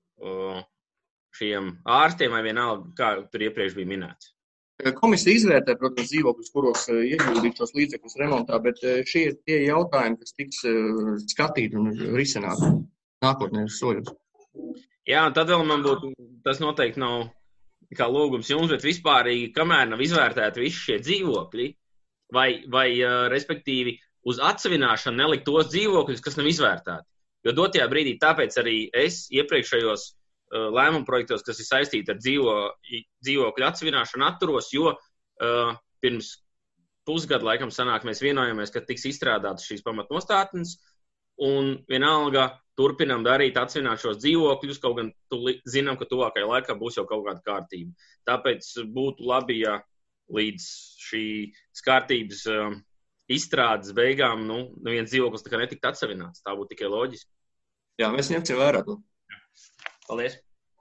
šiem ārstiem vai vienalga, kā tur iepriekš bija minēts. Komisija izvērtē, protams, dzīvokļus, kuros ieguldīt šos līdzekļus remontā, bet šie ir tie jautājumi, kas tiks skatīti un risināti nākotnē soļos. Jā, un tad vēl man būtu, tas noteikti nav kā lūgums jums, bet vispārīgi, kamēr nav izvērtēti visi šie dzīvokļi, vai, vai respektīvi uz atsavināšanu nelikt tos dzīvokļus, kas nav izvērtēti. Jo dotajā brīdī tāpēc arī es iepriekšējos lēmumu projektos, kas ir saistīti ar dzīvo, dzīvokļu atsavināšanu, atturos, jo uh, pirms pusgadu laikam sanāk mēs vienojamies, ka tiks izstrādātas šīs pamatnostādnes, un vienalga turpinam darīt, atsvināt šos dzīvokļus, kaut gan tu zinām, ka tuvākajā laikā būs jau kaut kāda kārtība. Tāpēc būtu labi, ja līdz šī kārtības uh, izstrādes beigām, nu, neviens dzīvoklis tā kā netikt atsavināts. Tā būtu tikai loģiski. Jā, mēs ņemsim vērā to. Paldies.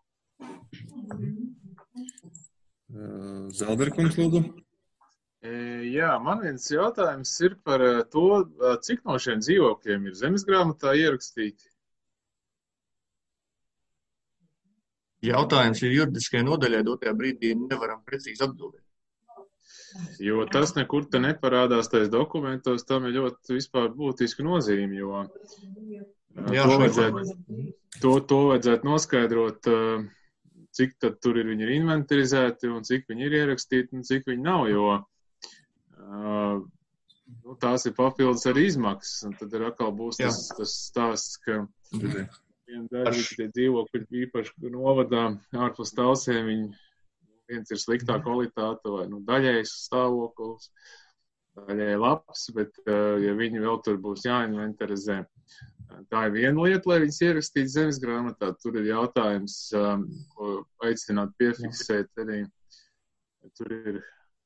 Zelderkungs, lūdzu. Jā, man viens jautājums ir par to, cik no šiem dzīvokļiem ir zemesgrāmatā ierakstīti. Jautājums ir juridiskajai nodaļai, dotajā brīdī nevaram precīzi atbildēt. Jo tas nekur te neparādās tais dokumentos, tam ir ļoti vispār būtiski nozīme, jo Jā, to, vajadzētu, to, to vajadzētu noskaidrot cik tad tur ir viņi ir inventarizēti un cik viņi ir ierakstīti un cik viņi nav, jo uh, nu, tās ir papildus arī izmaksas, un tad ir atkal būs tas, tas stāsts, ka viena daļa tie dzīvokļi īpaši novadā ārpus Talsiem, viņi viens ir sliktā kvalitāte vai nu, daļējs stāvoklis, daļēji labs, bet uh, ja viņi vēl tur būs jāinventarizē, tā ir viena lieta, lai viņas ierakstītu zemes grāmatā. Tur ir jautājums, um, ko aicināt piefiksēt arī. Tur ir,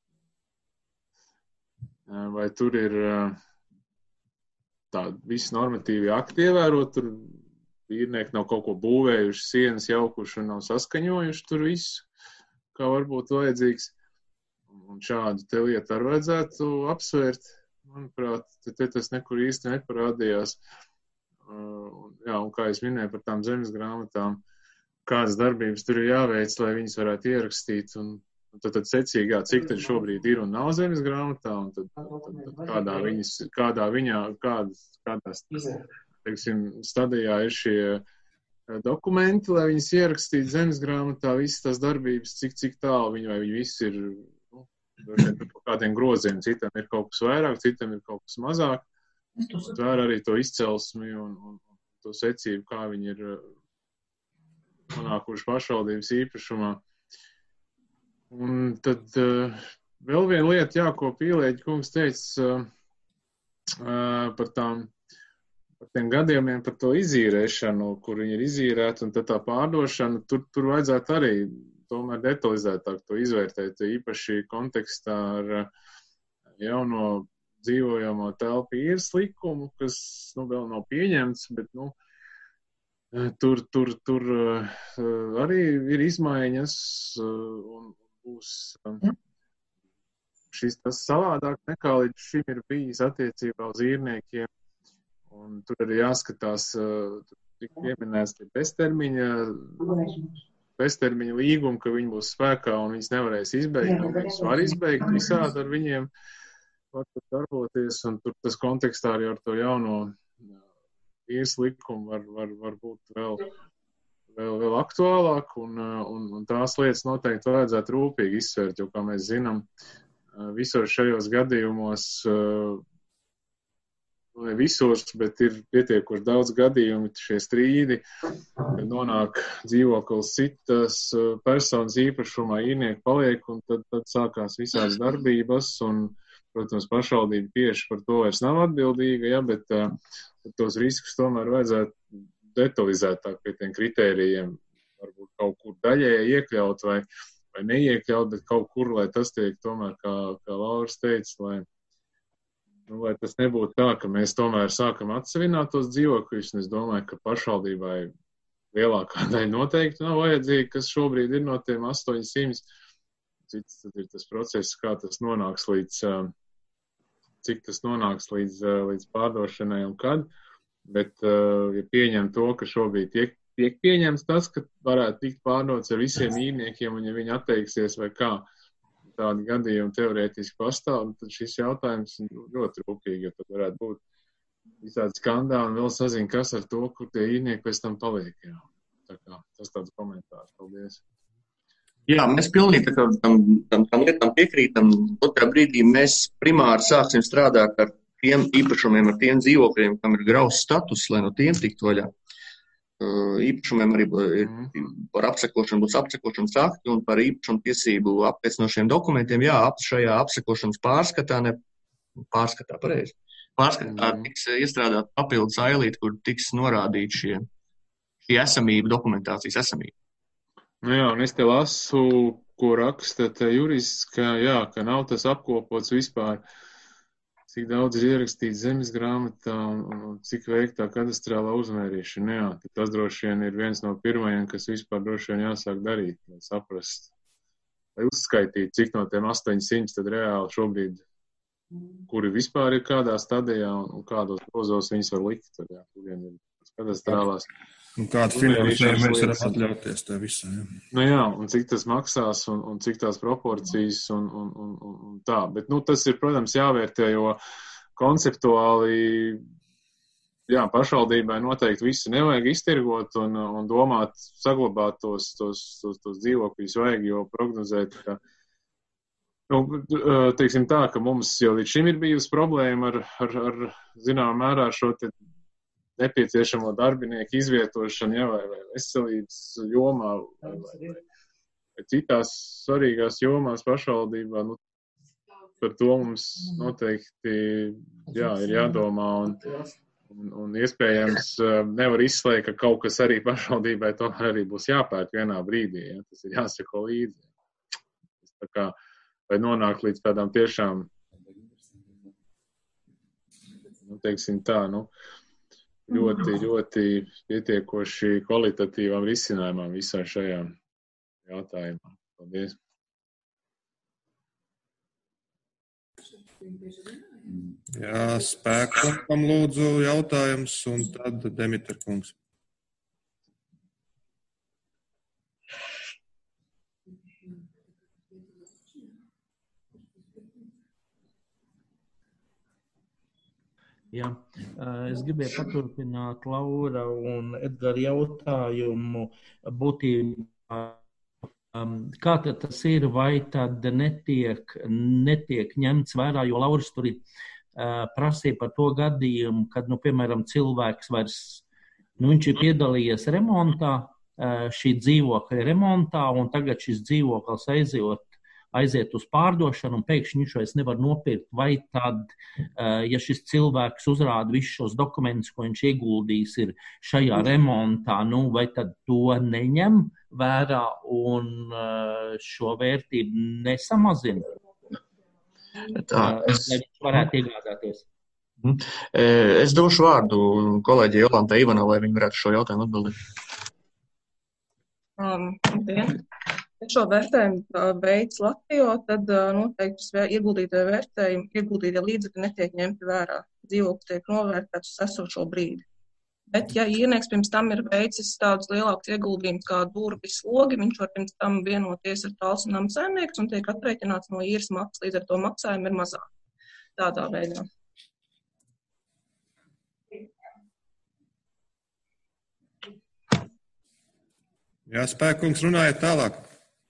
uh, vai tur ir uh, tādi visi normatīvi akti ievērot, tur īrnieki nav kaut ko būvējuši, sienas jaukuši un nav saskaņojuši tur visu, kā varbūt vajadzīgs. Un šādu te lietu arī vajadzētu apsvērt. Manuprāt, te, te tas nekur īsti neparādījās. Uh, jā, un kā es minēju par tām zemes grāmatām, kādas darbības tur ir jāveic, lai viņas varētu ierakstīt. Un, un tad, tad secīgi, jā, cik tad šobrīd ir un nav zemes grāmatā, un tad, tad, tad kādā, viņas, kādā viņā, kādas, kādās, teiksim, stadijā ir šie dokumenti, lai viņas ierakstītu zemes grāmatā, visas tās darbības, cik, cik tālu viņi, vai viņi visi ir, nu, par kādiem groziem, citam ir kaut kas vairāk, citam ir kaut kas mazāk. Tvēr arī to izcelsmi un, un, un to secību, kā viņi ir nonākuši pašvaldības īpašumā. Un tad uh, vēl viena lieta, jā, ko Pīlēģi kungs teica uh, uh, par tām, par tiem gadījumiem, par to izīrēšanu, kur viņi ir izīrēti, un tad tā pārdošana, tur, tur vajadzētu arī tomēr detalizētāk to izvērtēt, īpaši kontekstā ar jauno dzīvojamo telpu īres likumu, kas, nu, vēl nav pieņemts, bet, nu, tur, tur, tur uh, arī ir izmaiņas uh, un būs um, šis tas savādāk nekā līdz šim ir bijis attiecībā uz īrniekiem. Un tur arī jāskatās, uh, tik pieminēts tie beztermiņa, beztermiņa līgumi, ka viņi būs spēkā un viņas nevarēs izbeigt, un viņas var izbeigt visādi ar viņiem. Var darboties, un tur tas kontekstā arī ar to jauno īres likumu var, var, var būt vēl, vēl, vēl aktuālāk, un, un, un tās lietas noteikti vajadzētu rūpīgi izsvērt, jo, kā mēs zinām, visos šajos gadījumos, ne visos, bet ir pietiekoši daudz gadījumi, šie strīdi, kad nonāk dzīvoklis citas personas īpašumā, īrnieki paliek, un tad, tad sākās visādas darbības, un protams, pašvaldība tieši par to vairs nav atbildīga, ja, bet uh, tos riskus tomēr vajadzētu detalizētāk pie tiem kritērijiem, varbūt kaut kur daļēji iekļaut vai, vai neiekļaut, bet kaut kur, lai tas tiek tomēr, kā, kā Lauris teica, lai, nu, lai tas nebūtu tā, ka mēs tomēr sākam atsevināt tos dzīvokļus, un es domāju, ka pašvaldībai lielākā daļa noteikti nav vajadzīga, kas šobrīd ir no tiem astoņsimt. Cits tad ir tas process, kā tas nonāks līdz, cik tas nonāks līdz, līdz pārdošanai un kad, bet, ja pieņem to, ka šobrīd tiek, tiek pieņems tas, ka varētu tikt pārdots ar visiem īrniekiem, un ja viņi atteiksies vai kā, tādi gadījumi teorētiski pastāv, tad šis jautājums ļoti rūpīgi, jo tad varētu būt visādi skandāli un vēl sazina, kas ar to, kur tie īrnieki pēc tam paliek. Jā. Tā kā, tas tāds komentārs. Paldies. Jā, mēs pilnīgi tam, tam, tam lietām piekrītam. Otrā brīdī mēs primāri sāksim strādāt ar tiem īpašumiem, ar tiem dzīvokļiem, kam ir grauds status, lai no tiem tiktu vaļā. Īpašumiem arī ir par apsekošanu, būs apsekošanas akti un par īpašumu tiesību apliecinošiem dokumentiem. Jā, ap šajā apsekošanas pārskatā, ne pārskatā, pareizi. Pārskatā tiks iestrādāt papildus ailīt, kur tiks norādīt šie, šī esamība, dokumentācijas esamība. Nu jā, un es te lasu, ko raksta te jurists, ka, jā, ka nav tas apkopots vispār, cik daudz ir ierakstīts zemes grāmatā un, un cik veiktā kadastrālā uzmērīšana. Jā, tas droši vien ir viens no pirmajiem, kas vispār droši vien jāsāk darīt, lai saprast, lai uzskaitītu, cik no tiem astoņsimt tad reāli šobrīd, kuri vispār ir kādā stadijā un, un kādos grozos viņas var likt, tad jā, kuriem ir kadastrālās. Un kādu finansējumu mēs varam atļauties tev visā, jā. Nu jā, un cik tas maksās, un, un cik tās proporcijas, un, un, un, un tā. Bet, nu, tas ir, protams, jāvērtē, jo konceptuāli jā, pašvaldībai noteikti visu nevajag iztirgot un, un domāt, saglabāt tos, tos, tos, tos dzīvokļus vajag, jo prognozēt, ka, nu, teiksim tā, ka mums jau līdz šim ir bijusi problēma ar, ar, ar zinām mērā šo te nepieciešamo darbinieku izvietošanu, ja, vai, vai veselības jomā, vai, vai, vai citās svarīgās jomās pašvaldībā, nu, par to mums noteikti, jā, ir jādomā un, un, un iespējams nevar izslēgt, ka kaut kas arī pašvaldībai tomēr arī būs jāpērk vienā brīdī, ja, tas ir jāsako līdzi. Tā kā, vai nonākt līdz tādām tiešām, nu, teiksim tā, nu, ļoti, ļoti pietiekoši kvalitatīvām risinājumām visā šajā jautājumā. Paldies. Jā, Spēkam lūdzu jautājums, un tad Demitra kungs. Jā, es gribēju paturpināt Laura un Edgara jautājumu būtībā. Kā tad tas ir, vai tad netiek, netiek ņemts vērā, jo Lauris tur ir uh, prasīja par to gadījumu, kad, nu, piemēram, cilvēks vairs, nu, viņš ir piedalījies remontā, uh, šī dzīvokļa remontā, un tagad šis dzīvoklis aiziet, aiziet uz pārdošanu, un pēkšņi viņš vairs nevar nopirkt, vai tad, uh, ja šis cilvēks uzrāda visus šos dokumentus, ko viņš ieguldījis ir šajā remontā, nu, vai tad to neņem vērā un šo vērtību nesamazina, tā, es... lai viņš varētu iegādāties. Es došu vārdu kolēģi Jolantai Ivanovai, lai viņi varētu šo jautājumu atbildēt. Um, ja šo vērtējumu veids Latvijā, tad noteikti ieguldītie vērtējumi, ieguldītie līdzekļi netiek ņemti vērā. Dzīvoklis tiek novērtēts uz esošo brīdi. Bet, ja īrnieks pirms tam ir veicis tādus lielākus ieguldījumus kā durvis logi, viņš var pirms tam vienoties ar tāls un nama saimnieks un tiek aprēķināts no īres maksas, līdz ar to maksājumi ir mazāk. Tādā veidā. Jā, Spēkungs, runājiet tālāk.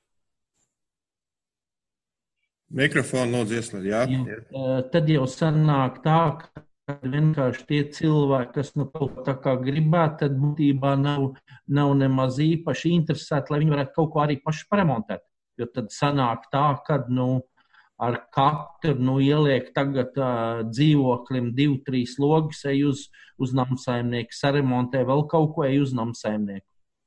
Mikrofonu lūdzu ieslēdz, jā. jā. Tad jau sanāk tā, ka vienkārši tie cilvēki, kas nu kaut tā kā gribētu, tad būtībā nav, nav nemaz īpaši interesēti, lai viņi varētu kaut ko arī paši paremontēt. Jo tad sanāk tā, kad nu ar katru nu ieliek tagad uh, dzīvoklim divu, trīs logus, ej uz, uz namsaimnieku, saremontē vēl kaut ko, ej uz namsaimnieku.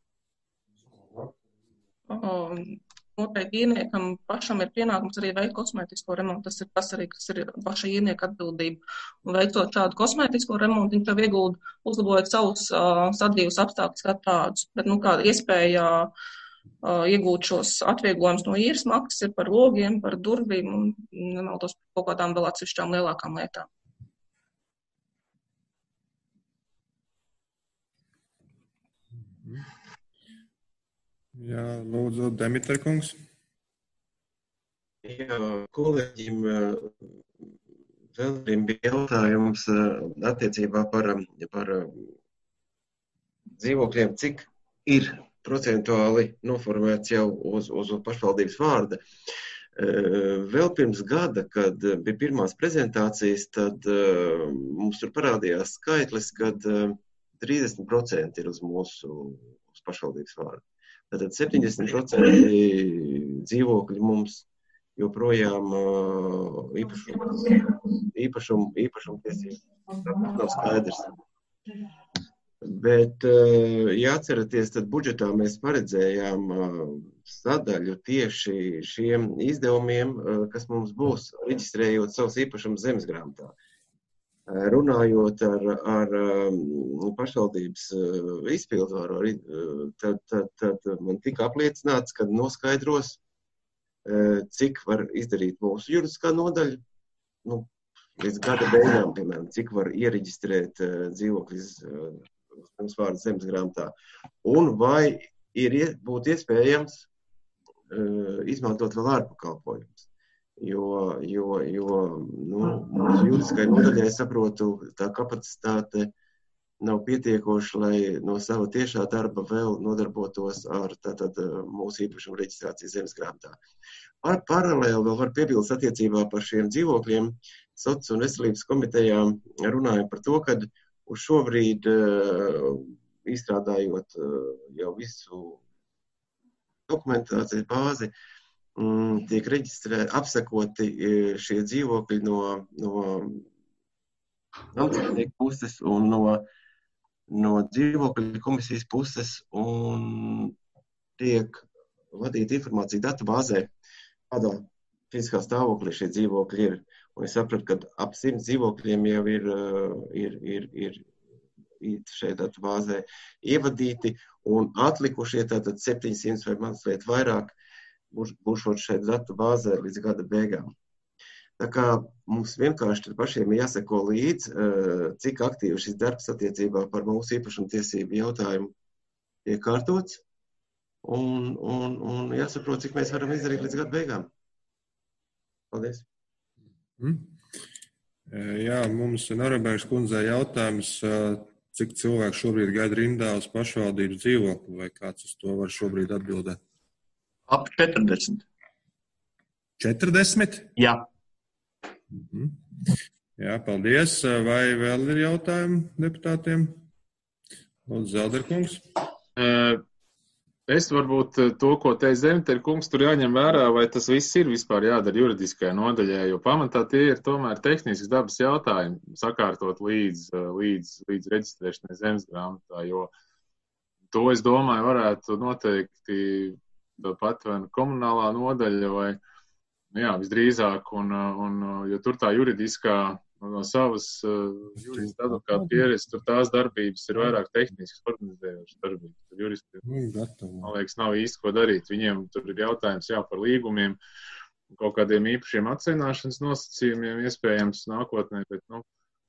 Um. Noteikti īrniekam pašam ir pienākums arī veikt kosmētisko remontu. Tas ir tas arī, kas ir paša īrnieka atbildība. Un veicot šādu kosmētisko remontu, viņi tev iegulda, uzlabojot savus uh, sadzīves apstākļus kā tādus. Bet, nu, kāda iespēja uh, iegūt šos atvieglojumus no īres maksas ir par logiem, par durvīm un nemaldos par kaut kādām vēl atsevišķām lielākām lietām. Jā, lūdzu, Demitra kungs. Jā, kolēģim vēl bija jautājums attiecībā par, par dzīvokļiem, cik ir procentuāli noformēts jau uz, uz pašvaldības vārda. Vēl pirms gada, kad bija pirmās prezentācijas, tad mums tur parādījās skaitlis, kad trīsdesmit procenti ir uz mūsu uz pašvaldības vārda. Tātad septiņdesmit procenti dzīvokļi mums joprojām īpašum, īpašum, īpašum tiesības nav skaidrs. Bet, ja atceraties, tad budžetā mēs paredzējām sadaļu tieši šiem izdevumiem, kas mums būs, reģistrējot savus īpašumus zemesgrāmatā. Runājot ar, ar pašvaldības izpildvaru, tad, tad, tad man tika apliecināts, ka noskaidros, cik var izdarīt mūsu juridiskā nodaļa, nu, līdz gada beigām, piemēram, cik var iereģistrēt dzīvokļus mums vārdu zemesgrāmatā, un vai ir, būtu iespējams izmantot vēl ārpakalpojumus. Jo, jo, jo nu, mūsu juridiskai nodaļai, saprotu, tā kapacitāte nav pietiekoši, lai no sava tiešā darba vēl nodarbotos ar tātad mūsu īpašumu reģistrāciju zemesgrāmatā. Par paralēli vēl var piebilst attiecībā par šiem dzīvokļiem. Sociālās un veselības komitejām runājam par to, ka uz šobrīd izstrādājot jau visu dokumentācijas bāzi, tiek reģistrēti, apsekoti šie dzīvokļi no, no namcēmnieku puses un no, no dzīvokļu komisijas puses un tiek vadīta informācija datu bāzē, kādā fiziskā stāvoklī šie dzīvokļi ir. Un es sapratu, ka ap simts dzīvokļiem jau ir, ir, ir, ir šeit datu bāzē ievadīti un atlikušie tātad septiņsimt vai mazliet vairāk būs, būšot šeit datu bāzē līdz gada beigām. Tā kā mums vienkārši pašiem jāseko līdz, cik aktīvi šis darbs attiecībā par mūsu īpašumtiesību jautājumu tiek kārtots un, un, un jāsaprot, cik mēs varam izdarīt līdz gada beigām. Paldies. Mm. Jā, mums Norebērs kundzei jautājums, cik cilvēku šobrīd gaida rindā uz pašvaldības dzīvokli, vai kāds uz to var šobrīd atbildēt? Ap četrdesmit. četrdesmit? Jā. Mm. Jā, paldies. Vai vēl ir jautājumi deputātiem? Lūdzu, Zelderkungs. Uh. Es varbūt to, ko teica Zemter kungs, tur jāņem vērā, vai tas viss ir vispār jādara juridiskajā nodaļā, jo pamatā tie ir tomēr tehnisks dabas jautājumi, sakārtot līdz, līdz, līdz reģistrēšanai zemesgrāmatā, jo to, es domāju, varētu noteikti pat vai komunālā nodaļa vai, jā, visdrīzāk, un, un, jo tur tā juridiskā, no savas uh, juridiskā advokāta pieredzes, tur tās darbības ir vairāk tehniskas, organizējošas darbības. Tur juristi, man liekas, nav īsti ko darīt. Viņiem tur ir jautājums, jā, par līgumiem, kaut kādiem īpašiem atcenāšanas nosacījumiem, iespējams nākotnē, bet, nu,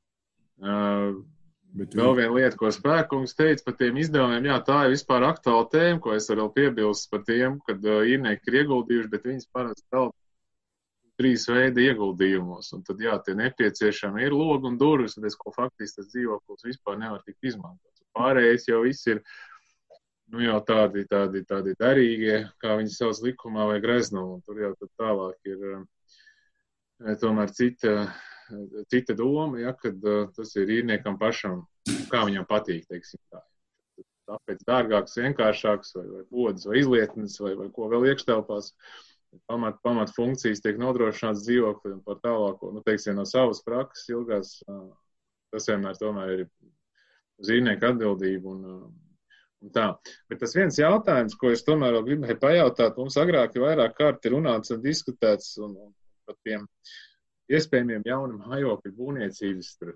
uh, bet vēl viena lieta, ko Spēkungs teica par tiem izdevumiem, jā, tā ir vispār aktuāla tēma, ko es varu vēl piebilst par tiem, kad uh, īrnieki ir ieguldījuši, bet viņas parasti vēl trīs veidi ieguldījumos, un tad, jā, tie nepieciešami ir logi un durvis, un es, ko faktiski tas dzīvoklis vispār nevar tikt izmantots. Pārējais jau viss ir, nu, jau tādi, tādi, tādi darīgie, kā viņi savas likumā vai greznumu, un tur jau tad tālāk ir e, tomēr cita, cita doma, ja, kad uh, tas ir īrniekam pašam, kā viņam patīk, teiksim tā. Tāpēc dārgāks, vienkāršāks, vai, vai podas, vai izlietnes, vai, vai ko vēl iekštelpās. Pamat, pamat funkcijas tiek nodrošināts dzīvokli un par tālāko, nu, teiksim, no savas prakses ilgās, tas vienmēr tomēr ir uz īrnieku atbildību un, un tā. Bet tas viens jautājums, ko es tomēr vēl gribēju pajautāt, mums agrāk ir vairāk kārt ir runāts un diskutēts un, un par tiem iespējamiem jaunam mājokļu būvniecības tur,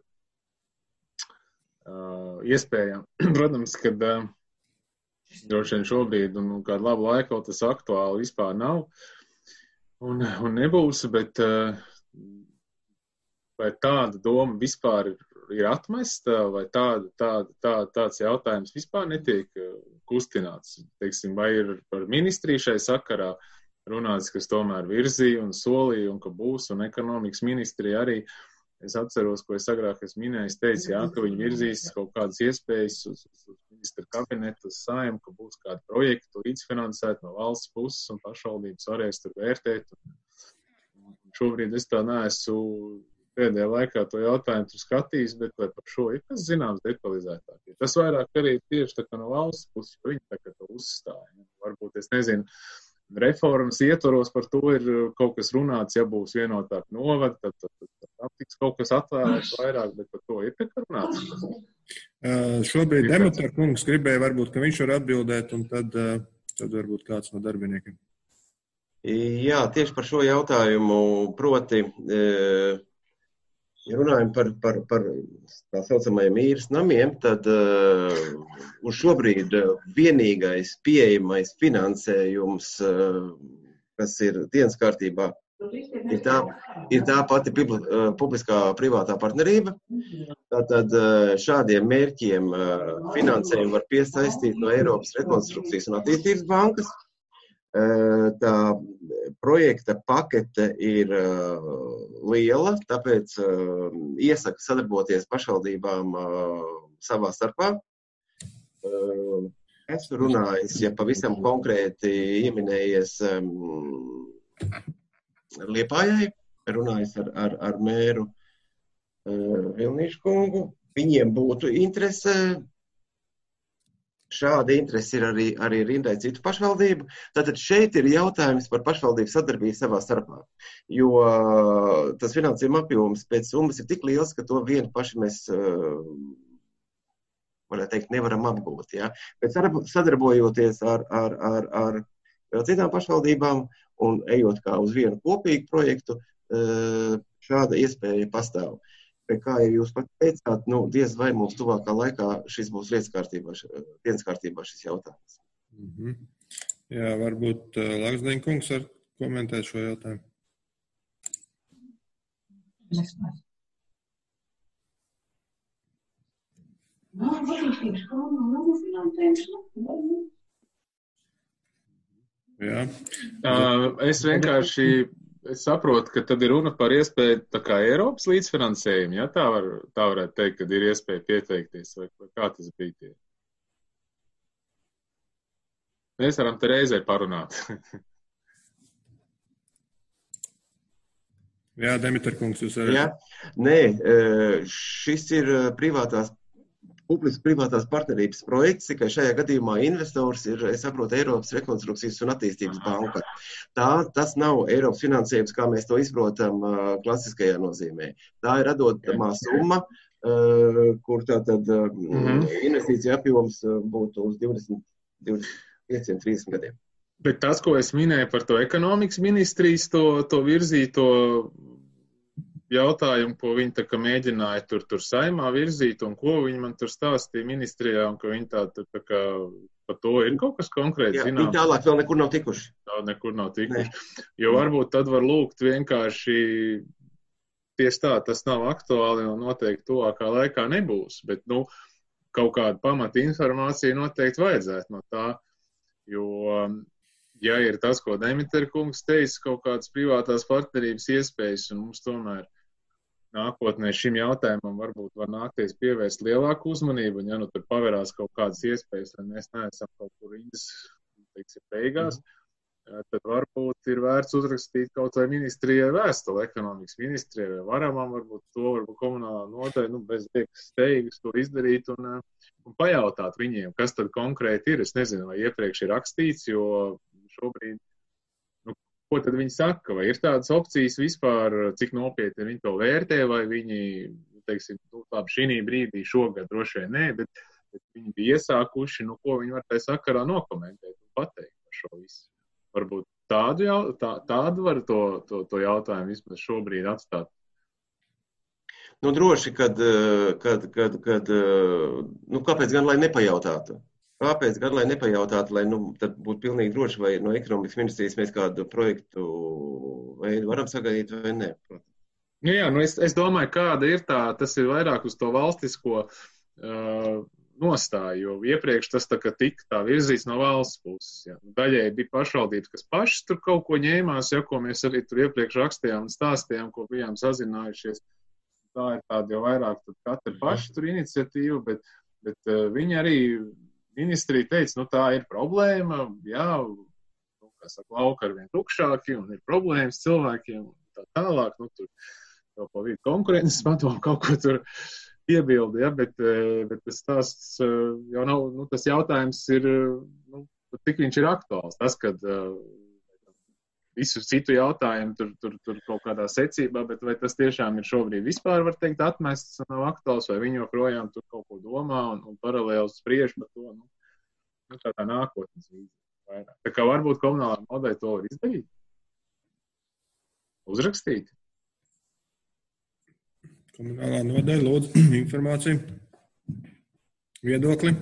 uh, iespējām. Protams, kad uh, droši vien šobrīd un kādu labu laiku tas aktuāli vispār nav. Un, un nebūs, bet vai tāda doma vispār ir, ir atmesta, vai tāda, tāda, tāda, tāds jautājums vispār netiek kustināts? Teiksim, vai ir par ministriju šai sakarā runāts, kas tomēr virzīja un solīja, un ka būs, un ekonomikas ministrija arī. Es atceros, ko es agrāk es minēju, es teicu, jā, ka viņi virzīs kaut kādas iespējas uz, uz ministra kabinetu, uz Saeimu, ka būs kādi projekti līdzfinansēti no valsts puses un pašvaldības varēs tur vērtēt. Un šobrīd es tā neesmu pēdējā laikā to jautājumu tur skatījis, bet vai par šo ir kas zināms detalizētāk. Tas vairāk arī tieši tā kā no valsts puses, jo viņi tā kā to uzstāja. Varbūt es nezinu, reformas ietvaros par to ir kaut kas runāts, ja būs vienotāk novada, tad, tad, tad, tad tiks kaut kas atvēlēts vairāk, bet par to ir tā runāts. Uh, šobrīd Demetra kungs gribēja varbūt, ka viņš var atbildēt, un tad, uh, tad varbūt kāds no darbiniekiem. Jā, tieši par šo jautājumu, proti, uh, ja runājam par, par, par tā saucamajiem īres namiem, tad uh, uz šobrīd vienīgais pieejamais finansējums, uh, kas ir dienas kārtībā, ir tā, ir tā pati publiskā privātā partnerība. Tātad uh, šādiem mērķiem uh, finansējumu var piesaistīt no Eiropas rekonstrukcijas un attīstības bankas. Tā projekta pakete ir liela, tāpēc iesaku sadarboties pašvaldībām savā starpā. Esmu runājis, ja pavisam konkrēti ieminējies um, Liepājai, runājis ar, ar, ar mēru uh, Vilnīšu kungu. Viņiem būtu interese. Šāda interese ir arī, arī rindai citu pašvaldību. Tātad šeit ir jautājums par pašvaldību sadarbību savā starpā. Jo tas finansējuma apjoms pēc summas ir tik liels, ka to vienu paši mēs, varētu teikt, nevaram apgūt. Ja? Bet sadarbojoties ar, ar, ar, ar vēl citām pašvaldībām un ejot kā uz vienu kopīgu projektu, šāda iespēja pastāv. Bet kā jau jūs pat teicāt, nu, diez vai mums tuvākā laikā šis būs lietas kārtībā, dienas kārtībā šis jautājums. Mm-hmm. Jā, varbūt uh, Laksdeņa kungs var komentēt šo jautājumu. Jā. Uh, es vienkārši Es saprotu, ka tad ir runa par iespēju tā kā Eiropas līdzfinansējumu, ja tā, var, tā varētu teikt, kad ir iespēja pieteikties, vai, vai kā tas bija tie. Mēs varam te reizē parunāt. Jā, Demiter kungs, jūs arī. Jā, nē, šis ir privātās, publiski-privātās partnerības projekts, tikai šajā gadījumā investors ir, es saprotu, Eiropas rekonstrukcijas un attīstības banka. Tā, tas nav Eiropas finansējums, kā mēs to izprotam klasiskajā nozīmē. Tā ir atdodamā summa, kur tātad mm-hmm. investīcija apjoms būtu uz divdesmit, divdesmit pieciem, trīsdesmit gadiem. Bet tas, ko es minēju par to ekonomikas ministrijas, to, to virzīto jautājumu, ko viņi tā kā mēģināja tur, tur saimā virzīt, un ko viņi man tur stāstīja ministrijā, un ka viņi tā, tā, tā kā par to ir kaut kas konkrēti Jā, zinām. Viņi tālāk vēl nekur nav tikuši. Tā nekur nav tikuši. Ne. Jo varbūt tad var lūgt vienkārši tieši tā, tas nav aktuāli un noteikti tuvākā laikā nebūs, bet, nu, kaut kāda pamata informācija noteikti vajadzētu no tā, jo, ja ir tas, ko Demiter kungs teica, kaut kādas privātās partnerības iespējas, un mums tomēr nākotnē šim jautājumam varbūt var nākties pievērst lielāku uzmanību, un ja nu tur paverās kaut kādas iespējas, lai mēs neesam kaut kur rindas, teiksim, beigās, mm. tad varbūt ir vērts uzrakstīt kaut vai ministrijai vēstuli, ekonomikas ministrijai vai varamam, varbūt to, varbūt komunālā nodaļa, nu, bez liekas steigas to izdarīt un, un pajautāt viņiem, kas tad konkrēti ir. Es nezinu, vai iepriekš ir rakstīts, jo šobrīd ko tad viņi saka, vai ir tādas opcijas vispār, cik nopietni viņi to vērtē, vai viņi, teiksim, nu, labi, šī brīdī šogad droši vien nē, bet, bet viņi bija iesākuši, nu, ko viņi var tai sakarā nokomentēt un pateikt par šo visu. Varbūt tādu, jau, tā, tādu var to, to, to jautājumu vismaz šobrīd atstāt. Nu, droši, kad, kad, kad, kad, nu, kāpēc gan, lai nepajautātu? Kāpēc gan, lai nepajautātu, lai nu, tad būtu pilnīgi droši, vai no ekonomikas ministrijas mēs kādu projektu veidu varam sagaidīt vai ne? Nu, jā, nu es, es domāju, kāda ir tā, tas ir vairāk uz to valstisko uh, nostāju, jo iepriekš tas tā kā tika tā virzīts no valsts puses. Jā. Daļai bija pašvaldības, kas pašas tur kaut ko ņēmās, ja, ko mēs arī tur iepriekš rakstījām un stāstījām, ko bijām sazinājušies. Tā ir tāda jau vairāk tad katra paša tur iniciatīva, bet, bet uh, viņi arī ministrija teica, nu tā ir problēma, jā, nu, kā saka, lauka arvien tukšāki un ir problēmas cilvēkiem un tā tālāk, nu tur jau pa vidu konkurences padomu kaut ko tur iebildi, ja, bet, bet tas stāsts jau nav, nu tas jautājums ir, nu, tik viņš ir aktuāls, tas, kad visu citu jautājumu tur, tur, tur kaut kādā secībā, bet vai tas tiešām ir šobrīd vispār, var teikt, atmests un nav aktuāls, vai viņi joprojām tur kaut ko domā un, un paralēli spriež par to, nu, nu tādā nākotnes vīzija. Tā kā varbūt komunālā nodaļa to var izdarīt? Uzrakstīt? Komunālā nodaļa, lūdzu, informāciju, viedokli.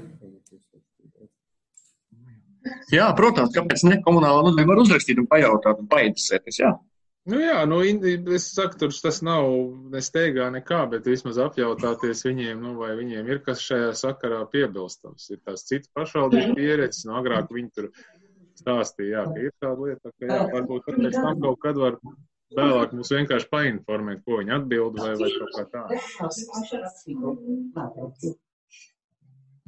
Jā, protams, kāpēc ne komunālā nodaļa var uzrakstīt un pajautāt un painteresēties, jā. Nu jā, nu, es saku, tur tas nav nesteigā nekā, bet vismaz apjautāties viņiem, nu, vai viņiem ir kas šajā sakarā piebilstams. Ir tās citas pašvaldības pieredzes, nu, agrāk viņi tur stāstīja, jā, ka ir tāda lieta, ka jā, varbūt pēc tam kaut kad var vēlāk mums vienkārši painformēt, ko viņi atbild vai, vai kaut kā tā.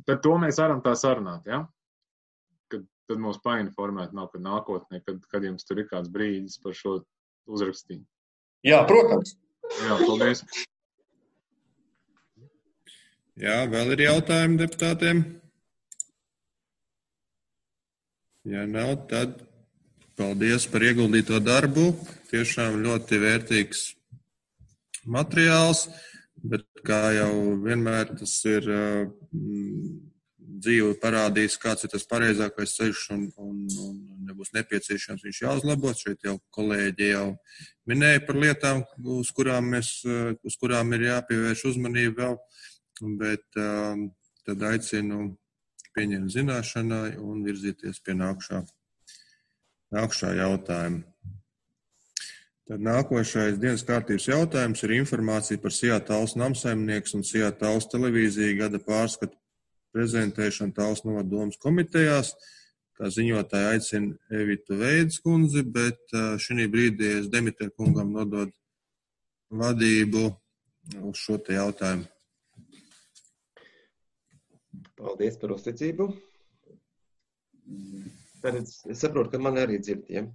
tad to mēs varam tā sarunāt, ja? Kad, tad mūs painformēt nav, kad nākotnē, kad, kad jums tur ir kāds brīdis par šo uzrakstīt. Jā, protams. Jā, paldies. Jā, vēl ir jautājumi deputātiem? Ja nav, tad paldies par ieguldīto darbu. Tiešām ļoti vērtīgs materiāls, bet kā jau vienmēr tas ir mm, dzīve parādījis, kāds ir tas pareizākais ceļš un, un, un nebūs nepieciešams viņš jāuzlabot. Šeit jau kolēģi jau minēja par lietām, uz kurām, mēs, uz kurām ir jāpievērš uzmanība vēl, bet um, tad aicinu pieņemt zināšanai un virzīties pie nākšā, nākšā jautājuma. Tad nākošais dienas kārtības jautājums ir informācija par Sijā Talsu namsaimnieks un Sijā Talsu televīzija gada pārskatu prezentēšanu Talsu novada domas komitejās. Kā ziņotāja aicina Evitu Veidas kundzi, bet šī brīdī es Demiter kungam nodod vadību uz šo te jautājumu. Paldies par uzticību. Tad es saprotu, ka man arī dzird, ja?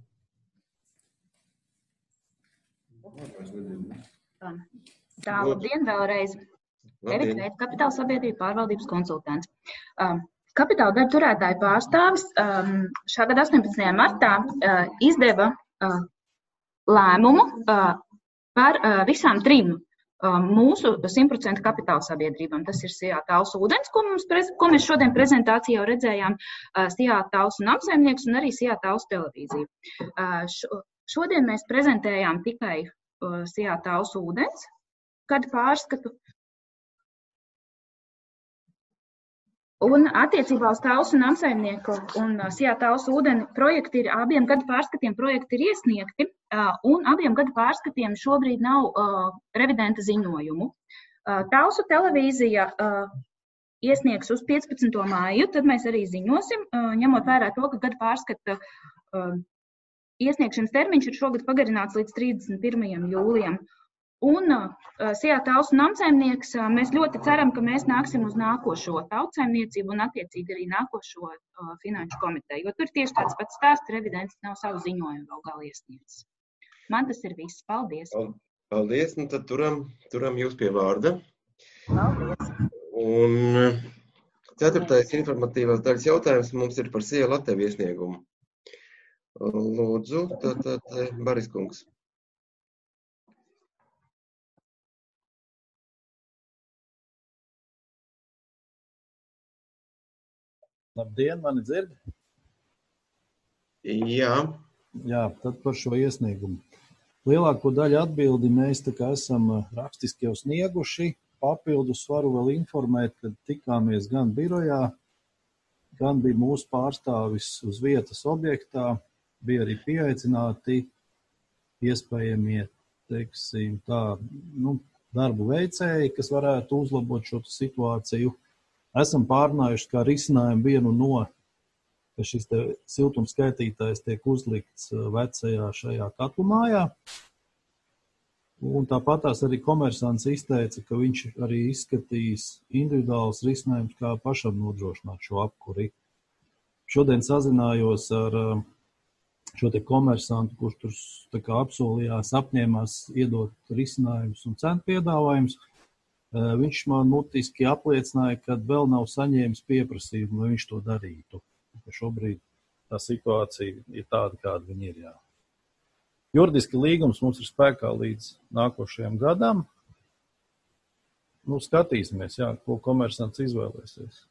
Tā, labdien vēlreiz. Evita Veida, Kapitāla sabiedrība pārvaldības konsultants. Kapitāla darba turētāju pārstāvis šā gada astoņpadsmitajā martā izdeva lēmumu par visām trim mūsu simt procenti kapitāla sabiedrībām. Tas ir Sijā Talsu ūdens, ko, mums, ko mēs šodien prezentācijā jau redzējām, Sijā Talsu namsaimnieks un arī Sijā Talsu televīzija. Šodien mēs prezentējām tikai Sijā Talsu ūdens gada pārskatu. Un attiecībā uz Talsu namsaimnieku un Sijā Talsu ūdeni projekti ir, abiem gada pārskatiem projekti ir iesniegti, un abiem gada pārskatiem šobrīd nav uh, revidenta ziņojumu. Uh, Talsu televīzija uh, iesniegs uz piecpadsmito māju, tad mēs arī ziņosim, uh, ņemot vērā to, ka gada pārskata uh, iesniegšanas termiņš ir šogad pagarināts līdz trīsdesmit pirmajam jūlijam. Un uh, Sijā Talsu namsaimnieks, uh, mēs ļoti ceram, ka mēs nāksim uz nākošo tautsaimniecību un attiecīgi arī nākošo uh, finanšu komiteju, jo tur tieši tāds pats stāsts, revidents nav savu ziņojumu vēl gal iesniedzis. Man tas ir viss. Paldies. Paldies. Nu, tad turam, turam jūs pie vārda. Paldies. Un ceturtais informatīvās daļas jautājums mums ir par Sijā Latev iesniegumu. Lūdzu, tad, tad Baris kungs. Labdien, mani dzird? Jā. Jā, tad par šo iesniegumu. Lielāko daļu atbildi mēs tā kā esam rakstiski jau snieguši. Papildus varu vēl informēt, ka tikāmies gan birojā, gan bija mūsu pārstāvis uz vietas objektā, bija arī pieaicināti iespējamie, teiksim, tā, nu, darbu veicēji, kas varētu uzlabot šo situāciju. Esam pārnājuši kā risinājumu vienu no, ka šis te siltumskaitītājs tiek uzlikts vecajā šajā katlumājā. Un tāpatās arī komersants izteica, ka viņš arī izskatīs individuāls risinājums, kā pašam nodrošināt šo apkuri. Šodien sazinājos ar šo te komersantu, kurš tur tā kā apsolījās, apņēmās iedot risinājumus un cenu piedāvājumus. Viņš man mutiski apliecināja, ka vēl nav saņēmis pieprasījumu, lai viņš to darītu. Šobrīd tā situācija ir tāda, kāda viņa ir. Jā. Juridiski līgums mums ir spēkā līdz nākošajam gadam. Nu, skatīsimies, jā, ko komersants izvēlēsies.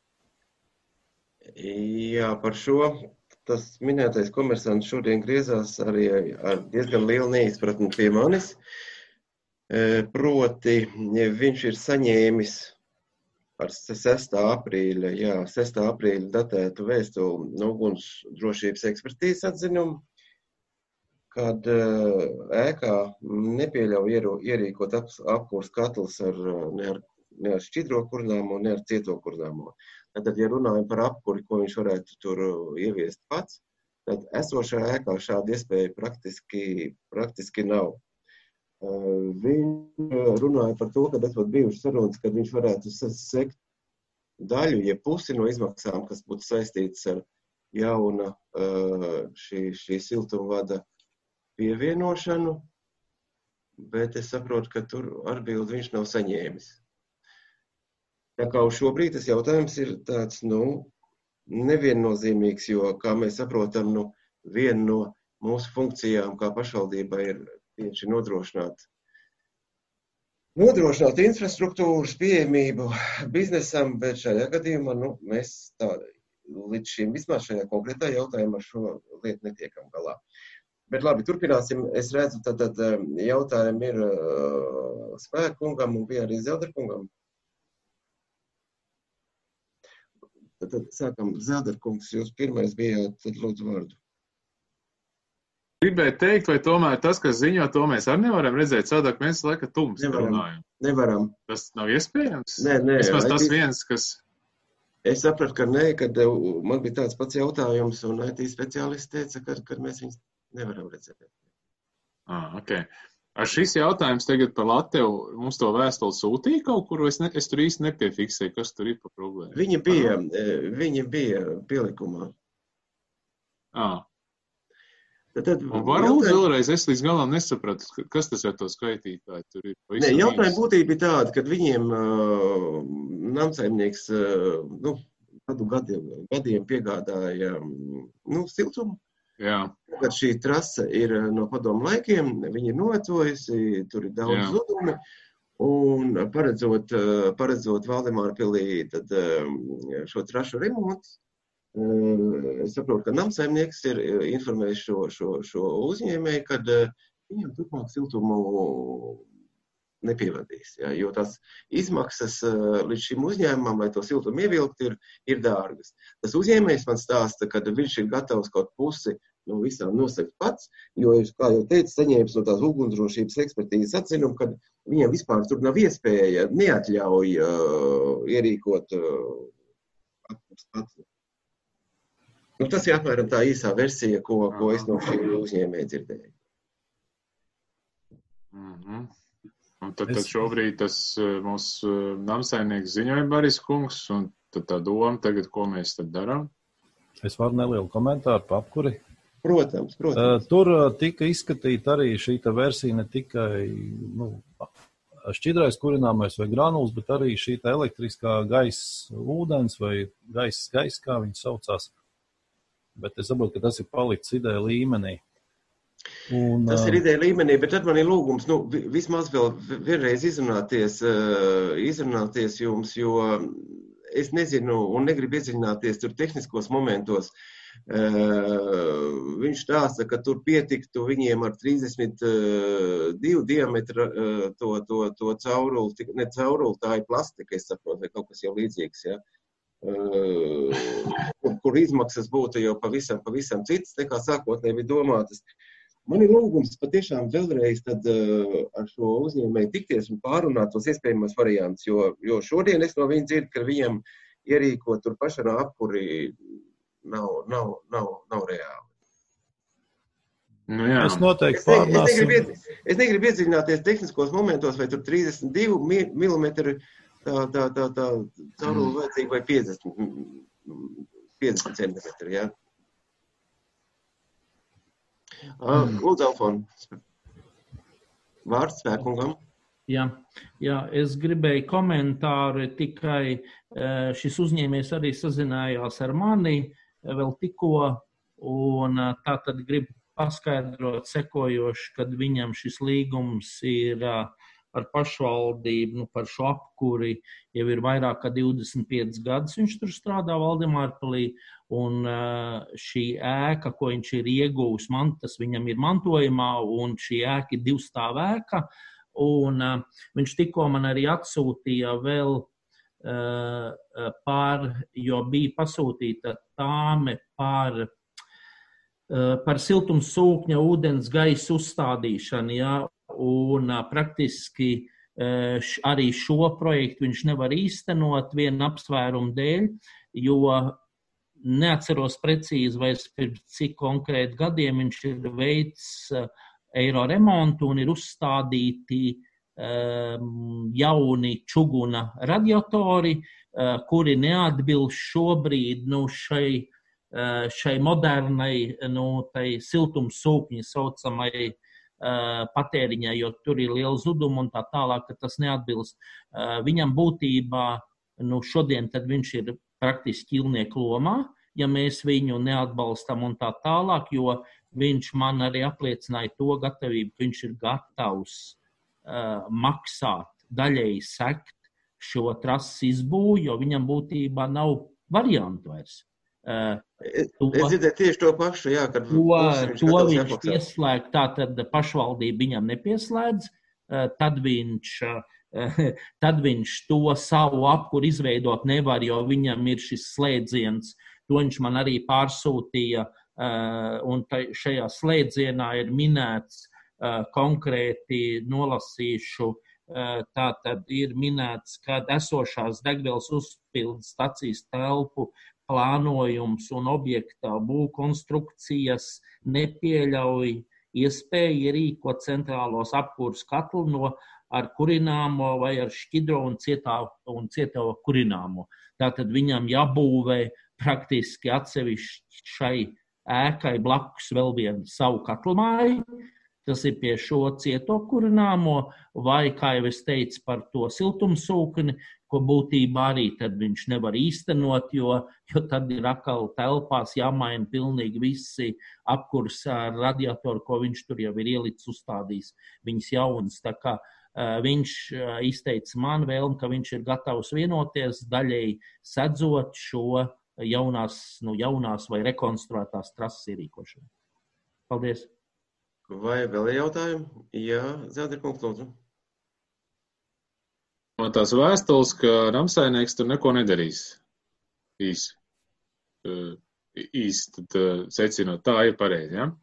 Jā, par šo tas minētais komersants šodien griezās arī ar diezgan lielu neizpratni pie manis. Proti, viņš ir saņēmis ar sestā aprīļa, jā, sestā aprīļa datētu vēstuli no uguns drošības ekspertīzes atziņumu, kad ēkā nepieļauj ierīkot ap, apkurs katls ar, ne ar, ne ar šķidro kurināmo, ne ar cieto kurināmo. Tad, ja runājam par apkuri, ko viņš varētu tur ieviest pats, tad esošā ēkā šāda iespēja praktiski, praktiski nav. Viņš runāja par to, ka esot bijušas sarunas, kad viņš varētu sekt daļu, ja pusi no izmaksām, kas būtu saistītas ar jauna šī, šī siltumvada pievienošanu, bet es saprotu, ka tur atbildi viņš nav saņēmis. Tā kā uz šobrīd tas jautājums ir tāds, nu, neviennozīmīgs, jo, kā mēs saprotam, nu, viena no mūsu funkcijām, kā pašvaldībai, ir tieši nodrošināt, nodrošināt infrastruktūras pieejamību biznesam, bet šajā gadījumā, nu, mēs tā, līdz šim vismaz šajā konkrētā jautājumā šo lietu netiekam galā. Bet labi, turpināsim. Es redzu, tad, tad jautājumi ir uh, Spēkungam un bija arī Zelderkungam. Tad, tad sākam, Zelderkungs, jūs pirmais bijāt, tad lūdzu vārdu. Gribēju teikt, vai tomēr tas, kas ziņo, to mēs arī nevaram redzēt, sādāk mēs laika tums runājam. Nevaram. Tas nav iespējams? Nē, nē. Vismaz tas viens, kas... Es sapratu, ka nē, kad man bija tāds pats jautājums, un I T speciālisti teica, ka, ka mēs viņus nevaram redzēt. Ah, ok. Ar šis jautājums tagad par Latevu mums to vēstuli sūtīja kaut kur, es, ne, es tur īsti nepiefiksēju, kas tur ir pa problēmu. Viņa bija, viņa bija pielikumā. Ah. Tad, tad, un varbūt jautājum... vēlreiz es līdz galam nesapratu, kas tas ar to skaitītāju tur ir. Nē, jautājuma būtība ir tāda, kad viņiem uh, namsaimnieks uh, nu, gadu gadiem, gadiem piegādāja nu, siltumu. Jā. Kad šī trase ir no padomu laikiem, viņi ir novecojusi, tur ir daudz Jā. zudumi, un paredzot, paredzot Valdemārpilī tad šo trašu remontu, es saprotu, ka namsaimnieks ir informējis šo, šo, šo uzņēmēju, kad viņam turpmāk siltumu nepievadīs, jā, jo tās izmaksas līdz šim uzņēmumam, lai to siltumu ievilkt, ir, ir dārgas. Tas uzņēmējs man stāsta, ka viņš ir gatavs kaut pusi no visām nosakt pats, jo, kā jau teicu, saņēmis no tās ugunsdrošības ekspertīzes atzinumu, ka viņam vispār tur nav iespēja, neatļauj uh, ierīkot uh, pats. Nu, tas ir apmēram tā īsā versija, ko, ko es no šī uzņēmēja dzirdēju. Mm-hmm. Un tad, tad šobrīd tas mūsu namsaimnieks ziņoja Baris kungs, un tad tā doma tagad, ko mēs tad darām? Es varu nelielu komentāru pa apkuri. Protams, protams. Tur tika izskatīta arī šī versija ne tikai nu, šķidrais kurināmais vai granuls, bet arī šī elektriskā gaisa ūdens vai gaisa gaisa, kā viņi saucās. Bet es saprotu, ka tas ir palicis ideja līmenī. Un, tas ir ideja līmenī, bet tad man ir lūgums, nu, vismaz vēl vienreiz izrunāties, izrunāties jums, jo es nezinu un negribu iedziļināties tur tehniskos momentos. Uh, viņš stāsta, ka tur pietiktu viņiem ar trīsdesmit divu diametra uh, to, to, to cauruli, ne cauruli, tā ir plastika, es saprotu, vai kaut kas jau līdzīgs, ja? uh, kur, kur izmaksas būtu jau pavisam, pavisam citas, nekā sākotnēji bija domātas. Man ir lūgums patiešām vēlreiz tad, uh, ar šo uzņēmēju tikties un pārunāt tos iespējamos variantus, jo, jo šodien es no viņa dzirdu, ka viņam ierīkot tur pašanā apkuri Nav, nav, nav, nav reāli. Nu jā. Es noteikti pārnāsim. Es negribu, es negribu iedziļināties tehniskos momentos, vai tur trīsdesmit divi milimetri tā, tā, tā, tā cauruli vajadzīgi vai piecdesmit, piecdesmit centimetri, jā. Mm. Lūdzu, Alfon, vārds Spēkungam. Jā, jā, es gribēju komentāru, tikai šis uzņēmējs arī sazinājās ar mani vēl tikko, un tā tad gribu paskaidrot sekojoši, kad viņam šis līgums ir ar pašvaldību, nu par šo apkuri jau ir vairāk kā divdesmit piecus gadus, viņš tur strādā Valdemārpilī, un šī ēka, ko viņš ir ieguvis, man, tas viņam ir mantojumā, un šī ēka ir divstāv ēka, un uh, viņš tikko man arī atsūtīja vēl uh, par, jo bija pasūtīta tāme par, uh, par siltumsūkņa ūdens gaisa uzstādīšanu, ja, un uh, praktiski uh, š, arī šo projektu viņš nevar īstenot vienu apsvērumu dēļ, jo neatceros precīzi vairs pirms cik konkrēti gadiem viņš ir veids uh, eiro remontu un ir uzstādīti jauni čuguna radiatori, kuri neatbilst šobrīd nu, šai, šai modernai nu, tai siltumsūkņa saucamai patēriņai, jo tur ir liela zuduma un tā tālāk, ka tas neatbilst. Viņam būtībā nu, šodien tad viņš ir praktiski ķilnieku lomā, ja mēs viņu neatbalstam un tā tālāk, jo viņš man arī apliecināja to gatavību, ka viņš ir gatavs uh, maksāt, daļēji sekt šo trases izbūvi, jo viņam būtībā nav variantu vairs. Uh, to, es dzirdēju tieši to pašu, jā, kad to, viņš, to viņš pieslēg, tā tad pašvaldība viņam nepieslēdz, uh, tad viņš, uh, tad viņš to savu apkuru izveidot nevar, jo viņam ir šis slēdziens, to viņš man arī pārsūtīja, uh, un šajā slēdzienā ir minēts uh, konkrēti nolasīšu, uh, tā tad ir minēts, kad esošās degvielas uzpildes stacijas telpu plānojums un objekta būvkonstrukcijas nepieļauj iespēju ierīkot centrālos apkūres katlu no ar kurināmo vai ar šķidro un cietā un cieto kurināmo. Tātad viņam jābūvē praktiski atsevišķi šai ēkai blakus vēl vienu savu katlmāju. Tas ir pie šo cieto kurināmo vai, kā jau es teicu, par to siltumsūkni, ko būtībā arī tad viņš nevar īstenot, jo, jo tad ir atkal telpās jāmaina pilnīgi visi apkurs ar radiatoru, ko viņš tur jau ir ielicis uzstādījis, viņas jaunas. Tā kā uh, viņš uh, izteica man vēlmi, ka viņš ir gatavs vienoties, daļēji sedzot šo jaunās, nu, jaunās vai rekonstruētās trases ierīkošanu. Paldies! Vai vēl ir jautājumi? Jā, Zēderkungs, lūdzu. No tās vēstules, ka namsainieks tur neko nedarīs. Īsi. Īsi, tad secinot, tā ir pareizi, ja?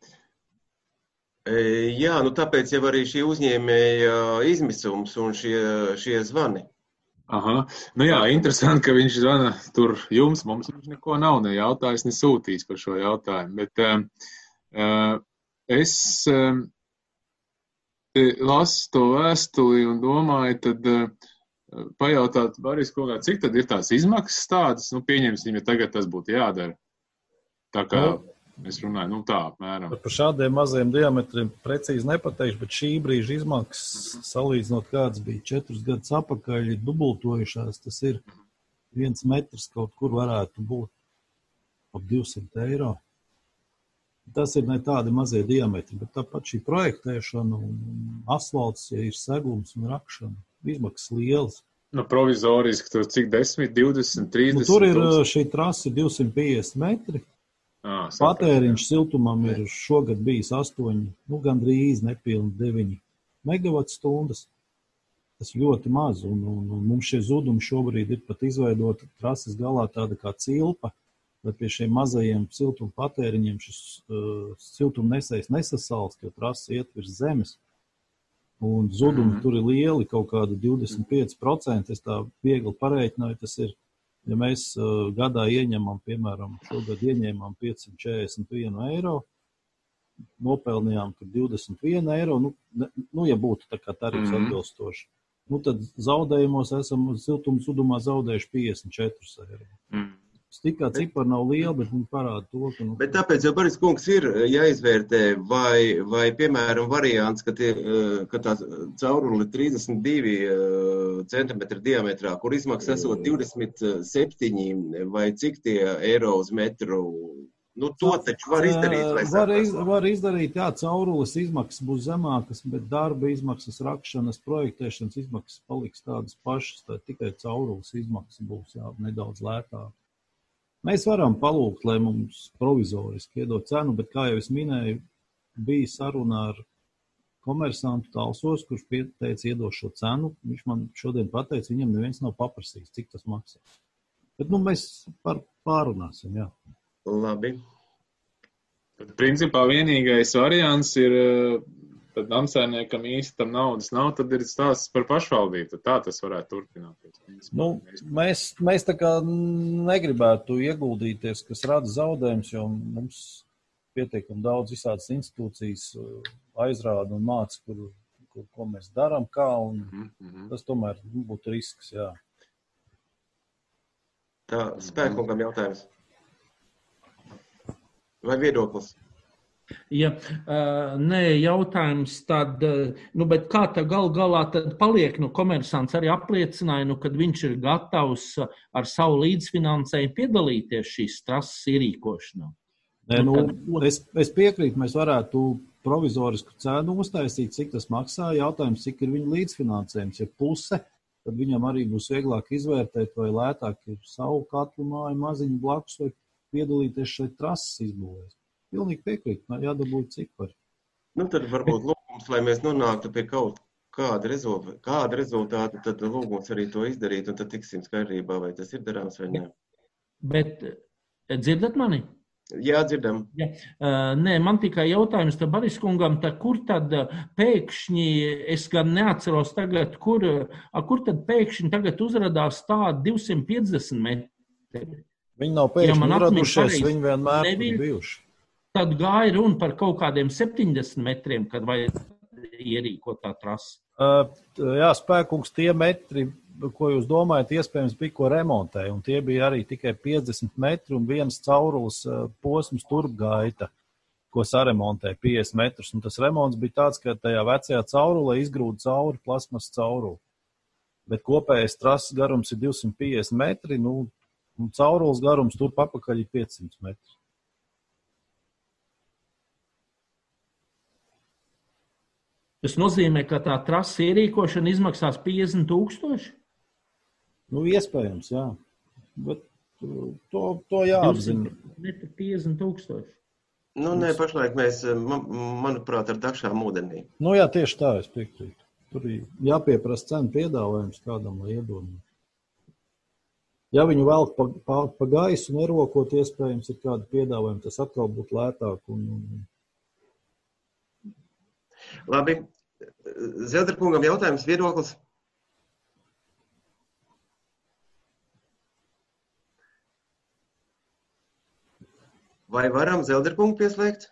Jā, nu tāpēc jau arī šī uzņēmēja izmisums un šie, šie zvani. Aha, nu jā, interesanti, ka viņš zvana tur jums, mums viņš neko nav, ne jautājis, ne sūtījis par šo jautājumu, bet uh, es uh, lasu to vēstuli un domāju, tad uh, pajautāt Baris kungā, cik tad ir tās izmaksas tādas, nu pieņemsim, ja tagad tas būtu jādara. Tā kā es runāju, nu tā, apmēram. Par šādiem maziem diametriem precīzi nepateikšu, bet šī brīža izmaksas, salīdzinot kāds bija četrus gadus apakaļ, ir dubultojušās, tas ir viens metrs kaut kur varētu būt ap divsimt eiro. Tas ir ne tādi mazie diametri, bet tāpat šī projektēšana un asfalts, ja ir segums un rakšana, izmaksas lielas. Nu, provizoriski, tur cik desmit, divdesmit, trīsdesmit? Nu, tur ir šī trasa divsimt piecdesmit metri. À, patēriņš siltumam ir šogad bijis astoņi, nu gandrīz nepilni deviņi megavatstundas. Tas ļoti maz, un, un, un mums šie zudumi šobrīd ir pat izveidota trases galā tāda kā cilpa, bet pie šiem mazajiem siltuma patēriņiem šis uh, siltumnesējs nesasals, jo trasa iet virs zemes. Un zudumi mm. tur ir lieli, kaut kādi divdesmit pieci procenti, es tā viegli parēķināju, tas ir, ja mēs uh, gadā ieņemam, piemēram, šogad ieņēmām piecsimt četrdesmit vienu eiro, nopelnījām tur divdesmit vienu eiro, nu, ne, nu ja būtu tā kā tarifs mm. atbilstoši, nu tad zaudējumos esam siltuma zudumā zaudējuši piecdesmit četrus eiro. Mm. Tikā cipari nav liela, bet viņi parāda to, ka... Nu... Bet tāpēc jau Baris kungs ir jāizvērtē, vai, vai piemēram, variants, ka, tie, ka tā caurule trīsdesmit divi centimetri diametrā, kur izmaksas esot divdesmit septiņi vai cik tie eiro uz metru, nu to taču var izdarīt. Vai var, iz, var izdarīt, jā, caurules izmaksas būs zemākas, bet darba izmaksas, rakšanas, projektēšanas izmaksas paliks tādas pašas, tā tikai caurules izmaksas būs, jā, nedaudz lētāk. Mēs varam palūgt, lai mums provizoriski iedod cenu, bet, kā jau es minēju, bija saruna ar komersantu Talsos, kurš pieteica iedot šo cenu. Viņš man šodien pateica, viņam neviens nav paprasījis, cik tas maksā. Bet, nu, mēs par pārunāsim, jā. Labi. Tad, principā, vienīgais variants ir, tad namsainiekam īsti tam naudas nav, tad ir stāsts par pašvaldību, tad tā tas varētu turpināties. Nu, mēs, mēs tā kā negribētu ieguldīties, kas rada zaudējums, jo mums pietiekam daudz visādas institūcijas aizrāda un māca, kur, ko, ko mēs darām, kā, un mm-hmm. tas tomēr būtu risks, jā. Tā, Spēkungam jautājums. Vai viedoklis? Ja, nē, jautājums tad, nu, bet kā tā gal galā tad paliek, nu, komersants arī apliecināja, nu, kad viņš ir gatavs ar savu līdzfinansējumu piedalīties šīs trases ierīkošanā? Nē, nu, es, es piekrītu, mēs varētu provizorisku cenu uztaisīt, cik tas maksā, jautājums, cik ir viņa līdzfinansējums, ja puse, tad viņam arī būs vieglāk izvērtēt, vai lētāk ir savu katlu māju maziņu blakus, vai piedalīties šeit trases izbūvēs. Pilnīgi piekrīt, jādabūja cipari. Nu, tad varbūt lūgums, lai mēs nonāktu pie kaut kāda rezultāta, kāda rezultāta, tad lūgums arī to izdarīt, un tad tiksim skaidrībā, vai tas ir darāms vai nē. Bet dzirdat mani? Jā, dzirdam. Ja. Nē, man tikai jautājums te Bariskungam, tā kur tad pēkšņi, es gan neatceros tagad, kur, kur tad pēkšņi tagad uzradās tādi divsimt piecdesmit metri? Viņi nav pēkšņi ja uzradušies, viņi vienmēr nebija, bijuši. Tad gāja runa par kaut kādiem septiņdesmit metriem, kad vajag ierīkot tā trasi. Uh, jā, Spēkungs, tie metri, ko jūs domājat, iespējams bija, ko remontēja, un tie bija arī tikai piecdesmit metri un viens caurules uh, posms turpgaita, ko saremontēja piecdesmit metrus. Un tas remonts bija tāds, ka tajā vecajā caurulē izgrūda cauri plasmas cauruli. Bet kopējais trases garums ir divsimt piecdesmit metri, nu, un caurules garums tur papakaļ ir piecsimt metri. Tas nozīmē, ka tā trasa ierīkošana izmaksās piecdesmit tūkstoši? Nu, iespējams, jā. Bet to, to jāapzina. piecdesmit tūkstoši. Nu, nē, pašlaik mēs, man, manuprāt, ar dakšām ūdenī. Nu, jā, tieši tā, es piekrītu. Tur jāpieprasa cenu piedāvājums kādam, lai iedomā. Ja viņu velk pa, pa, pa gaisu nerokot, iespējams, ir kādi piedāvājumi, tas atkal būtu lētāk. Un, un... Labi. Zelderkungam jautājums, viedoklis? Vai varam Zelderkungu pieslēgt?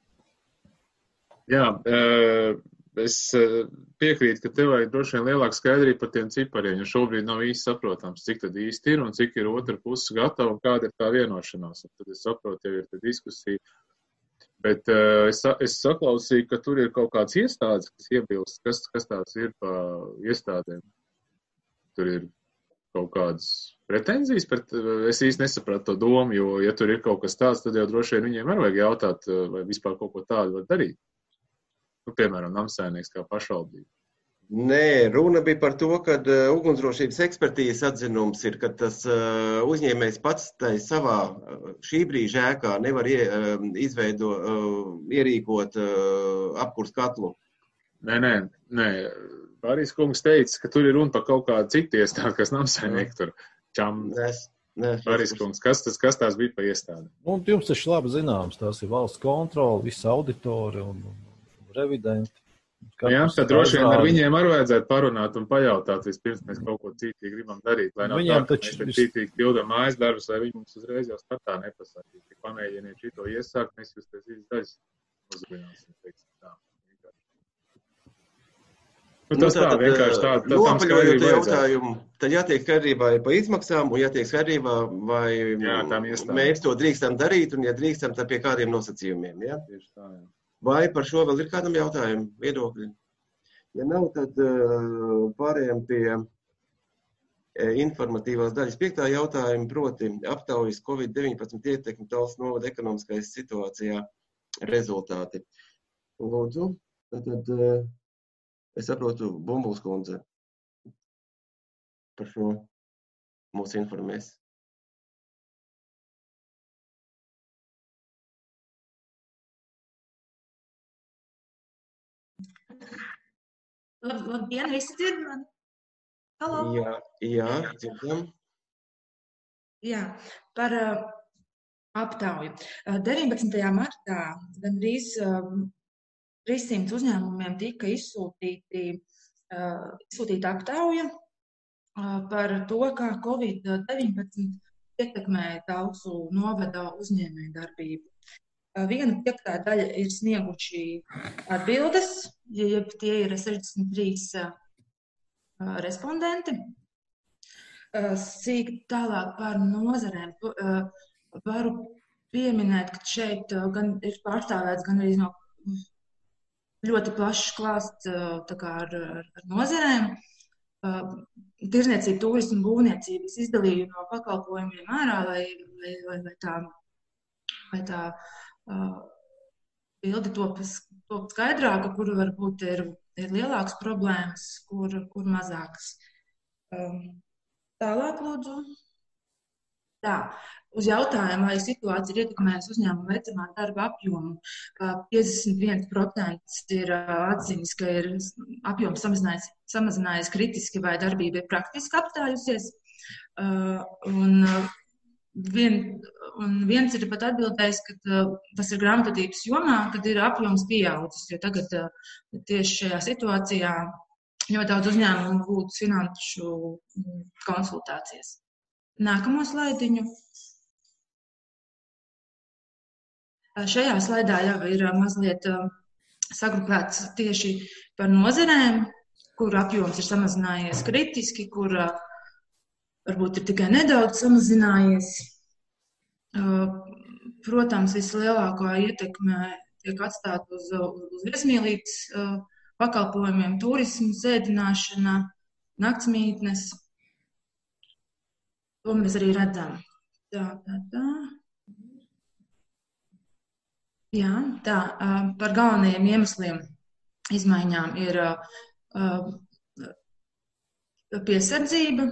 Jā, es piekrītu, ka tev vajag droši vien lielāka skaidrība par tiem cipariem, jo šobrīd nav īsti saprotams, cik tad īsti ir un cik ir otra puse gatava un kāda ir tā vienošanās. Un tad es saprotu, jau ir tā diskusija. Bet uh, es, es saklausīju, ka tur ir kaut kāds iestādes, kas iebilst, kas, kas tās ir pa iestādēm. Tur ir kaut kādas pretenzijas, bet es īsti nesapratu to domu, jo, ja tur ir kaut kas tāds, tad jau droši vien viņiem arī vajag jautāt, vai vispār kaut ko tādu var darīt. Nu, piemēram, namsaimnieks kā pašvaldība. Nē, runa bija par to, ka uh, ugunsdrošības ekspertīzes atzinums ir, ka tas uh, uzņēmējs pats tai savā uh, šī brīža ēkā nevar ie, uh, izveido, uh, ierīkot uh, apkurs katlu. Nē, nē, nē. Pārīs kungs teica, ka tur ir runa par kaut kādu citu iestādi, kas namsaimnieki tur čam. Nes, nes, Pārīs kungs, kas, tas, kas tās bija par iestādi? Un jums taču labi zināms, tās ir valsts kontrola, visi auditori un, un revidenti. Jā, tad droši vien ar viņiem arī vajadzētu parunāt un pajautāt, vispirms mēs kaut ko cītīgi gribam darīt, lai nav viņiem tā, ka taču... mēs cītīgi pildam mājas darbus, vai viņi mums uzreiz jau startā nepasakīs. Ja pamēģiniet šito iesākt, mēs jūs pēc īsti daļas uzrunāsim, teiksim tā. Nu, tas nu, tā, tā, vienkārši tā, tā tam skaidrība jautājumu, tad jātiek skaidrībā par izmaksām un jātiek skaidrībā, vai jā, mēs to drīkstam darīt un ja drīkstam, tad pie kādiem nosacījumiem, jā? Tieši tā, jā. Vai par šo vēl ir kādam jautājumu, viedokļi? Ja nav, tad uh, pārējām pie uh, informatīvās daļas piektā jautājuma, proti aptaujas covid deviņpadsmit ietekmi Talsu novada ekonomiskajā situācijā rezultāti. Lūdzu, tad, tad uh, es saprotu, Bumbuls kundze par šo mūs informēs. Lab, labdien, visi dzird mani? Halo? Jā, jā, dzirdam. Jā, par uh, aptauju. Uh, deviņpadsmitajā martā gandrīz uh, trīssimt uzņēmumiem tika izsūtīti, uh, izsūtīta aptauja uh, par to, kā covid deviņpadsmit ietekmē Talsu novada uzņēmēju darbību. Uh, viena piektā daļa ir snieguši atbildes. ja tie ir sešdesmit trīs respondenti. Sīk tālāk par nozarēm. Varu pieminēt, ka šeit gan ir pārstāvēts gan arī no ļoti plašs klāsts tā kā ar, ar nozarēm. Tirzniecība, turisma, būvniecība, es izdalīju no pakalpojumiem ārā, lai, lai, lai, lai tā, lai tā uh, bilde top, top skaidrāka, kur varbūt ir, ir lielākas problēmas, kur, kur mazākas. Um, tālāk, lūdzu. Tā, uz jautājumu, vai situācija ir ietekmējusi uzņēmumu veicamā darba apjomu, piecdesmit viens procents ir atzinis, ka ir apjoms samazinājies, samazinājies kritiski vai darbība ir praktiski apstājusies. Un, vien, un viens ir pat atbildējis, ka tas ir grāmatvedības jomā, kad ir apjoms pieaudzis, jo tagad tieši šajā situācijā ļoti daudz uzņēmumu būtu finanšu konsultācijas. Nākamo slaidiņu. Šajā slaidā jau ir mazliet sagrupēts tieši par nozarēm, kur apjoms ir samazinājies kritiski, kur varbūt ir tikai nedaudz samazinājies. Protams, vislielākā ietekme tiek atstāta uz, uz viesmīlības pakalpojumiem, turismu, sēdināšana, naktsmītnes. To mēs arī redzam. Tā, tā, tā. Jā, tā, par galvenajiem iemesliem izmaiņām ir piesardzība.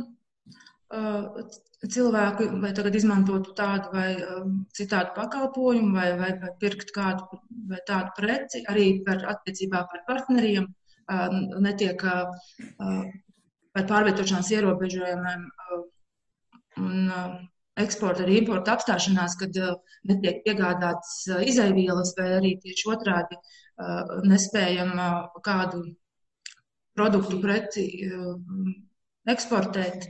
Cilvēku, vai tagad izmantotu tādu vai citādu pakalpojumu, vai, vai, vai pirkt kādu vai tādu preci, arī par attiecībā par partneriem, netiek par pārvietošanās ierobežojumiem un eksporta arī importa apstāšanās, kad netiek piegādātas izaivielas vai arī tieši otrādi nespējam kādu produktu preci eksportēt.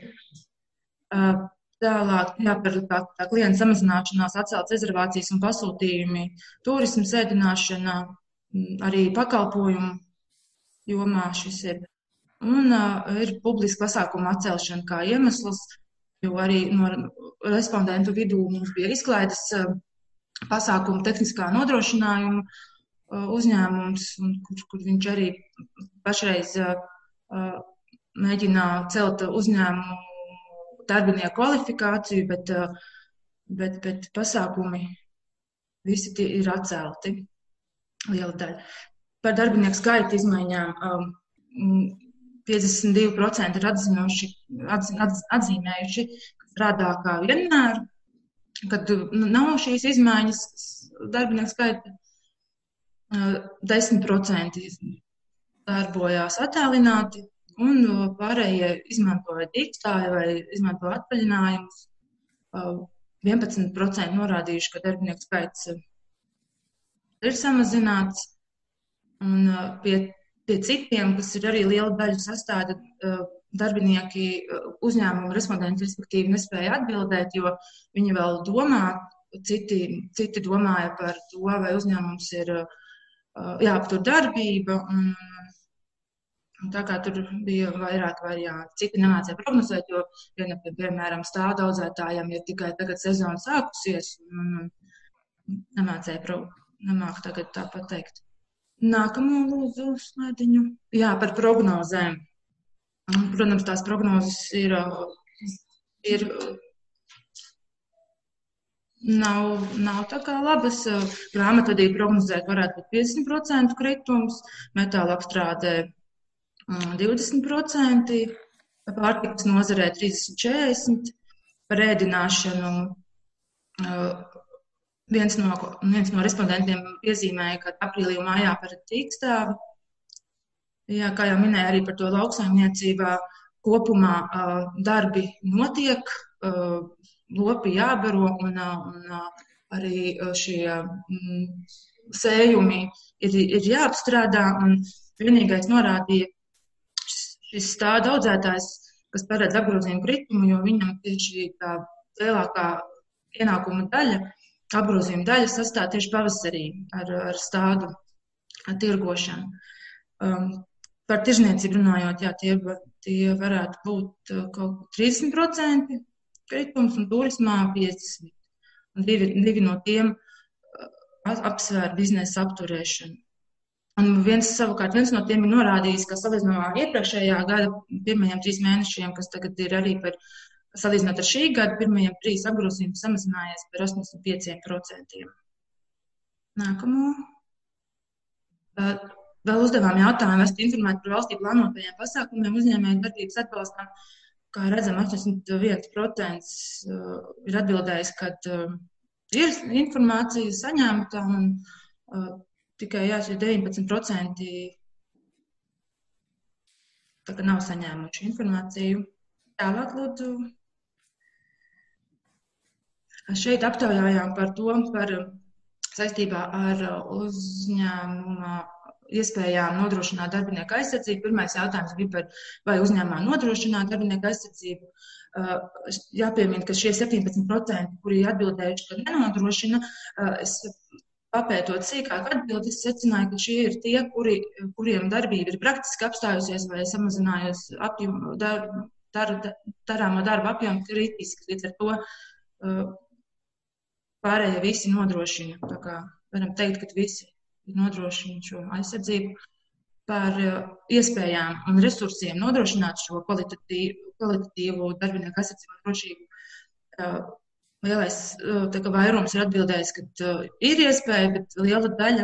Tālāk, jā, par tā, tā klienta samazināšanās, atceltas rezervācijas un pasūtījumi, turismu sēdināšana, arī pakalpojumu jomā šis ir. Un ir publiska pasākuma atcelšana kā iemesls, jo arī no respondentu vidū mums bija izklaides pasākumu tehniskā nodrošinājuma uzņēmums, kur, kur viņš arī pašreiz mēģina celt uzņēmumu darbinieku kvalifikāciju, bet, bet, bet pasākumi visi tie ir atcelti, liela daļa. Par darbinieku skaita izmaiņām piecdesmit divi procenti ir atzinuši, atzi, atz, atzīmējuši, ka strādā kā vienmēr, kad nav šīs izmaiņas darbinieku skaita. desmit procenti darbojās attālināti, un pārējie izmantoja digitāli vai izmantoja atvaļinājumus. vienpadsmit procenti norādījuši, ka darbinieku skaits ir samazināts, un pie Pie citiem, kas ir arī liela daļa sastāda, darbinieki uzņēmumu respondenti, respektīvi, nespēja atbildēt, jo viņi vēl domā, citi, citi domāja par to, vai uzņēmums ir jāaptur darbība, un, un tā kā tur bija vairāk varianti. Citi nemācēja prognozēt, jo, ja, piemēram, stāda audzētājiem ir tikai tagad sezona sākusies, un nemācēja pro, nemāk tagad tā pateikt. Nākamo lūdzu slaidiņu. Jā, par prognozēm. Protams, tās prognozes ir, ir nav, nav tā kā labas. Grāmatvedība prognozēt varētu būt piecdesmit procenti kritums, metāla apstrādē divdesmit procenti, pārtikas nozarē trīsdesmit četrdesmit, par ēdināšanu. Viens no, viens no respondentiem piezīmēja, ka aprīlī un mājā par tīkstāvi. Jā, kā jau minēja arī par to lauksaimniecībā, kopumā uh, darbi notiek, uh, lopi jābaro un, uh, un uh, arī šie mm, sējumi ir, ir jāapstrādā. Un vienīgais norādīja šis stāda audzētājs, kas paredz apgrozījumu kritumu, jo viņam tieši tā lielākā ienākuma daļa apgrozījuma daļa sastāv tieši pavasarī ar, ar stādu tirgošanu. Um, par tirzniecību runājot, jā, tie, tie varētu būt uh, kaut trīsdesmit procenti kritums un turismā piecdesmit procenti. Un divi, divi no tiem uh, apsvēr biznesa apturēšanu. Un viens savukārt, viens no tiem ir norādījis, ka salīdzinājumā iepriekšējā gada pirmajiem trīs mēnešiem, kas tagad ir arī par, salīdzinot ar šī gada pirmajiem trīs apgrozījums samazinājies par astoņdesmit pieciem procentiem. Nākamo. Uh, vēl uzdevām jautājumu, esat informēti par valstī plānotajiem pasākumiem uzņēmēju darbības atbalstam. Kā redzam, astoņdesmit viens procents uh, ir atbildējis, ka uh, ir informācija saņemta un uh, tikai jāsaka deviņpadsmit procenti tā kā nav saņēmuši informāciju. Tālāk, lūdzu, šeit aptaujājām par to, par saistībā ar uzņēmuma iespējām nodrošināt darbinieku aizsardzību. Pirmais jautājums bija par, vai uzņēmumā nodrošināt darbinieku aizsardzību. Jāpiemina, ka šie septiņpadsmit procenti, kuri atbildējuši, ka nenodrošina, es papētot sīkāk atbildi, es secināju, ka šie ir tie, kuri, kuriem darbība ir praktiski apstājusies vai samazinājusi apjomu, dar, dar, darāmo darba apjomu kritiski. Līdz ar to pārējie visi nodrošina. Tā kā varam teikt, ka visi nodrošina šo aizsardzību par iespējām un resursiem nodrošināt šo kvalitatīvu, kvalitatīvu darbinieku aizsardzību un drošību. Lielais tā kā vairums ir atbildējis, ka ir iespēja, bet liela daļa,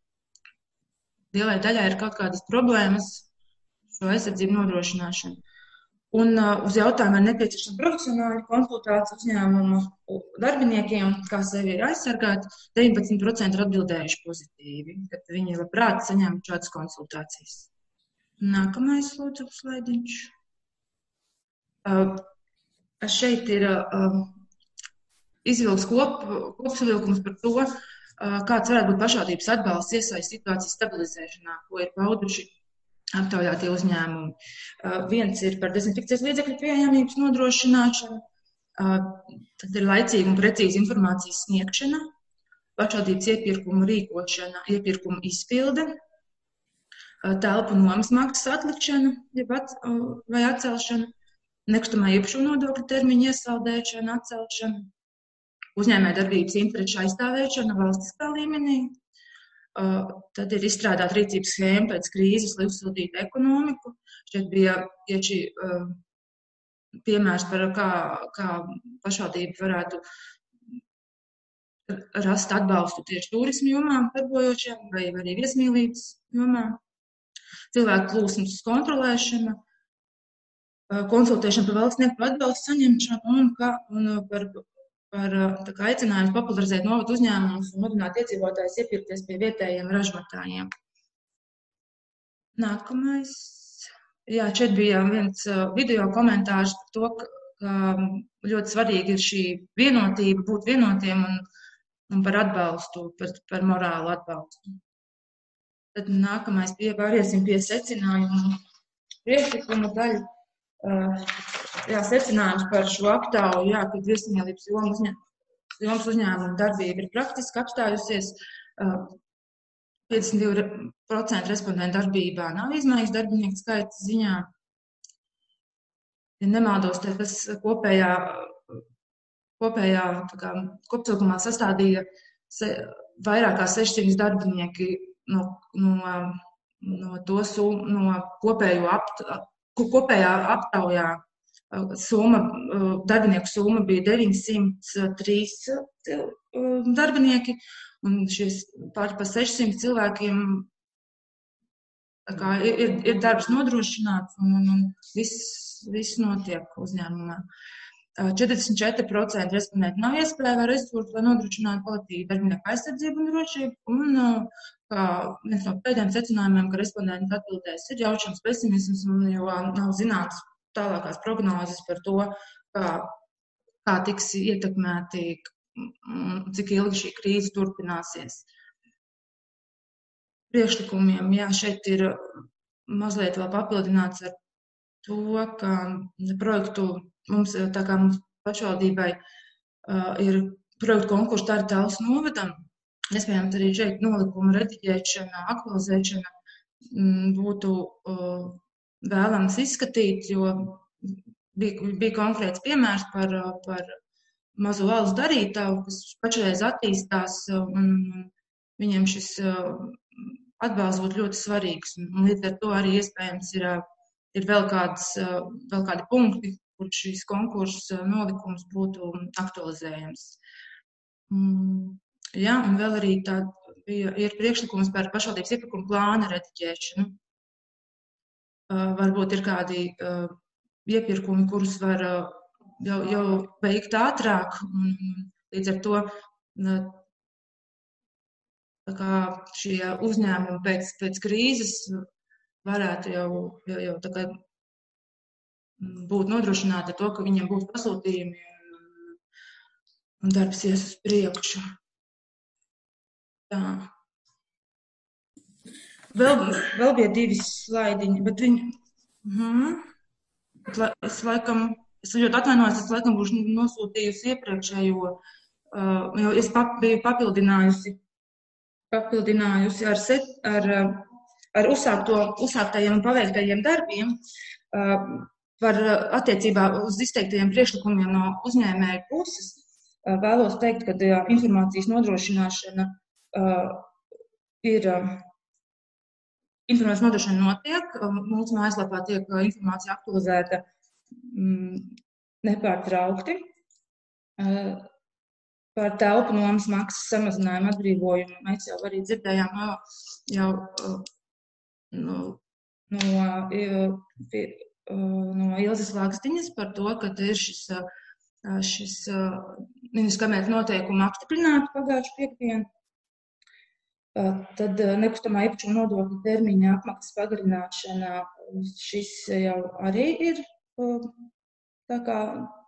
lielai daļai ir kaut kādas problēmas šo aizsardzību nodrošināšanu. Un uh, uz jautājumu, vai nepieciešama profesionāla konsultācija uzņēmuma darbiniekiem, kā sevi ir aizsargāt, deviņpadsmit procenti ir atbildējuši pozitīvi, ka viņi labprāt saņemtu šādas konsultācijas. Nākamais, lūdzu, slaidiņš. Uh, šeit ir uh, izvilks kop, kopsavilkums par to, uh, kāds varētu būt pašvaldības atbalsts iesaist situācijas stabilizēšanā, ko ir pauduši aptaujātie uzņēmumi. Uh, viens ir par dezinfekcijas līdzekļu pieejamības nodrošināšanu, uh, tad ir laicīga un precīza informācijas sniegšana, pašvaldības iepirkuma rīkošana, iepirkuma izpilde, uh, telpu nomas maksas atlikšana jeb at, uh, vai atcelšana, nekustamā īpašuma nodokļu termiņa iesaldēšana, atcelšana, uzņēmējdarbības interešu aizstāvēšana valstiskā līmenī. Uh, tad ir izstrādāt rīcības schēmu pēc krīzes, lai uzsildītu ekonomiku. Šeit bija tieši uh, piemērs par kā, kā pašvaldība varētu rast atbalstu tieši turismu jomā darbojošiem vai arī viesmīlības jomā. Cilvēku plūsmas kontrolēšana, uh, konsultēšana par valstnieku atbalstu saņemšanu un, kā, un par par kā, aicinājumu popularizēt novadu uzņēmumus un mudināt iedzīvotājus iepirkties pie vietējiem ražotājiem. Nākamais. Jā, šeit bija viens video komentārs par to, ka ļoti svarīgi ir šī vienotība, būt vienotiem un, un par atbalstu, par, par morālu atbalstu. Tad nākamais pie, pāriesim pie secinājumu priekšlikumu daļu. Uh, jā, secinājums par šo aptauju, jā, kad viesmīlības jomas uzņē, uzņēmuma darbība ir praktiski apstājusies. Uh, piecdesmit divi procenti respondentu darbībā nav izmaiņas darbinieku skaita ziņā. Ja nemaldos, tad tas kopējā, kopējā tā kā, kopsavilkumā sastādīja se, vairāk kā sešsimt darbinieki no, no, no, to sum, no kopējo aptauju. Kopējā aptaujā summa, darbinieku summa bija deviņsimt trīs darbinieki, un šis pār pa sešsimt cilvēkiem kā, ir, ir darbs nodrošināts, un, un viss, viss notiek uzņēmumā. četrdesmit četri procenti respondentu nav iespēja vai resursu, lai nodrošinātu kvalitīvu darbinieku aizsardzību un drošību, un kā viens no pēdējiem secinājumiem, ka respondentu atbildēs ir jaušams pesimisms, jo nav zināts tālākās prognozes par to, kā, kā tiks ietekmēti, cik ilgi šī krīze turpināsies. Priekšlikumiem, jā, šeit ir mazliet vēl papildināts ar to, ka projektu mums, tā kā mums pašvaldībai uh, ir projektu konkursu Tārtāls novadam, iespējams arī šeit nolikuma rediģēšana, aktualizēšana, būtu vēlams izskatīt, jo bija, bija konkrēts piemērs par, par mazo alus darītavu, kas pašreiz attīstās, un viņiem šis atbalsts būtu ļoti svarīgs. Un līdz ar to arī iespējams ir, ir vēl, kādas, vēl kādi punkti, kur šīs konkursa nolikums būtu aktualizējams. Jā, un vēl arī tā bija, ir priekšlikums par pašvaldības iepirkuma plāna rediģēšanu. Varbūt ir kādi iepirkumi, kurus var jau, jau veikt ātrāk, un līdz ar to tā kā šie uzņēmumi pēc, pēc krīzes varētu jau, jau, jau tā kā būt nodrošināti ar to, ka viņiem būs pasūtījumi un, un darbs ies uz priekšu. Tā. Vēl, vēl bija divi slaidiņi, bet viņi... Hmm, es laikam, es ļoti atvainojos, es laikam būšu nosūtījusi iepriekšējo, uh, jo es pap, biju papildinājusi, papildinājusi ar, set, ar, ar uzsākto, uzsāktajiem un paveiktajiem darbiem uh, par attiecībā uz izteiktajiem priekšlikumiem no uzņēmēju puses. Uh, vēlos teikt, ka uh, informācijas nodrošināšana uh, ir... Uh, Informācijas nodrošina notiek, mūsu mājaslapā tiek informācija aktualizēta mm, nepārtraukti. Par telpu nomas maksas samazinājumu atbrīvojumu mēs jau arī dzirdējām jau, jau no, no, no Ilzes Lakstiņas par to, ka ir šis, šis ministrs kabineta noteikumi apstiprināti pagājuši piekdienu. Tad nekustamā īpašuma nodokļa termiņa apmaksas pagarināšana, šis jau arī ir tā kā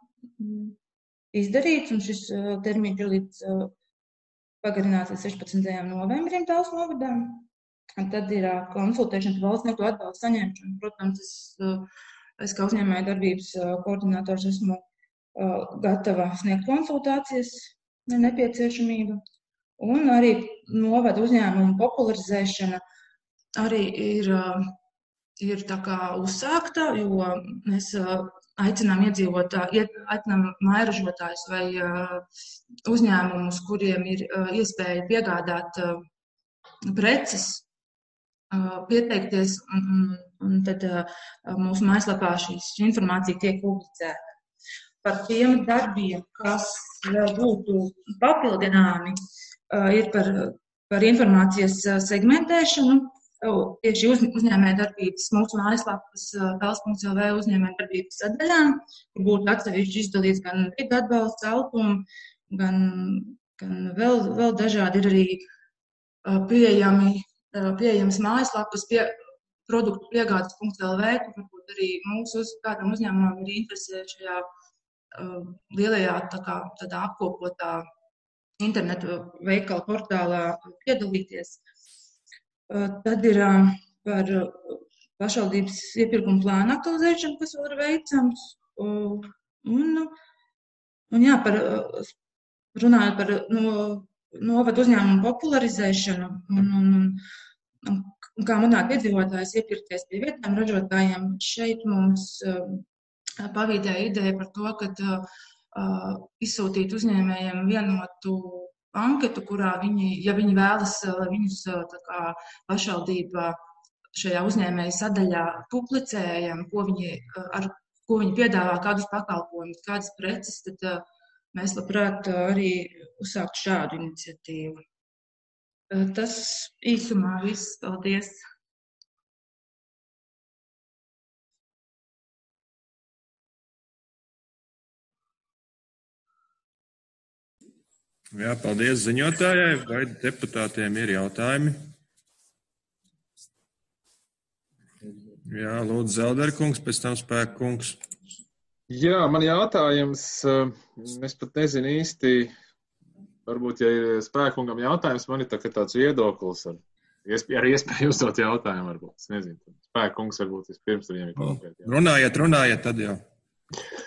izdarīts, un šis termiņš ir līdz pagarināts līdz sešpadsmitajam novembrim Talsu novadā. Tad ir konsultēšana par valsts sniegto atbalstu saņemšanu. Protams, es, es kā uzņēmēju darbības koordinators esmu gatava sniegt konsultācijas, ja nepieciešamība. Un arī novada uzņēmumu popularizēšana arī ir, ir tā kā uzsākta, jo mēs aicinām iedzīvotāju, aicinām mājražotājus vai uzņēmumus, kuriem ir iespēja piegādāt preces, pieteikties, un, un tad mūsu mājaslapā šīs informācija tiek publicēta. Par tiem darbiem, kas vēl būtu papildināmi, ir par, par informācijas segmentēšanu, tieši uz, uzņēmēja darbības mūsu mājaslapas tals punkts el vē uzņēmēja darbības sadaļām, kur būtu atsevišķi izdalīts gan vidu atbalsts, alkumu, gan, gan vēl, vēl dažādi ir arī pieejami, pieejams mājaslapas pie, produktu piegādes punkts el vē, kur varbūt arī mūsu uz, kādam uzņēmumam ir interesē šajā uh, lielajā tā kā, tādā apkopotā internetu veikalu portālā piedalīties. Tad ir par pašvaldības iepirkuma plānu aktualizēšanu, kas vēl ir veicams. Un, un jā, par, runājot par no, novadu uzņēmumu popularizēšanu un, un, un, un kā mudināt iedzīvotājus iepirkties pie vietējiem ražotājiem, šeit mums pavīdēja ideja par to, ka Uh, izsūtīt uzņēmējiem vienotu anketu, kurā viņi, ja viņi vēlas, lai viņus tā kā pašvaldība šajā uzņēmēja sadaļā publicējam, ko viņi, ar ko viņi piedāvā, kādus pakalpojumus, kādas preces, tad uh, mēs labprāt uh, arī uzsākt šādu iniciatīvu. Uh, tas īsumā viss. Paldies! Jā, paldies ziņotājai. Vai deputātiem ir jautājumi? Jā, lūdzu, Zeldera kungs, pēc tam Spēka kungs. Jā, man jautājums, es pat nezinu īsti, varbūt, ja ir Spēka kungam jautājums, man ir tā, tāds viedoklis ar, ar iespēju uzdot jautājumu, varbūt. Es nezinu, Spēka kungs varbūt vispirms ar viņiem ir konkrēti. Runājiet, runājiet, tad jau.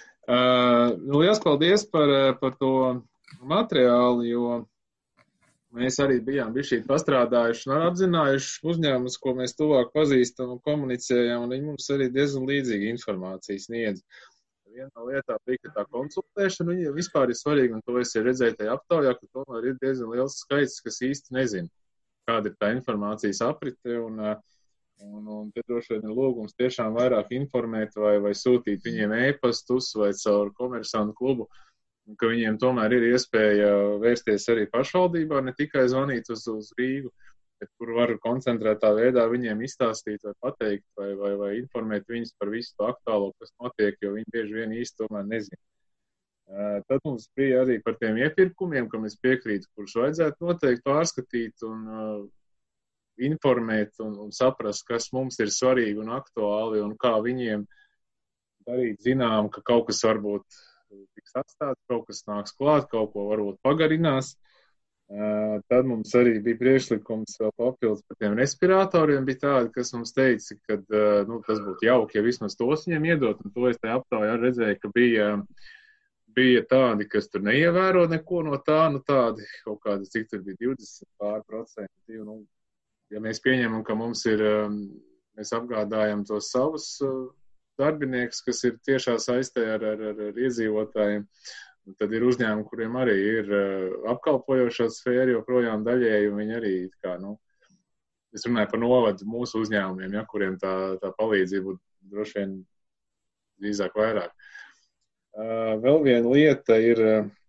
Uh, liels paldies par, par to materiāli, jo mēs arī bijām bišķīt pastrādājuši un apzinājuši uzņēmumus, ko mēs tuvāk pazīstam un komunicējam, un viņi mums arī diezgan līdzīgi informācijas sniedz. Viena no lietām bija, ka tā konsultēšana viņiem vispār ir svarīga, un to es jau redzēju tajā aptaujā, ka tomēr ir diezgan liels skaits, kas īsti nezina, kāda ir tā informācijas aprite, un, un, un te droši vien ir lūgums tiešām vairāk informēt vai, vai sūtīt viņiem e-pastus vai caur komersantu klubu, ka viņiem tomēr ir iespēja vērsties arī pašvaldībā, ne tikai zvanīt uz, uz Rīgu, bet kur var koncentrētā veidā viņiem izstāstīt vai pateikt vai, vai, vai informēt viņus par visu to aktuālo, kas notiek, jo viņi bieži vien īsti tomēr nezina. Tad mums bija arī par tiem iepirkumiem, kam es piekrītu, kurus vajadzētu noteikti pārskatīt un uh, informēt un, un saprast, kas mums ir svarīgi un aktuāli un kā viņiem darīt zinām, ka kaut kas varbūt tiks atstāts, kaut kas nāks klāt, kaut ko varbūt pagarinās. Uh, tad mums arī bija priekšlikums vēl papildus par tiem respiratoriem, bija tādi, kas mums teica, ka uh, nu, tas būtu jauki, ja vismaz tos viņiem iedot, un to es tajā aptaujā redzēju, ka bija, bija tādi, kas tur neievēro neko no tā, nu tādi kaut kādi, cik tur bija divdesmit pār procenti. Nu, ja mēs pieņemam, ka mums ir, um, mēs apgādājam tos savus uh, darbiniekus, kas ir tiešā saistē ar, ar, ar, ar iedzīvotājiem, tad ir uzņēmumi, kuriem arī ir uh, apkalpojošā sfēra joprojām daļēji, un viņi arī, kā, nu, es runāju par novadu mūsu uzņēmumiem, ja, kuriem tā, tā palīdzība būtu droši vien drīzāk vairāk. Uh, vēl viena lieta ir,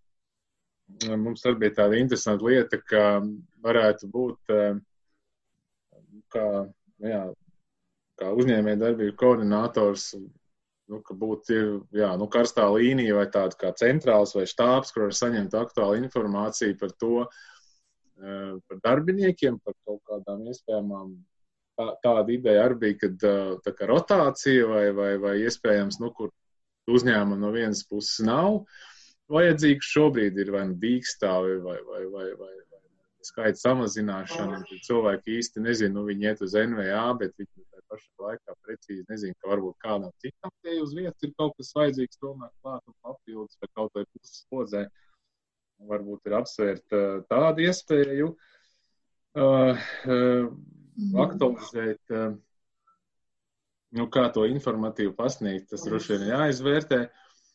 uh, mums arī bija tāda interesanta lieta, ka varētu būt, uh, kā, jā, kā uzņēmējdarbību koordinators, nu, ka būtu jā, nu, karstā līnija vai tāda kā centrāls vai štābs, kur var saņemt aktuālu informāciju par to, par darbiniekiem, par kaut kādām iespējamām. Tā, tāda ideja arī bija, kad tā kā rotācija vai, vai, vai iespējams, nu, kur uzņēmuma no vienas puses nav vajadzīgs šobrīd ir vai nu dīkstāvi vai, vai, vai, vai, vai skaita samazināšana. Cilvēki īsti nezina, nu, viņi iet uz N V A, bet viņi pašā laikā precīzi nezinu, ka varbūt kādam citam tie uz vietas ir kaut kas vajadzīgs tomēr klāt un papildus vai kaut vai puses slodzē. Varbūt ir apsvērt uh, tādu iespēju uh, uh, aktualizēt, uh, nu, kā to informatīvu pasniegt, tas droši vien jāizvērtē,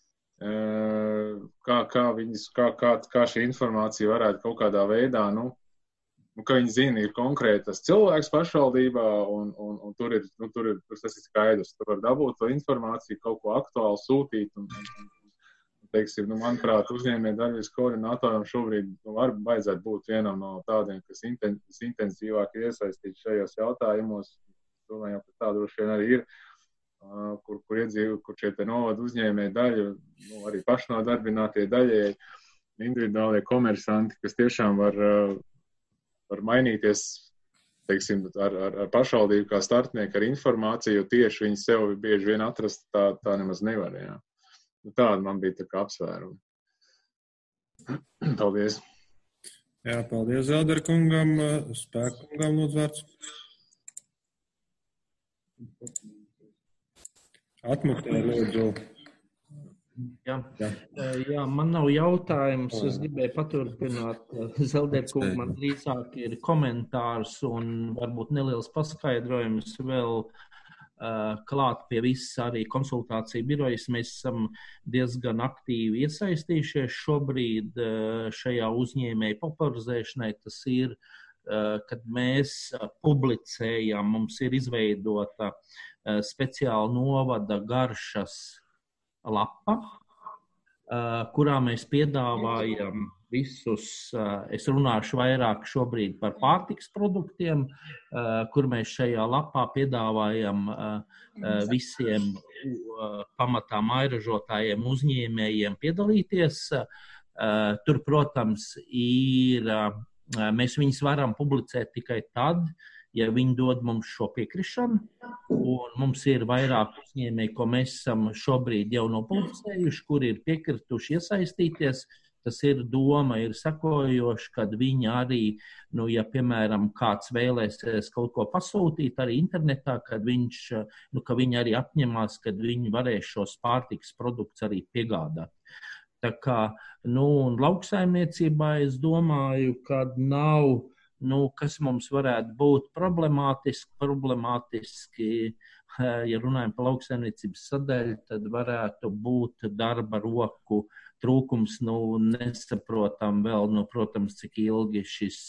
uh, kā, kā, viņas, kā, kā, kā šī informācija varētu kaut kādā veidā, nu, Un, ka viņi zina, ir konkrētas cilvēks pašvaldībā, un, un, un tur, ir, nu, tur, ir, tur tas ir skaidrs. Tur var dabūt to informāciju, kaut ko aktuālu sūtīt. Un, un, un teiksim, nu, manuprāt, uzņēmējdarbības koordinatoram šobrīd nu, var vajadzētu būt vienam no tādiem, kas inten, intensīvāk ir iesaistīts šajos jautājumos. Domāju, ka tā droši vien arī ir, uh, kur, kur iedzīvo, kur šie te novadu uzņēmēji daļa, nu, arī pašnodarbinātie daļai, individuālie komersanti, kas tiešām var uh, var mainīties, teiksim, ar, ar, ar pašvaldību kā startnieku, ar informāciju, jo tieši viņi sev bieži vien atrast tā, tā nemaz nevar, jā. Nu, tāda man bija tā kā apsvēruma. Paldies. Jā, paldies Zelder kungam, Spēku kungam lūdzu vārds. Atmutē lūdzu. Jā. Jā. Jā, man nav jautājums. Es gribēju paturpināt. Zelder kungs, man drīzāk ir komentārs un varbūt neliels paskaidrojums vēl uh, klāt pie visas arī konsultāciju birojas. Mēs esam diezgan aktīvi iesaistījušies šobrīd uh, šajā uzņēmēju popularizēšanai. Tas ir, uh, kad mēs publicējam, mums ir izveidota uh, speciāla novada garšas lapa, kurā mēs piedāvājam visus, es runāšu vairāk šobrīd par pārtiks produktiem, kur mēs šajā lapā piedāvājam visiem pamatā mairažotājiem, uzņēmējiem piedalīties. Tur, protams, ir, mēs viņus varam publicēt tikai tad, ja viņi dod mums šo piekrišanu, un mums ir vairāk uzņēmēji, ko mēs esam šobrīd jau nopublicējuši, kuri ir piekrituši iesaistīties. Tas ir doma, ir sekojoši, kad viņi arī, nu, ja, piemēram, kāds vēlēsies kaut ko pasūtīt arī internetā, kad viņš, nu, ka viņi arī apņemās, kad viņi varēs šos pārtikas produktus arī piegādāt. Tā kā, nu, un lauksaimniecībā es domāju, ka nav, nu, kas mums varētu būt problemātiski, problemātiski, ja runājam par lauksaimniecības sadaļu, tad varētu būt darba roku trūkums, nu, nesaprotam vēl, nu, protams, cik ilgi šis,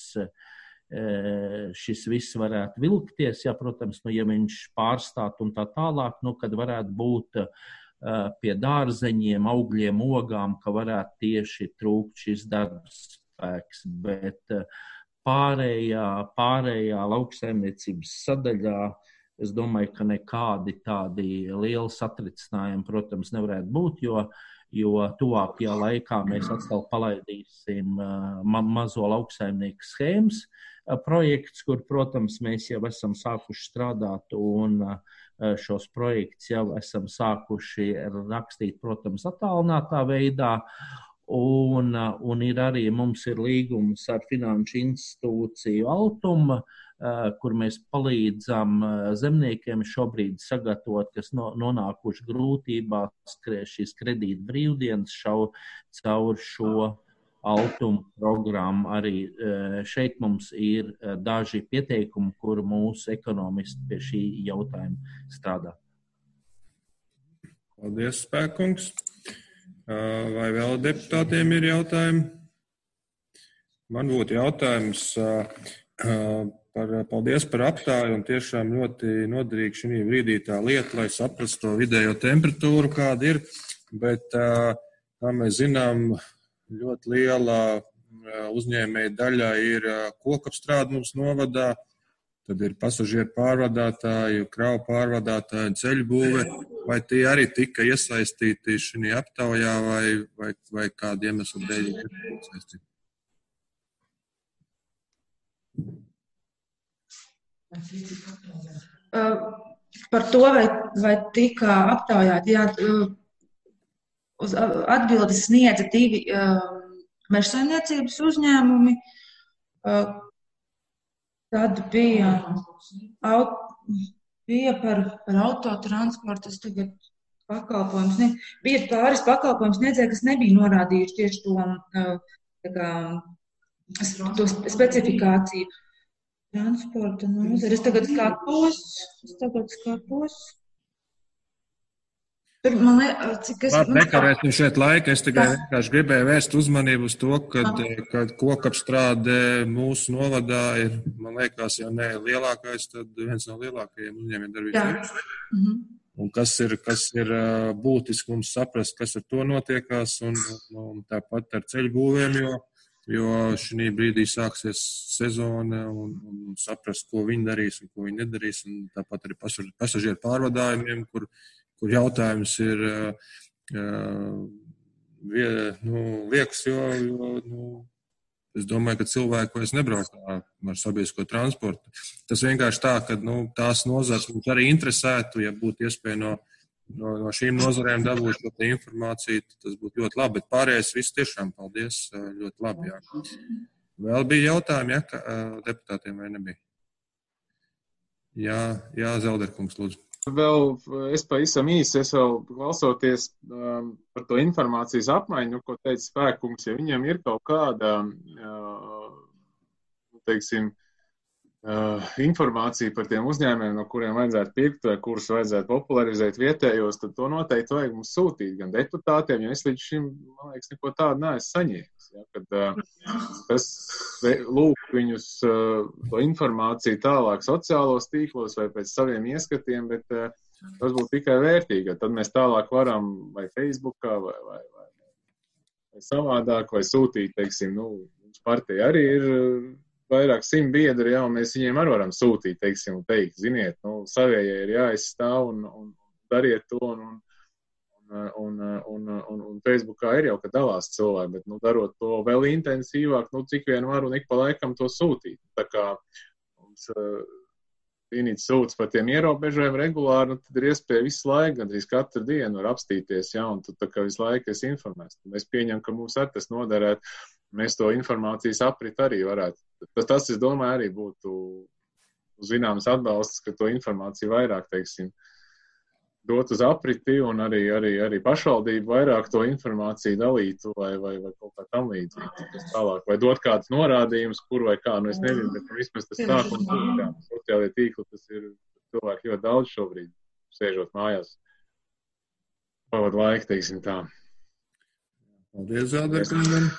šis viss varētu vilkties, ja, protams, nu, ja viņš pārstāt un tā tālāk, nu, kad varētu būt pie dārzeņiem, augļiem, ogām, ka varētu tieši trūkt šis darbs spēks, bet pārējā, pārējā lauksaimniecības sadaļā es domāju, ka nekādi tādi lieli satricinājumi, protams, nevarētu būt, jo, jo tuvākajā laikā mēs atkal palaidīsim ma mazo lauksaimnieku schēmas projekts, kur, protams, mēs jau esam sākuši strādāt un šos projekts jau esam sākuši rakstīt, protams, attālinātā veidā, un, un ir arī mums ir līgums ar finanšu institūciju Altuma, kur mēs palīdzam zemniekiem šobrīd sagatavot, kas no, nonākuši grūtībās, šīs kredīta brīvdienas šau, caur šo Altuma programmu. Arī šeit mums ir daži pieteikumi, kur mūsu ekonomisti pie šī jautājuma strādā. Paldies, Spēkungs. Vai vēl deputātiem ir jautājumi? Man būtu jautājums par, paldies par aptāju un tiešām ļoti noderīgi šī brīdī tā lieta, lai saprastu to vidējo temperatūru, kāda ir, bet, kā mēs zinām, ļoti liela uzņēmēja daļa ir kokapstrāde mums novadā, tad ir pasažieru pārvadātāji, kravu pārvadātāji, ceļbūve. Vai tie arī tika iesaistīti šajā aptaujā vai, vai, vai kādu iemeslu dēļ ir iesaistīti? Uh, par to, vai, vai tika aptaujāti, jā, uh, uz atbildes sniedza divi uh, mežsaimniecības uzņēmumi. Uh, tad bija, aut, bija par, par autotransportu, es tagad pakalpojums, ne, bija pāris pakalpojums sniedzēji, kas nebija norādījuši tieši to, uh, tā kā, to specifikāciju. Transporta nozare. Es tagad skatos, es tagad skatos. Tur, man liekas, cik es... Labi, nekarēsim šeit laika. Es tikai vienkārši gribēju vērst uzmanību uz to, kad, kad kokapstrāde mūsu novadā ir, man liekas, jau ne lielākais, tad viens no lielākajiem uzņēmiem darbības. Mhm. Un kas ir, kas ir būtiski mums saprast, kas ar to notiekās, un, un tāpat ar ceļbūvēm, jo, jo šī brīdī sāksies sezona un, un saprast, ko viņi darīs un ko viņi nedarīs, un tāpat arī pasažieru pārvadājumiem, kur kur jautājums ir uh, vie, nu, liekas, jo, jo nu, es domāju, ka cilvēki vairs nebraukā ar sabiedrisko transportu. Tas vienkārši tā, ka nu, tās nozars mums arī interesētu, ja būtu iespēja no, no, no šīm nozarēm dabūt šo informāciju, tas būtu ļoti labi, bet pārējais viss tiešām paldies, ļoti labi. Jā. Vēl bija jautājumi, ja, ka, deputātiem vai nebija? Jā, jā, Zelderkungs, lūdzu. Vēl es pavisam īsi, es vēl klausoties um, par to informācijas apmaiņu, ko teica Spēkungs, ja viņam ir kaut kāda, uh, teiksim, uh, informācija par tiem uzņēmējiem, no kuriem vajadzētu pirkt vai kurus vajadzētu popularizēt vietējos, tad to noteikti vajag mums sūtīt gan deputātiem, jo es līdz šim, man liekas, neko tādu neesmu saņēmis. Ja, kad uh, es lūk viņus uh, to informāciju tālāk sociālos tīklos vai pēc saviem ieskatiem, bet uh, tas būtu tikai vērtīgi. Tad mēs tālāk varam vai Facebookā vai, vai, vai, vai savādāk vai sūtīt, teiksim, nu, mums partija arī ir vairāk simt biedri, jā, un mēs viņiem arī varam sūtīt, teiksim, un teikt, ziniet, nu, savējai ir jāizstāv un, un dariet to un, un Un, un, un, un Facebookā ir jau, ka dalās cilvēki, bet, nu, darot to vēl intensīvāk, nu, cik vien var un ik pa laikam to sūtīt. Tā kā mums uh, Inīts sūts par tiem ierobežojumiem regulāri, nu, tad ir iespēja visu laiku, gandrīz katru dienu var apstīties, ja, un tu tā kā visu laiku esi informēts. Mēs pieņem, ka mums ar tas noderēt, mēs to informācijas aprit arī varētu. Tas, tas es domāju, arī būtu zināms atbalsts, ka to informāciju vairāk, teiksim, dot uz apriti un arī, arī, arī pašvaldību vairāk to informāciju dalītu vai, vai, vai kaut kā tam līdzīgi. Tas tālāk, vai dot kādus norādījumus, kur vai kā, nu es nezinu, bet vismaz tas sākums, jā, sociālajie tīkli, tas ir cilvēki ļoti daudz šobrīd, sēžot mājās. Pavad laiku, teiksim tā. Paldies, Zāberkungam.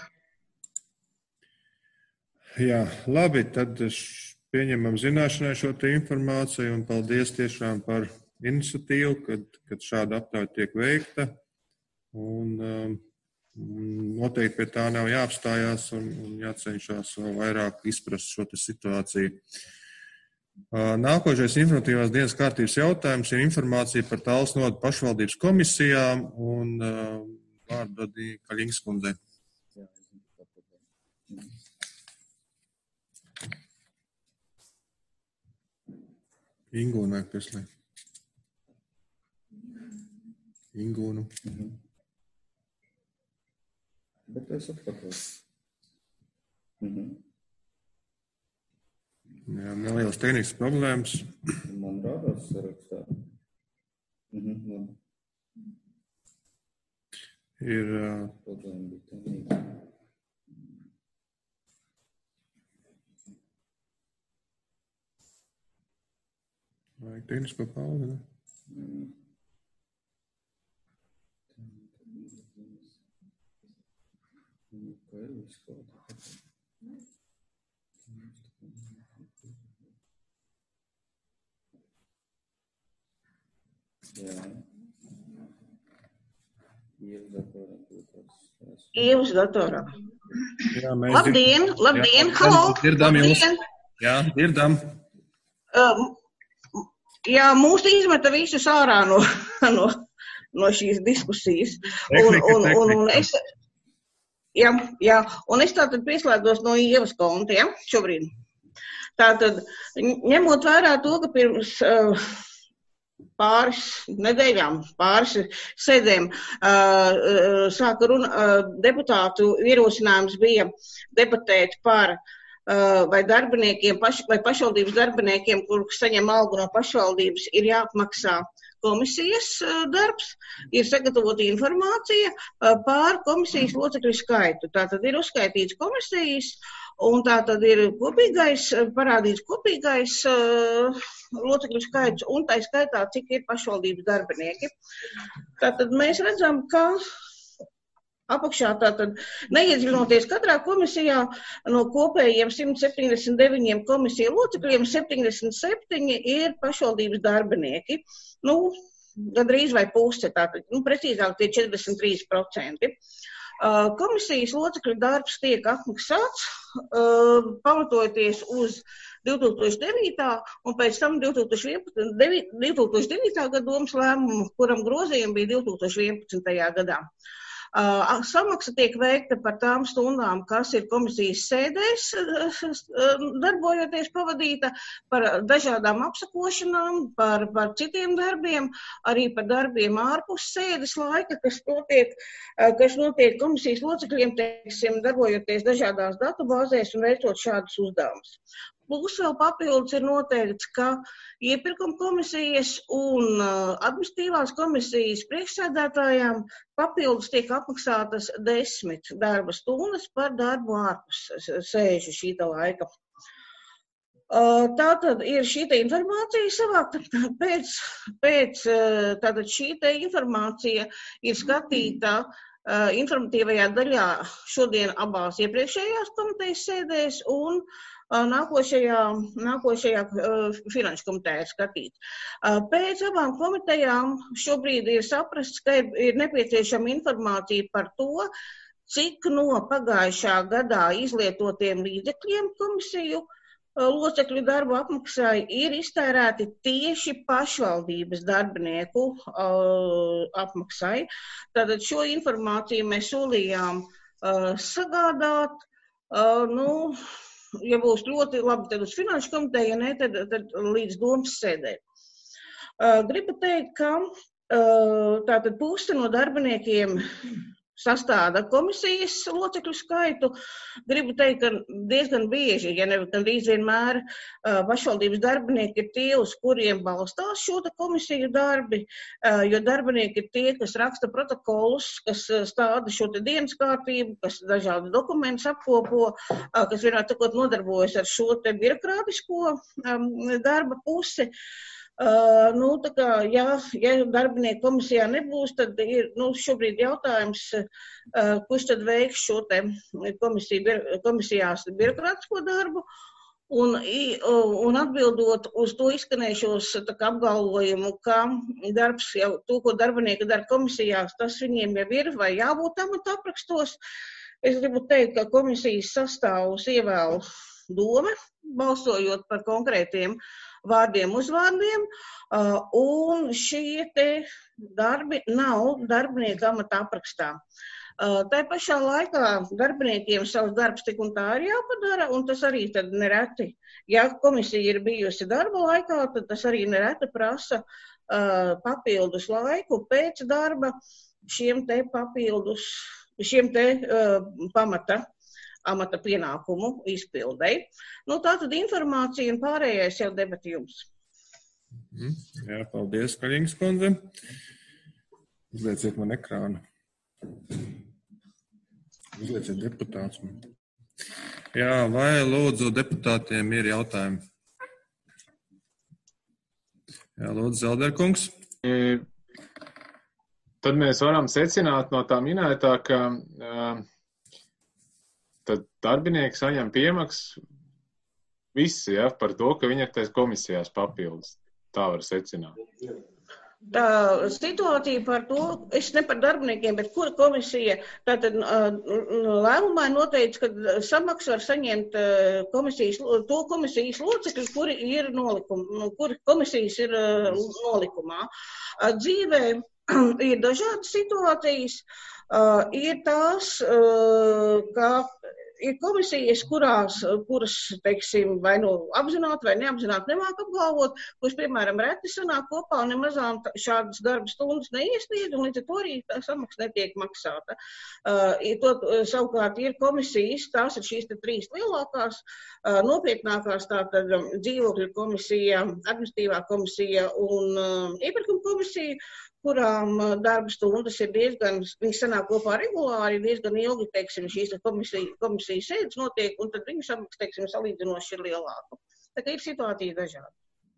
Jā, labi, tad pieņemam zināšanai šo te informāciju un paldies tiešām par iniciatīvu, kad, kad šāda aptauja tiek veikta. Un um, noteikti pie tā nav jāapstājās un, un jācenšas vēl vairāk izprast šo te situāciju. Nākošais informatīvās dienas kārtības jautājums ir informācija par Tallas novada pašvaldības komisijām un uh, vārdu dodīja Kaļiņas kundzei. Ingūnu vajag pieslēgt. Ingūnu. Mhm. Bet es atpakaļ. Mhm. Jā, nelielas tehniskas problēmas. Man rādās sarakstā. Mhm, ir... Problēma bija tehnika. Vajag tehnisko pauzi, ne? Mm. Kā ir viss kaut kā? Jā. Ievas datorā. Ievas datorā. Jā, mēs labdien, dzird... labdien, jā, halo. Dzirdam jūs. Labdien. Jā, dzirdam. Um, jā, mūs izmeta visus ārā no, no, no šīs diskusijas. Tehnika, un, un, tehnika. un, un es, jā, jā, un es tātad pieslēdos no Ievas konta, ja, šobrīd. Tātad, ņemot vērā to, ka pirms uh, pāris nedēļām, pāris sēdēm uh, sāka runa, uh, deputātu ierosinājums bija debatēt par uh, vai darbiniekiem, paš, vai pašvaldības darbiniekiem, kur saņem algu no pašvaldības, ir jāapmaksā komisijas uh, darbs, ir sagatavota informācija uh, par komisijas locekļu skaitu. Tātad ir uzskaitīts komisijas, un tā tad ir kopīgais, parādīts kopīgais uh, locekļu skaits, un tā skaitā, cik ir pašvaldības darbinieki. Tātad mēs redzam, ka apakšā tātad neiedziļinoties katrā komisijā no kopējiem simt septiņdesmit deviņiem komisiju locekļiem septiņdesmit septiņi ir pašvaldības darbinieki. Nu, gandrīz vai puse, tātad, nu, precīzāk tie četrdesmit trīs procenti. Uh, komisijas locekļu darbs tiek apmaksāts, uh, pamatojoties uz divi tūkstoši devītā un pēc tam divi tūkstoši devītā gada domas lēmumu, kuram grozījumi bija divi tūkstoši vienpadsmitajā gadā. Uh, samaksa tiek veikta par tām stundām, kas ir komisijas sēdēs uh, darbojoties pavadīta, par dažādām apsakošanām, par, par citiem darbiem, arī par darbiem ārpus sēdes laika, kas notiek, uh, kas notiek komisijas locekļiem, teiksim, darbojoties dažādās datubāzēs un veicot šādus uzdevumus. Plus vēl papildus ir noteikts, ka iepirkuma komisijas un uh, administratīvās komisijas priekšsēdētājām papildus tiek apmaksātas desmit darba stundas par darbu ārpus sēžu šīta laika. Uh, tātad ir šī te informācija savākta, pēc, pēc uh, tātad šī te informācija ir skatīta uh, informatīvajā daļā šodien abās iepriekšējās komitejas sēdēs un Nākošajā, nākošajā uh, finanšu komitejā ir skatīt. Uh, pēc abām komitejām šobrīd ir saprasts, ka ir, ir nepieciešama informācija par to, cik no pagājušā gadā izlietotiem līdzekļiem komisiju uh, locekļu darbu apmaksai ir iztērēti tieši pašvaldības darbinieku uh, apmaksai. Tātad šo informāciju mēs solījām uh, sagādāt. Uh, nu, Ja būs ļoti labi, tad uz finanšu komiteju, ja ne, tad, tad līdz domas sēdē. Uh, gribu teikt, ka uh, tātad puse no darbiniekiem sastāda komisijas locekļu skaitu. Gribu teikt, ka diezgan bieži, ja ne gandrīz vienmēr, pašvaldības darbinieki ir tie, uz kuriem balstās šo komisiju darbi, jo darbinieki ir tie, kas raksta protokolus, kas stāda šo te dienas kārtību, kas dažādu dokumentus apkopo, kas vienmēr takot nodarbojas ar šo te birokrātisko darba pusi. Uh, nu, tā kā, ja, ja darbinieki komisijā nebūs, tad ir nu, šobrīd jautājums, uh, kurš tad veiks šo te komisiju, komisijās birokrātisko darbu. Un, un atbildot uz to izskanējušos tā kā apgalvojumu, ka darbs jau to, ko darbinieki dara komisijās, tas viņiem jau ir vai jābūt amata aprakstos. Es gribu teikt, ka komisijas sastāvus ievēl doma, balsojot par konkrētiem vārdiem uzvārdiem, un šie te darbi nav darbinieka amata aprakstā. Tā pašā laikā darbiniekiem savs darbs tik un tā ir jāpadara, un tas arī tad nereti, ja komisija ir bijusi darba laikā, tad tas arī nereti prasa papildus laiku pēc darba šiem te papildus, šiem te pamata amata pienākumu izpildei. Nu, tā tad informācija un pārējais jau debati jums. Mm, jā, paldies, Kaļiņas kundze. Uzlieciet man ekrānu. Uzlieciet deputāts man. Jā, vai lūdzu deputātiem ir jautājumi? Jā, lūdzu, Zelderkungs. E, tad mēs varam secināt no tā minētā, ka uh, tad darbinieki saņem piemaksas visi, ja, par to, ka viņi ir tais komisijās papildus. Tā var secināt. Tā situācija par to, es ne par darbiniekiem, bet kura komisija, tātad lēmumā noteica, ka samaksu var saņemt komisijas, to komisijas locekļu, kuri ir nolikuma, kuri komisijas ir nolikumā. Dzīvē ir dažādas situācijas. Uh, ir tās, uh, ka ir komisijas, kurās, kuras, teiksim, vai nu apzināti vai neapzināti nemāk apgalvot, kuras, piemēram, reti sanāk kopā un nemazām šādas darba stundas neiesniedz, un līdz ar to arī tā samaksa netiek maksāta. Uh, to, savukārt ir komisijas, tās ir šīs te trīs lielākās, uh, nopietnākās, tātad dzīvokļu komisija, administratīvā komisija un uh, iepirkuma komisija, kurām darba stundas ir diezgan, viņi sanāk kopā regulāri, diezgan ilgi, teiksim, šīs komisija, komisijas sēdes notiek, un tad viņu samaksa, teiksim, salīdzinoši ir lielāka. Tā kā ir situācija dažāda.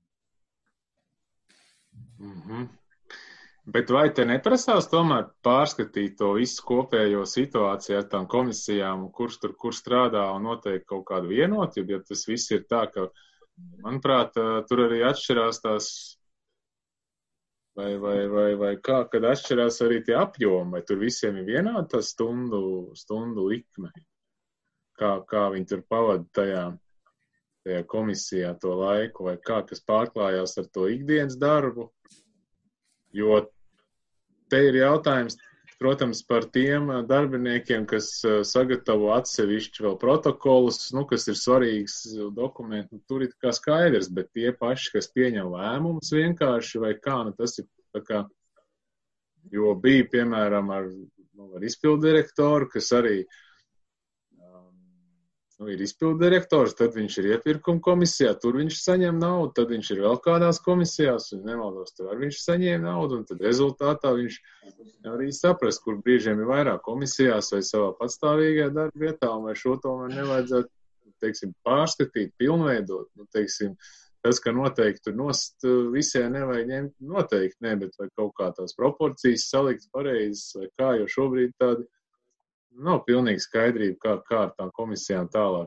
Mm-hmm. Bet vai te neprasās tomēr pārskatīt to visu kopējo situāciju ar tām komisijām, kurš tur kur strādā un noteikti kaut kādu vienotību, ja tas viss ir tā, ka, manuprāt, tur arī atšķirās tās Vai, vai, vai, vai kā, kad atšķirās arī tie apjomi, vai tur visiem ir vienāda tā stundu, stundu likme? Kā, kā viņi tur pavada tajā, tajā komisijā to laiku, vai kā, kas pārklājās ar to ikdienas darbu? Jo te ir jautājums, protams, par tiem darbiniekiem, kas sagatavo atsevišķi vēl protokolus, nu, kas ir svarīgs dokumenti, nu, tur ir kā skaidrs, bet tie paši, kas pieņem lēmumus vienkārši, vai kā, nu, tas ir tā kā, jo bija, piemēram, ar, nu, ar izpildu direktoru, kas arī, nu, ir izpildu direktors, tad viņš ir iepirkuma komisijā, tur viņš saņem naudu, tad viņš ir vēl kādās komisijās, un nemaldos, tur arī viņš saņēma naudu, un tad rezultātā viņš arī saprast, kur brīžiem ir vairāk komisijās vai savā patstāvīgajā darba vietā, un vai šo tomēr nevajadzētu, teiksim, pārskatīt, pilnveidot, nu, teiksim, tas, ka noteikti tur nost visiem nevajag ņemt, noteikti ne, bet vai kaut kā tās proporcijas salikt pareizes, vai kā, jo šobrīd tādi nav pilnīgi skaidrība, kā, kā ar tām komisijām tālāk.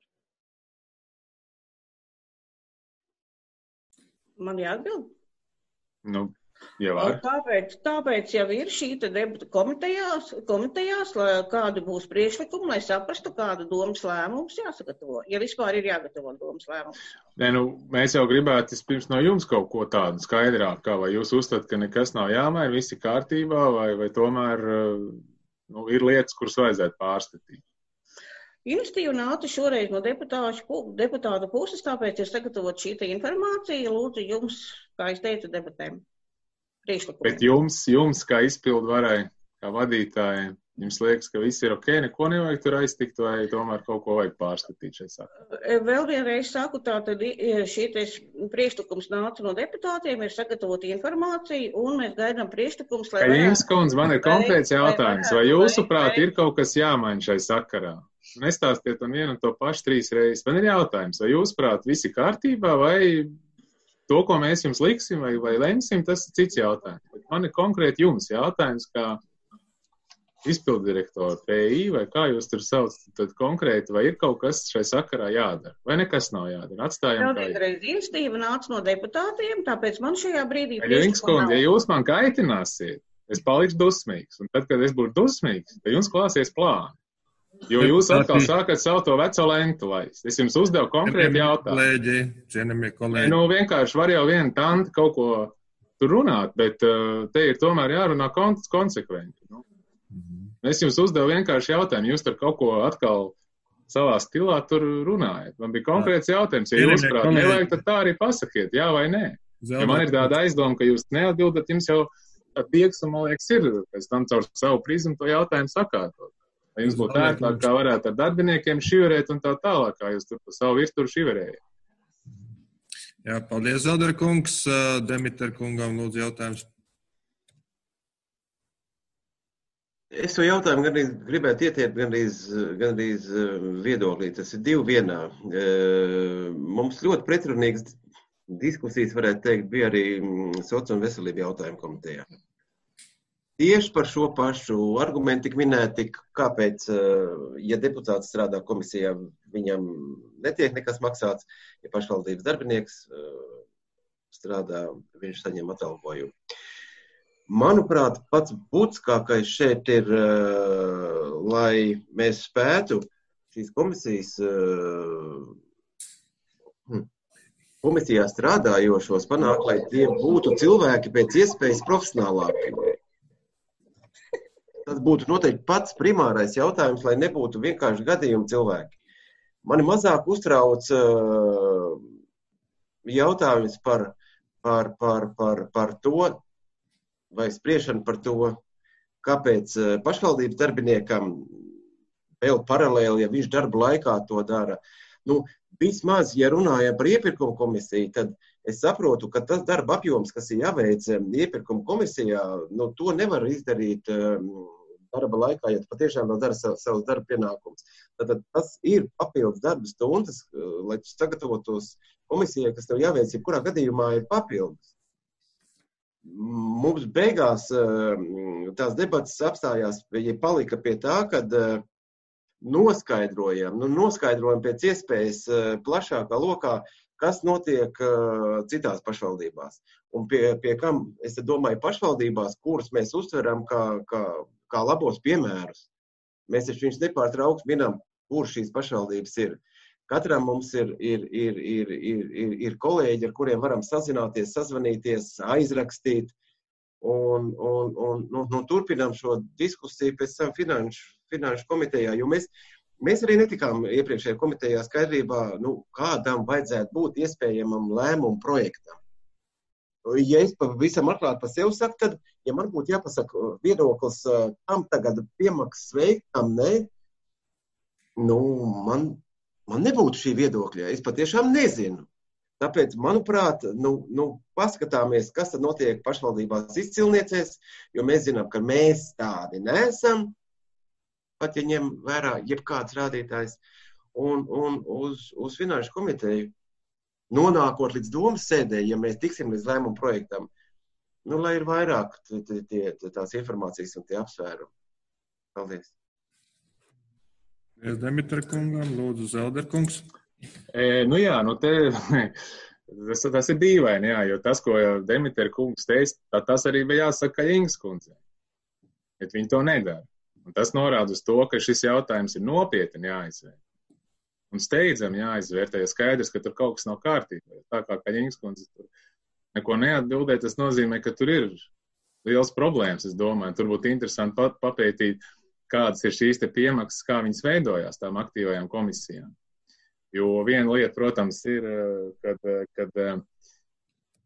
Man jāatbild? Nu, jau var. Tāpēc, tāpēc jau ir šī te debata komitejās, komitejās, lai kādi būs priekšlikumi, lai saprastu, kāda domas lēmums jāsagatavo, ja vispār ir jāgatavo domas lēmums. Nē, nu, mēs jau gribētu pirms no jums kaut ko tādu skaidrāk, kā vai jūs uzstat, ka nekas nav jāmaina, visi kārtībā, vai, vai tomēr nu, ir lietas, kuras vajadzētu pārskatīt. Iniciatīva nāca šoreiz no deputātu puses, tāpēc ir sagatavot šī informācija, lūdzu jums, kā es teicu, debatēm. Bet jums, jums kā izpildu varai, kā vadītājiem, Jums liekas, ka viss ir ok, neko nevajag tur aiztikt, vai tomēr kaut ko vajag pārskatīt šeit sakarā? Vēl vienreiz saku, tātad šitais priekšlikums nāca no deputātiem, ir sagatavota informācija, un mēs gaidām priekšlikums, lai varētu... Jums, kundze, man ir konkrēts jautājums, vai jūsuprāt ir kaut kas jāmaina šai sakarā? Nestāstiet man vienu un to pašu trīs reizes. Man ir jautājums, vai jūsuprāt visi kārtībā, vai to, ko mēs jums liksim, vai, vai lemsim, tas ir cits jautājums. Bet man ir konkrēti jums jautājums, kā izpildirektora P I, vai kā jūs tur sauc, tad konkrēti, vai ir kaut kas šai sakarā jādara, vai nekas nav jādara? Atstājam kā ir. Vienreiz institīva nāca no deputātiem, tāpēc man šajā brīdī... Jungskundze, ja jūs man kaitināsiet, es palikšu dusmīgs, un tad, kad es būšu dusmīgs, tad jums klāsies plāni. Jo jūs atkal sākat savu to veco lentu laist. Es jums uzdevu konkrēti jautājumu. Kolēģi, cienījamie kolēģi. Nu, vienkārši var jau viena tanta kaut ko tur runāt, bet uh, te ir tomēr jārunā kon konsekventi. Nu. Es jums uzdevu vienkārši jautājumu, jūs tur kaut ko atkal savā stilā tur runājat. Man bija konkrēts jautājums, ja jūs prāt nevajag, tad tā arī pasakiet, jā vai nē. Ja man ir tāda aizdoma, ka jūs neatbildat, jums jau tā tieksuma, man liekas, ir, pēc tam caur savu prizmu to jautājumu sakārtot. Lai jums būtu ērtāk, kā varētu ar darbiniekiem šiverēt un tā tālāk, kā jūs tur pa savu virturu šiverējat. Jā, paldies, Zelder kungs. Demiter kungam lūdzu jautājums. Es to jautājumu gandrīz gribētu ietiet gandrīz, gandrīz viedoklī. Tas ir divi vienā. Mums ļoti pretrunīgas diskusijas, varētu teikt, bija arī sociālo un veselību jautājumu komitejā. Tieši par šo pašu argumentu tik minēti, kāpēc, ja deputāts strādā komisijā, viņam netiek nekas maksāts, ja pašvaldības darbinieks strādā, viņš saņem atalgojumu. Manuprāt, pats būtiskākais šeit ir, lai mēs spētu šīs komisijas, komisijā strādājošos panākt, lai tie būtu cilvēki pēc iespējas profesionālāki. Tas būtu noteikti pats primārais jautājums, lai nebūtu vienkārši gadījumi cilvēki. Mani mazāk uztrauc jautājums par, par, par, par, par to, vai spriešana par to, kāpēc pašvaldības darbiniekam vēl paralēli, ja viņš darba laikā to dara. Nu, vismaz, ja runājam par iepirkumu komisiju, tad es saprotu, ka tas darba apjoms, kas ir jāveic iepirkumu komisijā, nu, to nevar izdarīt darba laikā, ja patiešām vēl dara savus darba pienākumus. Tad tas ir papildus darba stundas, lai tu sagatavotos komisijai, kas tev jāveic, ja kurā gadījumā ir papildus. Mums beigās tās debatas apstājās, ja palika pie tā, kad noskaidrojam, nu, noskaidrojam pēc iespējas plašākā lokā, kas notiek citās pašvaldībās. Un pie, pie kam, es domāju, pašvaldībās, kuras mēs uztveram kā, kā, kā labos piemērus. Mēs taču viņus nepārtraukti minam, kur šīs pašvaldības ir. Katram mums ir, ir, ir, ir, ir, ir, ir kolēģi, ar kuriem varam sazināties, sazvanīties, aizrakstīt un, un, un nu, nu, turpinām šo diskusiju pēc tam finanšu, finanšu komitejā, jo mēs, mēs arī netikām iepriekšējā komitejā skaidrībā, nu, kādam vajadzētu būt iespējamam lēmumu projektam. Ja es pavisam atklāti par sevi saku, tad, ja man būtu jāpasaka viedoklis, kam tagad piemaksas veikt, kam ne, nu, man Man nebūtu šī viedokļa, es patiešām nezinu. Tāpēc, manuprāt, nu, nu, paskatāmies, kas tad notiek pašvaldībās izcilniecēs, jo mēs zinām, ka mēs tādi neesam, pat ja ņem vērā jebkāds rādītājs, un, un uz, uz finanšu komiteju, nonākot līdz domas sēdē, ja mēs tiksim līdz lēmumu projektam, nu, lai ir vairāk t, t, t, tās informācijas un tie apsvērumi. Paldies. Es Demitra kungam, lūdzu, Zelder kungs. E, nu jā, nu te, tas, tas ir dīvaini, jā, jo tas, ko Demitra kungs teica, tas arī bija jāsaka Ingas kundzei. Bet viņi to nedara. Un tas norāda uz to, ka šis jautājums ir nopietni jāizvērt. Un steidzam jāizvērtē, jo skaidrs, ka tur kaut kas nav kārtībā. Tā kā Ingas kundze tur neko neatbildē, tas nozīmē, ka tur ir liels problēmas, es domāju. Tur būtu interesanti pat papētīt, kādas ir šīs te piemaksas, kā viņas veidojās tām aktīvajām komisijām. Jo viena lieta, protams, ir, kad, kad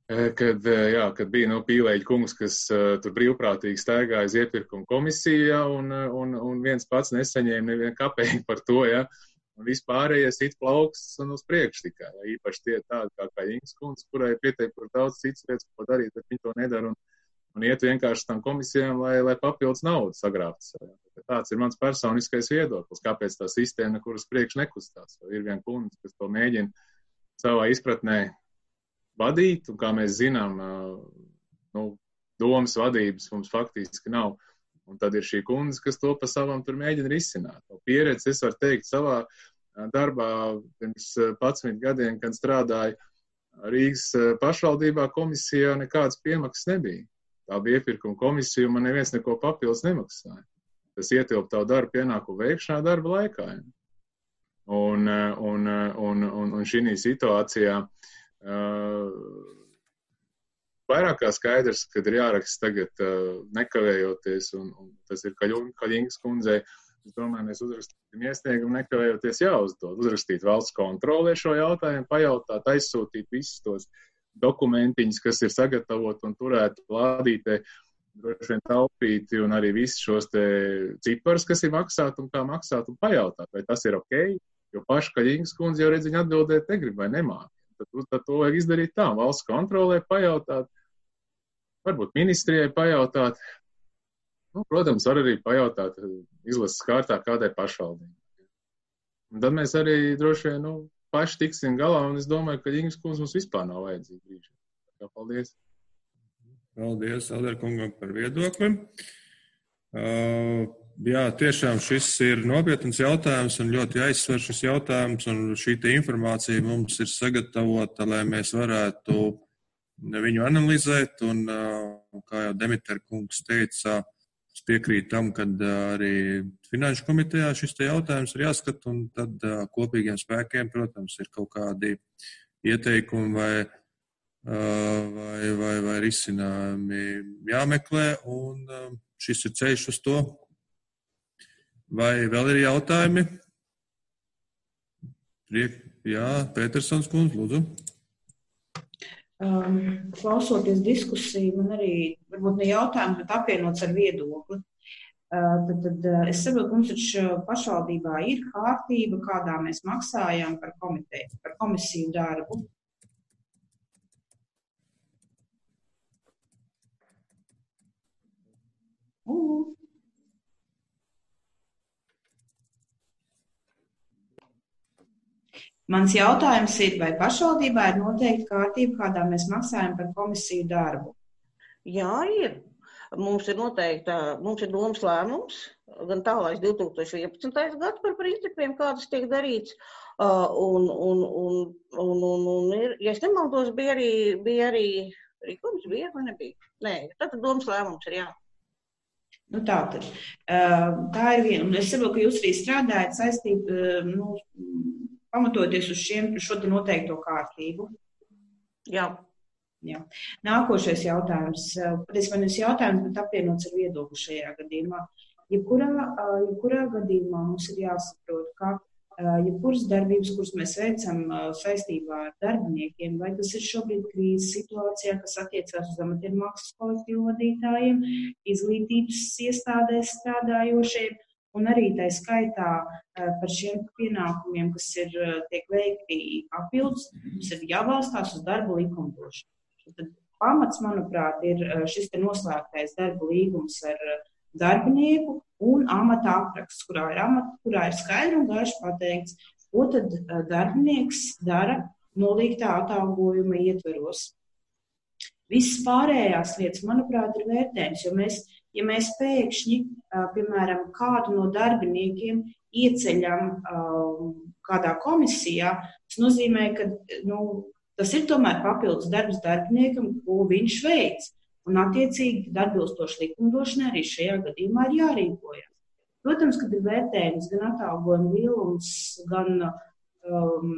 Kad, jā, kad bija no Pīlēģa kungs, kas uh, tur brīvprātīgi staigāja uz iepirkumu komisiju, ja, un, un, un viens pats nesaņēma nevienu kapeiku par to, ja, un vispārējie sit plauks un uz priekšu tikai, ja, īpaši tie tādi kā, kā Ingas kundze, kurai pietiek par daudz citas lietas, ko darīt, bet viņi to nedara, un, un iet vienkārši tam komisijām, lai, lai papildus naudu sagrābtas. Tāds ir mans personiskais viedoklis, kāpēc tā sistēma, kuras priekš nekustās. Ir viena kundze, kas to mēģina savā izpratnē vadīt, un kā mēs zinām, nu, domas vadības mums faktiski nav. Un tad ir šī kundze, kas to pa savam tur mēģina risināt. No pieredzi es varu teikt savā darbā pirms padsmit gadiem, kad strādāju Rīgas pašvaldībā komisijā, nekādas piemaksas nebija. Tā bija iepirkuma komisija, un man neviens neko papildus nemaksāja. Tas ietilp tavu darbu pienākumu veikšanā darba laikā. Ja? Un, un, un, un, un šī situācijā Uh, vairāk kā skaidrs, kad ir jāraksta tagad uh, nekavējoties, un, un tas ir Kaļingas kundzei, es domāju, mēs uzrakstīsim iesniegumu nekavējoties jāuzdod, uzrakstīt valsts kontrolē šo jautājumu, pajautāt, aizsūtīt visus tos dokumentiņus, kas ir sagatavot un turēt lādītē, droši vien taupīti, un arī visus šos te ciparus, kas ir maksāt un kā maksāt, un pajautāt, vai tas ir ok, jo paši Kaļingas kundze jau redz, viņa atbildēt negrib vai nemāk. Tad, tad to vajag izdarīt tā, valsts kontrolē pajautāt, varbūt ministrijai pajautāt, nu, protams, var arī pajautāt izlases kārtā kādai pašvaldībai. Un tad mēs arī droši vien, nu, paši tiksim galā, un es domāju, ka Ingas kundze mums vispār nav vajadzīga brīži. Tā, paldies. Paldies Alderkungam par viedokli. Uh, Jā, tiešām šis ir nopietns jautājums un ļoti jāizsver šis jautājums, un šī te informācija mums ir sagatavota, lai mēs varētu viņu analizēt, un, kā jau Demiter kungs teica, es piekrītu tam, kad arī Finanšu komitejā šis te jautājums ir jāskat, un tad kopīgiem spēkiem, protams, ir kaut kādi ieteikumi vai, vai, vai, vai risinājumi jāmeklē, un šis ir ceļš uz to. Vai vēl ir jautājumi? Priek, jā, Petersons kundze, lūdzu. Um, klausoties diskusiju, man arī varbūt ne jautājumi, bet apvienots ar viedokli. Uh, tad, tad es saprotu, mums taču pašvaldībā ir kārtība, kādā mēs maksājam par komiteju, par komisiju darbu. Uh. Mans jautājums ir, vai pašvaldībā ir noteikti kārtība, kādā mēs maksājam par komisiju darbu? Jā, ir. Mums ir noteikti, mums ir domas lēmums, gan tālāks divi tūkstoši vienpadsmitais gads par principiem, kādas tiek darīts. Un, un, un, un, un, un ir, ja es nemaldos, bija arī, bija arī rīkums, bija vai nebija? Nē, tad domas lēmums ir jā. Nu tā tad. Tā ir viena. Un es saprotu, ka jūs arī strādājat saistībā, nu, pamatoties uz šiem, šo te noteikto kārtību. Jā. Jā. Nākošais jautājums. Patiesībā nevis jautājums, bet apvienots ar viedokli šajā gadījumā. Jebkurā, jebkurā gadījumā mums ir jāsaprot, ka jebkuras darbības, kuras mēs veicam saistībā ar darbiniekiem, vai tas ir šobrīd krīzes situācijā, kas attiecās uz amatieru mākslas kolektīvu vadītājiem, izglītības iestādēs strādājošiem, un arī tā skaitā par šiem pienākumiem, kas ir tiek veikti papildus, mums ir jābalstās uz darba likumdošanu. Tad pamats, manuprāt, ir šis te noslēgtais darba līgums ar darbinieku un amata apraksts, kurā ir, amata, kurā ir skaidri un gaiši pateikts, ko tad darbinieks dara nolīgtā atalgojuma ietveros. Visas pārējās lietas, manuprāt, ir vērtējums, jo mēs, ja mēs pēkšņi, piemēram, kādu no darbiniekiem ieceļam kādā komisijā, tas nozīmē, ka nu, tas ir tomēr papildus darbs darbiniekam, ko viņš veic. Un, attiecīgi, atbilstoši likumdošanai arī šajā gadījumā ir jārīkojas. Protams, kad ir vērtējums gan atalgojuma lielums, gan um,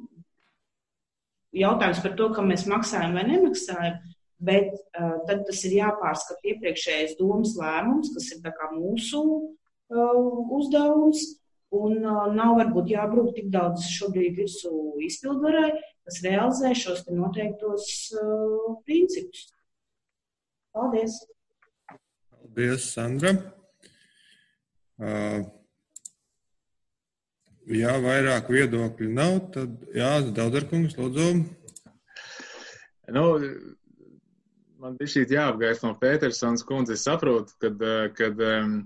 jautājums par to, ka mēs maksājam vai nemaksājam, bet uh, tad tas ir jāpārskata iepriekšējais domas lēmums, kas ir tā kā mūsu uh, uzdevums, un uh, nav varbūt jābrūk tik daudz šobrīd virsū izpildvarai, kas realizē šos te noteiktos uh, principus. Paldies! Paldies, Sandra! Uh, ja vairāk viedokļu nav, tad jā, Daudarkungs, lūdzu. Nu, man bija šī jāapgaist no Petersons kundze. Es saprotu, kad, kad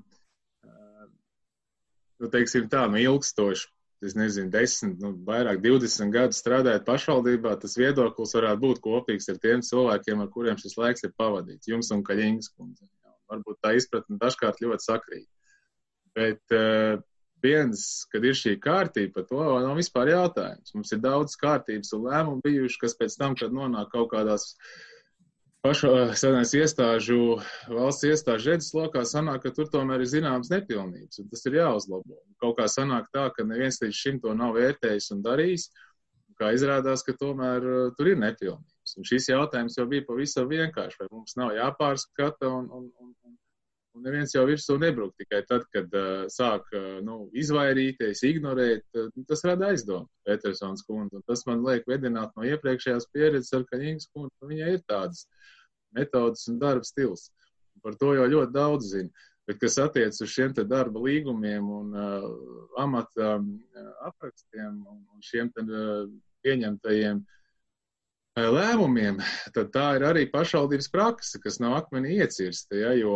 nu, teiksim tā, nu, ilgstoši, es nezinu, desmit, nu, vairāk divdesmit gadu strādājot pašvaldībā, tas viedoklis varētu būt kopīgs ar tiem cilvēkiem, ar kuriem šis laiks ir pavadīts. Jums un Kaļiņas kundze. Varbūt tā izpratne dažkārt ļoti sakrīt. Bet uh, viens, kad ir šī kārtība, par to nav vispār jautājums. Mums ir daudz kārtības un lēmumu bijuši, kas pēc tam, kad nonāk kaut kādās pašu senais iestāžu, valsts iestāžu redzeslokā, sanāk, ka tur tomēr ir zināmas nepilnības, un tas ir jāuzlabo. Kaut kā sanāk tā, ka neviens līdz šim to nav vērtējis un darījis, kā izrādās, ka tomēr uh, tur ir nepilnības. Un šis jautājums jau bija pavisam vienkārši, vai mums nav jāpārskata un, un, un, un Un neviens jau virsū nebruk tikai tad, kad uh, sāk uh, nu, izvairīties, ignorēt. Uh, tas rada aizdomu, Petersons kundze. Un tas man liek vedināt no iepriekšējās pieredzes ar Kaļiņas kundzi. Viņai ir tādas metodas un darba stils. Un par to jau ļoti daudz zina. Bet, kas attiec uz šiem te darba līgumiem un uh, amata um, aprakstiem un, un šiem te uh, pieņemtajiem lēmumiem, tad tā ir arī pašvaldības prakse, kas nav akmenī iecirsta, ja, jo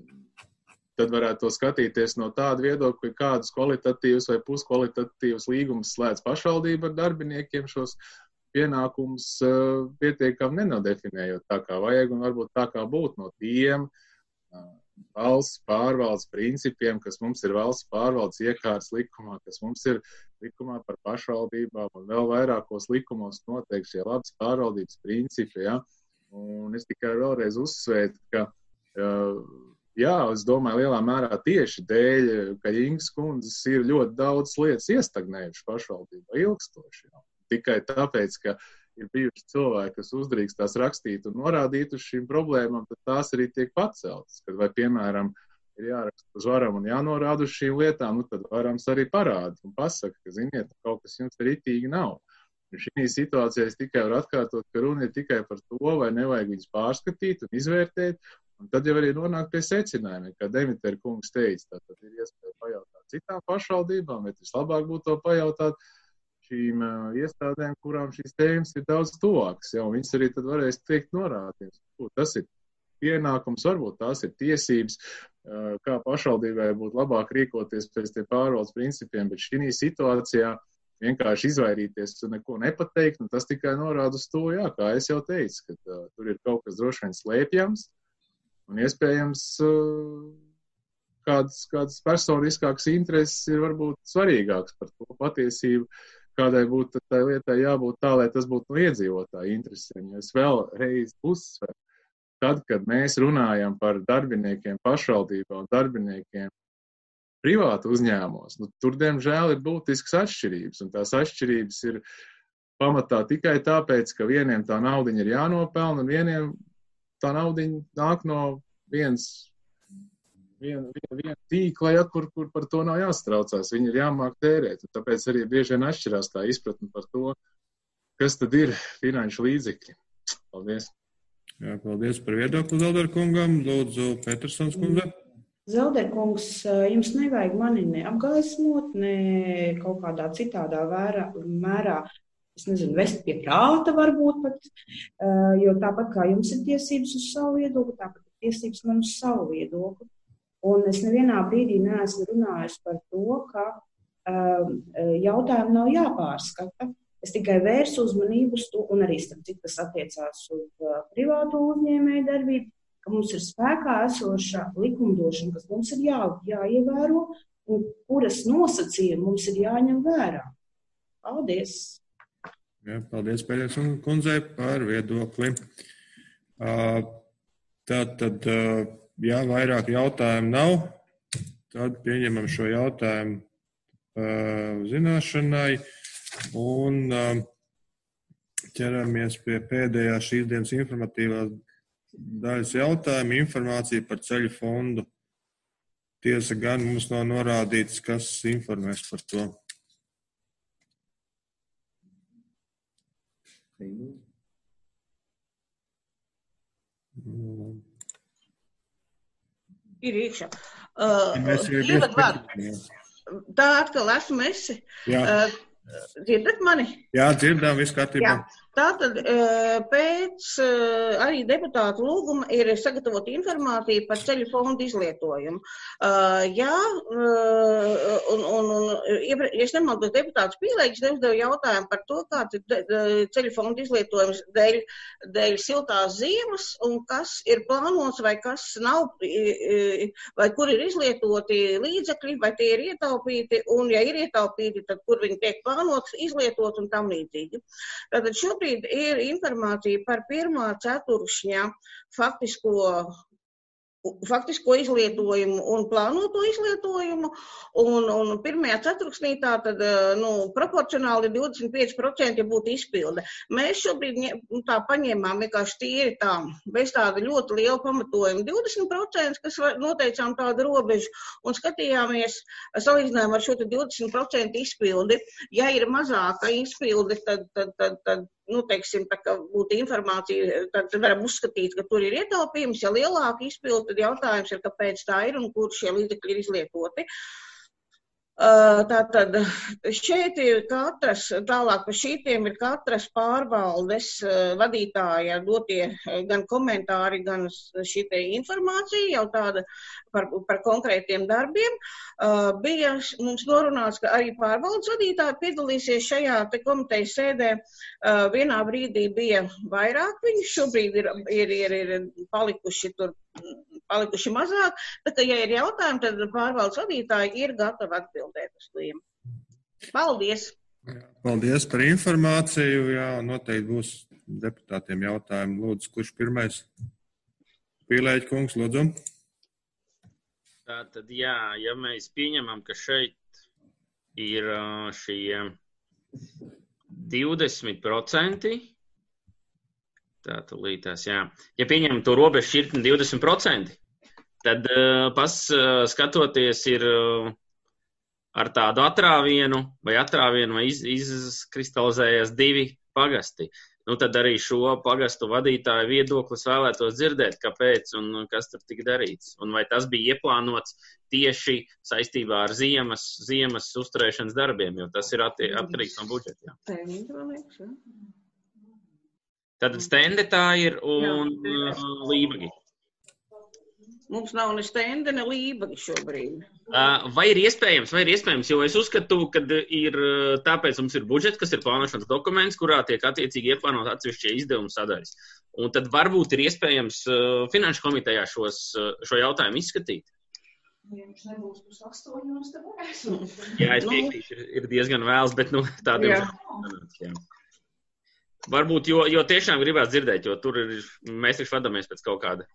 tad varētu to skatīties no tāda viedokļa, ka kādus kvalitatīvus vai puskvalitatīvus līgumus slēdz pašvaldība ar darbiniekiem, šos pienākumus uh, pietiekami nenodefinējot tā kā vajag un varbūt tā kā būtu no tiem uh, valsts pārvaldes principiem, kas mums ir valsts pārvaldes iekārtas likumā, kas mums ir likumā par pašvaldībām un vēl vairākos likumos noteikti šie labas pārvaldības principi, ja. Un es tikai vēlreiz uzsvērtu, ka, uh, jā, es domāju, lielā mērā tieši dēļ, ka Ingas kundzes ir ļoti daudz lietas iestagnējuši pašvaldībā ilgstoši, ja. Tikai tāpēc, ka ir bijuši cilvēki, kas uzdrīkstās rakstīt un norādīt uz šīm problēmām, tad tās arī tiek paceltas. Kad vai, piemēram, ir jāraksta uz varam un jānorāda uz šīm lietām, nu tad varams arī parāda un pasaka, ka, ziniet, kaut kas jums ritīgi nav. Un šī situācijā es tikai varu atkārtot, ka runa ir tikai par to, vai nevajag viņus pārskatīt un izvērtēt, un tad jau arī nonāk pie secinājumiem, kā Demitera kungs teica, tad ir iespēja pajautāt citām pašvaldībām, bet vislabāk būtu to pajautāt šīm uh, iestādēm, kurām šīs tēmas ir daudz tuvākas, ja, un viņas arī tad varēs teikt norādīt. Tas ir pienākums, varbūt tās ir tiesības, uh, kā pašvaldībai būtu labāk rīkoties pēc tiem pārvaldes principiem, bet šī situācijā vienkārši izvairīties un neko nepateikt, un tas tikai norāda uz to, jā, kā es jau teicu, ka uh, tur ir kaut kas droši vien slēpjams, un iespējams uh, kādas, kādas personiskākas intereses ir varbūt svarīgākas par to patiesību, kādai būtu tā lietai jābūt tā, lai tas būtu no iedzīvotāju interesēm. Jo es vēlreiz uzsveru, tad, kad mēs runājam par darbiniekiem pašvaldībā un darbiniekiem privātu uzņēmumos, nu, tur, diemžēl, ir būtiskas atšķirības, un tās atšķirības ir pamatā tikai tāpēc, ka vieniem tā naudiņa ir jānopelna, un vieniem tā naudiņa nāk no viens Viena vien, vien tīkla, ja, kur, kur par to nav jāstraucās, viņi ir jāmāk tērēt. Un tāpēc arī bieži vien atšķirās tā izpratne par to, kas tad ir finanšu līdzekļi. Paldies. Jā, paldies par viedokli Zelderkungam. Lūdzu, Petersons kundze. Zelderkungs, jums nevajag mani neapgaismot, ne kaut kādā citādā vērā, mērā, es nezinu, vest pie prāta varbūt pat, jo tāpat kā jums ir tiesības uz savu viedokli, tāpat ir tiesības man uz savu viedokli. Un es nevienā brīdī neesmu runājusi par to, ka um, jautājumi nav jāpārskata. Es tikai vērsu uzmanību uz to, un arī starp citu, kas attiecās uz uh, privāto uzņēmēju darbību, ka mums ir spēkā esoša likumdošana, kas mums ir jā, jāievēro, un kuras nosacījumi mums ir jāņem vērā. Paldies! Jā, paldies, Peļas kundzei, par viedokli. Uh, Tātad, uh, ja vairāk jautājumu nav, tad pieņemam šo jautājumu uh, zināšanai un uh, ķeramies pie pēdējā šīs dienas informatīvās daļas jautājuma. Informācija par ceļu fondu. Tiesa gan mums nav norādīts, kas informēs par to. Ir iekšā. Uh, ievadvārds. Tā atkal esmu esi. Jā. Uh, dzirdat mani? Jā, dzirdām, viss kārtībā. Jā. Tātad pēc arī deputātu lūguma ir sagatavota informācija par ceļu fondu izlietojumu. Jā, un, un, un ja es nemaldos, deputāts Pīlēģis uzdeva jautājumu par to, kāds ir ceļu fondu izlietojums dēļ, dēļ siltās ziemas un kas ir plānots vai kas nav, vai kur ir izlietoti līdzekļi, vai tie ir ietaupīti, un ja ir ietaupīti, tad kur viņi tiek plānots, izlietot un tam līdzīgi. Tātad šobrīd ir informācija par pirmā ceturkšņa faktisko, faktisko izlietojumu un plānoto izlietojumu, un, un pirmajā ceturksnī tā tad, nu, proporcionāli divdesmit pieci procenti būtu izpilde. Mēs šobrīd tā paņēmām vienkārši tīri tā, bez tāda ļoti liela pamatojuma divdesmit procenti, kas noteicām tādu robežu, un skatījāmies, salīdzinājām ar šo divdesmit procentu izpildi. Ja ir mazāka izpilde, tad, tad, tad, tad nu, teiksim, tā kā būtu informācija, tad varam uzskatīt, ka tur ir ietaupījums. Ja lielāka izpilde, tad jautājums ir, kāpēc tā ir un kur šie līdzekļi ir izlietoti. Tātad šeit ir katras, tālāk par šītiem ir katras pārvaldes vadītāja dotie gan komentāri, gan šītie informācija, jau tāda par, par konkrētiem darbiem. Bija mums norunāts, ka arī pārvaldes vadītāji piedalīsies šajā te komitejas sēdē. Vienā brīdī bija vairāk viņu, šobrīd ir, ir, ir, ir palikuši tur palikuši mazāk, bet, ja ir jautājumi, tad pārvaldes vadītāji ir gatavi atbildēt uz tiem. Paldies! Paldies par informāciju. Jā, noteikti būs deputātiem jautājumi. Lūdzu, kurš pirmais? Pīlēģi kungs, lūdzu. Tātad, jā, ja mēs pieņemam, ka šeit ir šie divdesmit procenti, tātad lītās, jā. Ja pieņemam to robežu šķirtni divdesmit procenti, tad uh, pas uh, skatoties ir uh, ar tādu atrāvienu vai atrāvienu vai iz, izkristalizējas divi pagasti. Nu, tad arī šo pagastu vadītāju viedoklis vēlētos dzirdēt, kāpēc un kas tur tika darīts. Un vai tas bija ieplānots tieši saistībā ar ziemas, ziemas uzturēšanas darbiem, jo tas ir atti, atkarīgs no budžeta. Jā. Tātad stende tā ir un uh, lībagi. Mums nav ne stende, ne lībagi šobrīd. Uh, vai ir iespējams, vai ir iespējams, jo es uzskatu, ka ir, tāpēc mums ir budžets, kas ir plānošanas dokuments, kurā tiek attiecīgi ieplānot atsevišķie izdevumu sadaļas. Un tad varbūt ir iespējams uh, finanšu komitejā šos, uh, šo jautājumu izskatīt. Ja viņš nebūs pus astoņos, tad varēs. Jā, es piekrīšu, ir diezgan vēls, bet nu, tādiem sanāc, jā. Varbūt, jo, jo tiešām gribētu dzirdēt, jo tur ir, mēs taču vadamies pēc kaut kāda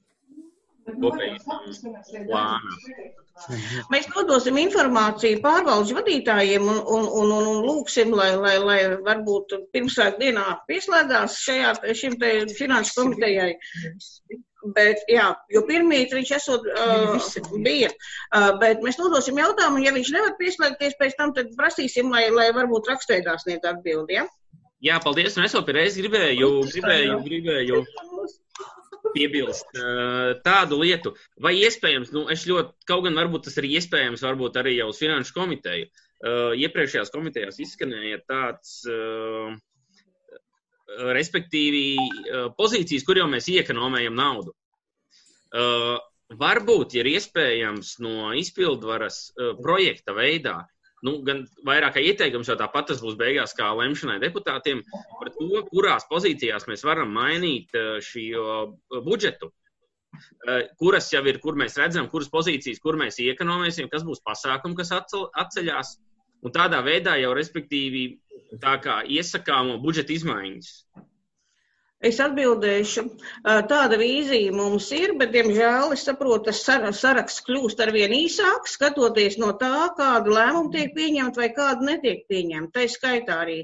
kopēja plāna. Mēs nodosim informāciju pārvaldes vadītājiem un, un, un, un, un lūksim, lai, lai, lai varbūt pirmsvētku dienā pieslēgās šajā, šim te finanšu komitejai. Bet, jā, jo pirmīt viņš esot uh, bija, uh, bet mēs nodosim jautājumu, un ja viņš nevar pieslēgties pēc tam, tad prasīsim, lai, lai varbūt rakstveidā sniedz atbildi, ja? Jā, paldies, un es vēl pēc gribēju, gribēju, gribēju piebilst uh, tādu lietu, vai iespējams, nu, es ļoti, kaut gan varbūt tas ir iespējams, varbūt arī jau uz finanšu komiteju, uh, iepriekšējās komitejās izskanēja tāds, uh, respektīvi, uh, pozīcijas, kur jau mēs iekonomējam naudu. Uh, varbūt ir iespējams no izpildvaras uh, projekta veidā, nu, gan vairāk kā ieteikums, jo tāpat tas būs beigās kā lemšanai deputātiem par to, kurās pozīcijās mēs varam mainīt šī budžetu, kuras jau ir, kur mēs redzam, kuras pozīcijas, kur mēs iekonomēsim, kas būs pasākumi, kas atceļās, un tādā veidā jau, respektīvi, tā kā iesakāmo budžeta izmaiņas. Es atbildēšu, tāda vīzija mums ir, bet, diemžēl, es saprotu, tas saraksts kļūst arvien īsāks, skatoties no tā, kādu lēmumu tiek pieņemt vai kādu netiek pieņemt. Tā skaitā arī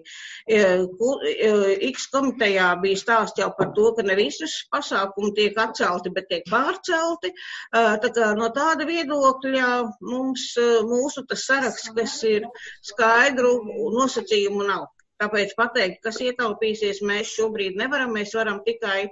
X komitejā bija stāsts jau par to, ka ne visus pasākumi tiek atcelti, bet tiek pārcelti. Tā kā no tāda viedokļa mums, mūsu tas saraksts, kas ir skaidru nosacījumu nav. Tāpēc pateikt, kas ietaupīsies, mēs šobrīd nevaram. Mēs varam tikai,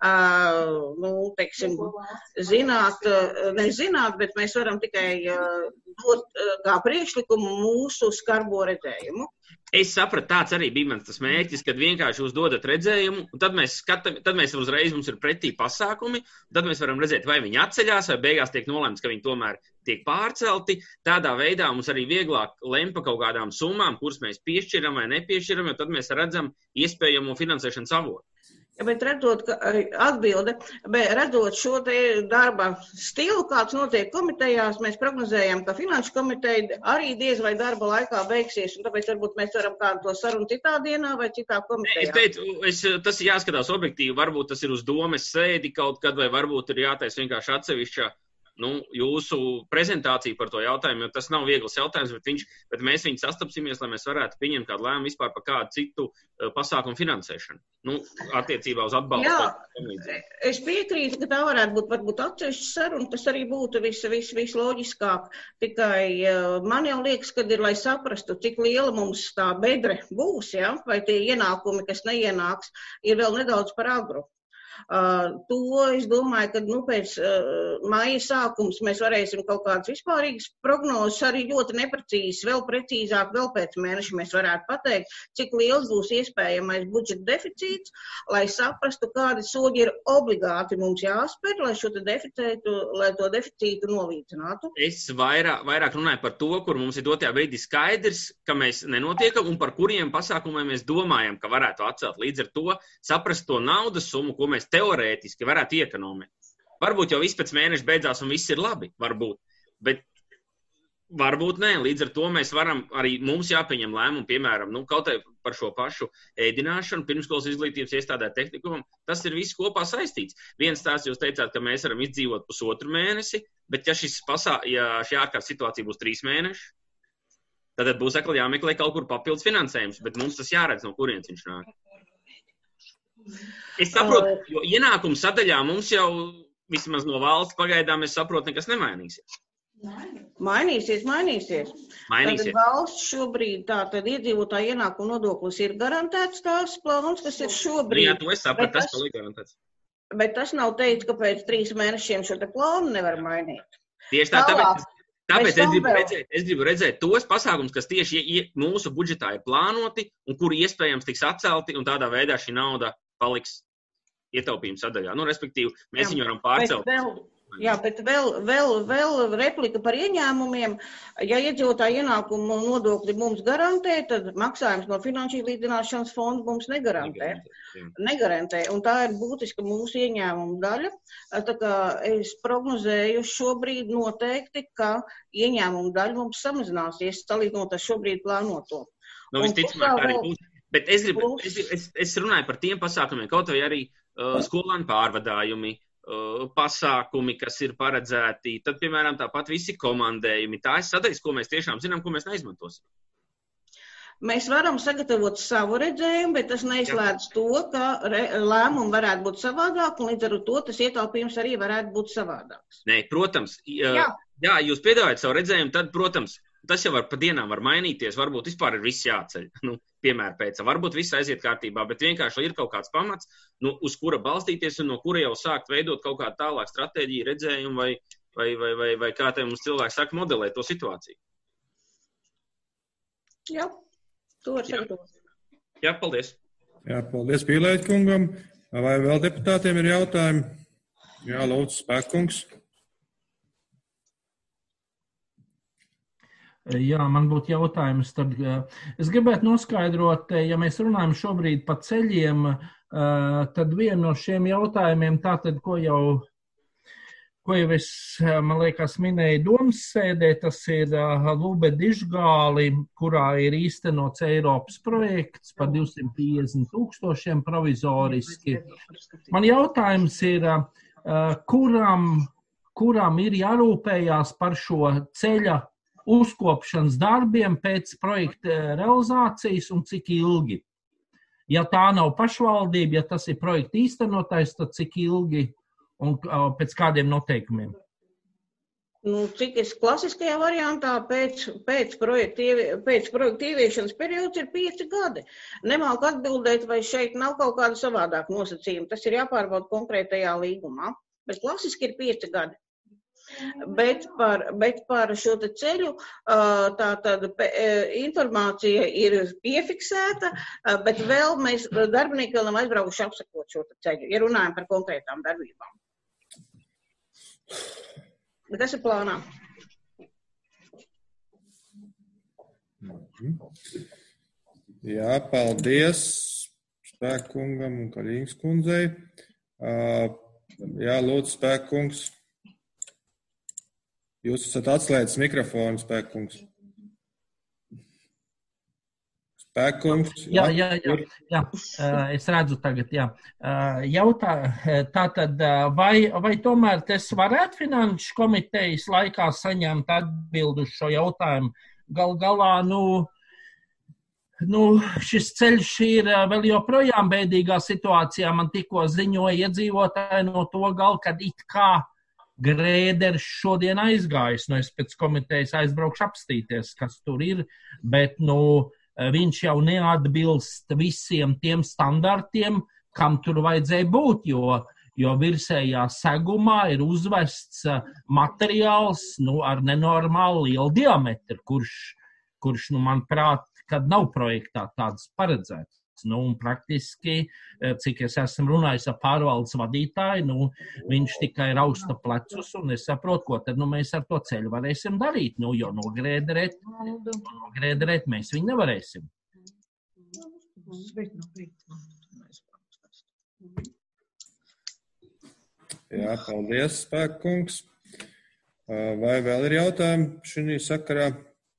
uh, nu, teiksim, zināt, uh, nezināt, bet mēs varam tikai uh, dot uh, kā priekšlikumu mūsu skarbo redzējumu. Es sapratu, tāds arī bija mans tas mērķis, kad vienkārši jūs dodat redzējumu, un tad mēs skatam, tad mēs uzreiz mums ir pretī pasākumi, tad mēs varam redzēt, vai viņi atceļās, vai beigās tiek nolemts, ka viņi tomēr tiek pārcelti. Tādā veidā mums arī vieglāk lem pa kaut kādām summām, kuras mēs piešķiram vai nepiešķiram, jo tad mēs redzam iespējamo finansēšanas avotu. Ja, bet redzot, ka, atbilde, bet redzot šo te darba stilu, kāds notiek komitejās, mēs prognozējam, ka finanšu komiteja arī diez vai darba laikā beigsies, un tāpēc varbūt mēs varam kādu to sarunu citā dienā vai citā komitejā. Es teicu, es, tas ir jāskatās objektīvi, varbūt tas ir uz domes sēdi kaut kad, vai varbūt ir jātais vienkārši atsevišķa nu, jūsu prezentācija par to jautājumu, jo tas nav viegls jautājums, bet, viņš, bet mēs viņu sastapsimies, lai mēs varētu pieņemt kādu lēmumu vispār par kādu citu uh, pasākumu finansēšanu. Nu, attiecībā uz atbalstu. Jā, es piekrītu, ka tā varētu būt varbūt atsevišķa saruna, tas arī būtu viss vis, vis loģiskāk. Tikai uh, man jau liekas, kad ir, lai saprastu, cik liela mums tā bedre būs, ja? Vai tie ienākumi, kas neienāks, ir vēl nedaudz par agru. Uh, to es domāju, ka nu, pēc uh, maija sākums mēs varēsim kaut kādas vispārīgas prognozes, arī ļoti neprecīzas, vēl precīzāk, vēl pēc mēneša mēs varētu pateikt, cik liels būs iespējamais budžeta deficīts, lai saprastu, kādi soļi ir obligāti mums jāspēr, lai šo deficītu, lai to deficītu nolīdzinātu. Es vairāk, vairāk runāju par to, kur mums ir dotajā brīdī skaidrs, ka mēs nenotiekam un par kuriem pasākumiem mēs domājam, ka varētu atcelt. Līdz ar to saprast to naudas summu, ko mēs teorētiski varētu iekonomēt. Varbūt jau viss pēc mēneša beidzās un viss ir labi, varbūt, bet varbūt nē. Līdz ar to mēs varam, arī mums jāpieņem lēmumu, piemēram, nu, kaut arī par šo pašu ēdināšanu, pirmskolas izglītības iestādē tehnikumam, tas ir viss kopā saistīts. Viens tās jūs teicāt, ka mēs varam izdzīvot pusotru mēnesi, bet ja, šis pasā, ja šī ārkārtas situācija būs trīs mēneši, tad būs atkal jāmeklē kaut kur papildus finansējums, bet mums tas jāredz, no kurienes viņš nāk. Es saprotu, jo ienākumu sadaļā mums jau vismaz no valsts pagaidām, es saprotu, nekas nemainīsies. Mainīsies, mainīsies. Mainīsies. Tātad valsts šobrīd, tātad iedzīvotāja ienākuma nodoklis ir garantēts tās plāns, kas ir šobrīd. Jā, to es sapratu, tas paliek garantēts. Bet tas nav teikt, ka pēc trīs mēnešiem šo te plānu nevar mainīt. Tieši tā, tāpēc, tāpēc es, gribu redzēt, es gribu redzēt tos pasākums, kas tieši mūsu budžetā ir plānoti un kuri iespējams tiks atcelti, un tādā veidā šī nauda paliks ietaupījuma sadaļā. Nu, respektīvi, mēs jā, viņu varam pārcelt. Vēl, jā, bet vēl, vēl, vēl replika par ieņēmumiem. Ja iedzīvotāja ienākumu nodokļi mums garantē, tad maksājums no finanšu līdzināšanas fonda mums negarantē. Negarantē. Un tā ir būtiska mūsu ieņēmuma daļa. Tā kā es prognozēju šobrīd noteikti, ka ieņēmuma daļa mums samazināsies, salīdzinot ar šobrīd plānoto. Nu, visticamāk, arī būs. Bet es, gribu, es, es, es runāju par tiem pasākumiem, kaut vai arī uh, skolānu pārvadājumi, uh, pasākumi, kas ir paredzēti, tad, piemēram, tāpat visi komandējumi. Tā ir sadaļas, ko mēs tiešām zinām, ko mēs neizmantosim. Mēs varam sagatavot savu redzējumu, bet tas neizslēdz to, ka re, lēmumi varētu būt savādāk, un līdz ar to tas ietaupījums arī varētu būt savādāks. Nē, protams, jā, jā jūs piedāvājat savu redzējumu, tad, protams, tas jau var pa dienām var mainīties, varbūt vispār ir viss jāceļ, nu, piemēr pēc, varbūt viss aiziet kārtībā, bet vienkārši ir kaut kāds pamats, nu, uz kura balstīties un no kura jau sākt veidot kaut kādu tālāk stratēģiju, redzējumu vai, vai, vai, vai, vai kā te mums cilvēks saka modelēt to situāciju. Jā, to var sagatavot. Jā, paldies. Jā, paldies Pīlēt kungam. Vai vēl deputātiem ir jautājumi? Jā, lūdzu, Spēkungs. Jā, man būtu jautājums. Tad, es gribētu noskaidrot, ja mēs runājam šobrīd par ceļiem, tad vienu no šiem jautājumiem, tātad, ko jau, ko jau es, man liekas, minēju domas sēdē, tas ir Lube-Dižgāli, kurā ir īstenots Eiropas projekts par divsimt piecdesmit tūkstošiem provizoriski. Man jautājums ir, kuram, kuram ir jārūpējās par šo ceļa uzkopšanas darbiem pēc projekta realizācijas un cik ilgi. Ja tā nav pašvaldība, ja tas ir projekta īstenotais, tad cik ilgi un pēc kādiem noteikumiem? nu, cik es klasiskajā variantā pēc, pēc, projekta, ievie- pēc projekta ieviešanas periods ir pieci gadi. Nemāku atbildēt, vai šeit nav kaut kāda savādāka nosacījuma. Tas ir jāpārbauda konkrētajā līgumā. Bet klasiski ir pieci gadi. Bet par, bet par šo te ceļu tā tad informācija ir piefiksēta, bet vēl mēs darbinieki vēl nav aizbraukuši apsakot šo te ceļu, ja runājam par konkrētām darbībām. Bet tas ir plānā. Jā, paldies Spēkungam un Kaļīgas kundzei. Jā, lūdzu, Spēkungs. Jūs esat atslēdzis mikrofonu, Spēkungs. Spēkungs. Jā, jā, jā, jā. Es redzu tagad, jā. Jautā, tātad, vai, vai tomēr es varētu finanšu komitejas laikā saņemt atbildu uz šo jautājumu? Gal galā, nu, nu, šis ceļš ir vēl joprojām bēdīgā situācijā. Man tikko ziņoja iedzīvotāji no to gal, kad it kā Grēders šodien aizgājis, nu es pēc komitejas aizbraukšu apstīties, kas tur ir, bet, nu, viņš jau neatbilst visiem tiem standartiem, kam tur vajadzēja būt, jo, jo virsējā segumā ir uzvests materiāls, nu, ar nenormālu lielu diametru, kurš, kurš, nu, manuprāt, kad nav projektā tāds paredzēts. Nu, un praktiski, cik es esmu runājis ar pārvaldes vadītāju, nu, viņš tikai rausta plecus, un es saprotu, ko tad, nu, mēs ar to ceļu varēsim darīt, nu, jo nogrēderēt, nogrēderēt mēs viņu nevarēsim. Jā, paldies, Spēkungs. Vai vēl ir jautājumi šī sakarā?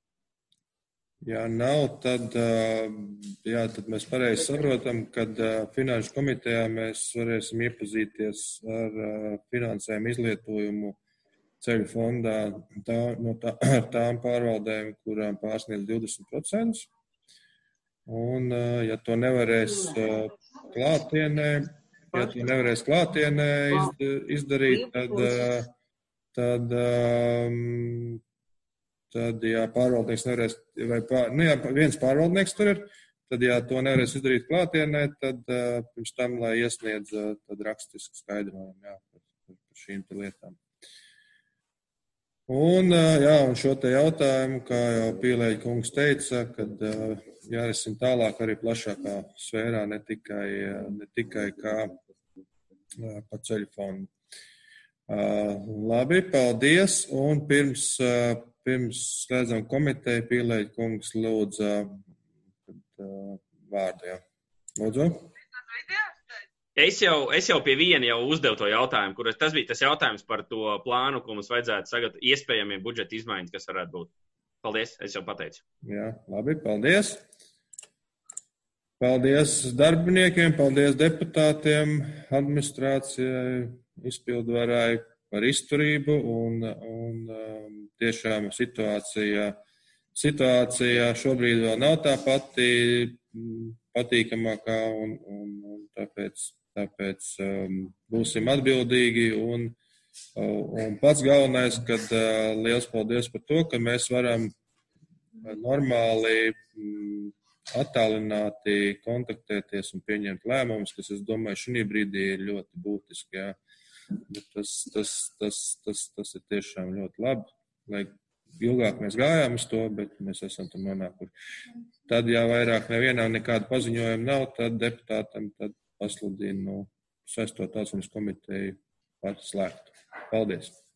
Ja nav, tad, jā, tad mēs pareizi saprotam, ka finanšu komitejā mēs varēsim iepazīties ar finansējumu izlietojumu ceļu fondā tā, no tā, ar tām pārvaldēm, kurām pārsniedz divdesmit procentus. Un, ja to nevarēs klātienē, ja to nevarēs klātienē izdarīt, tad, tad um, Tad, ja pārvaldnieks nevarēs, vai pār, nu, ja viens pārvaldnieks tur ir, tad, ja to nevarēs izdarīt klātienē, tad uh, pirms tam, lai iesniedz uh, tad rakstisku skaidrojumu, jā, par, par šīm te lietām. Un, uh, jā, un šo te jautājumu, kā jau Pīlēģa kungs teica, kad uh, jārisina tālāk arī plašākā sfērā, ne tikai, uh, ne tikai kā uh, pa ceļu fondu. Uh, labi, paldies, un pirms uh, Pirms slēdzam komiteju, Pīlēģa kungs lūdza vārdu. Jā. Lūdzu. Es jau, es jau pie viena jau uzdevu to jautājumu, kur tas bija tas jautājums par to plānu, ko mums vajadzētu sagatavot iespējamie budžeta izmaiņas, kas varētu būt. Paldies, es jau pateicu. Jā, labi, paldies. Paldies darbiniekiem, paldies deputātiem, administrācijai, izpildvarai par izturību un, un um, tiešām situācija, situācija šobrīd vēl nav tā pati patīkamākā un, un, un tāpēc, tāpēc um, būsim atbildīgi un, un pats galvenais, kad uh, liels paldies par to, ka mēs varam normāli um, attālināti kontaktēties un pieņemt lēmumus, kas, es domāju, šī brīdī ir ļoti būtiski, jā. Bet tas, tas, tas, tas, tas ir tiešām ļoti labi, lai ilgāk mēs gājām uz to, bet mēs esam tur nonākuši. Tad, ja vairāk nevienam nekāda paziņojuma nav, tad deputātam tad pasludinu no saistot tautsības komiteju par slēgtu. Paldies!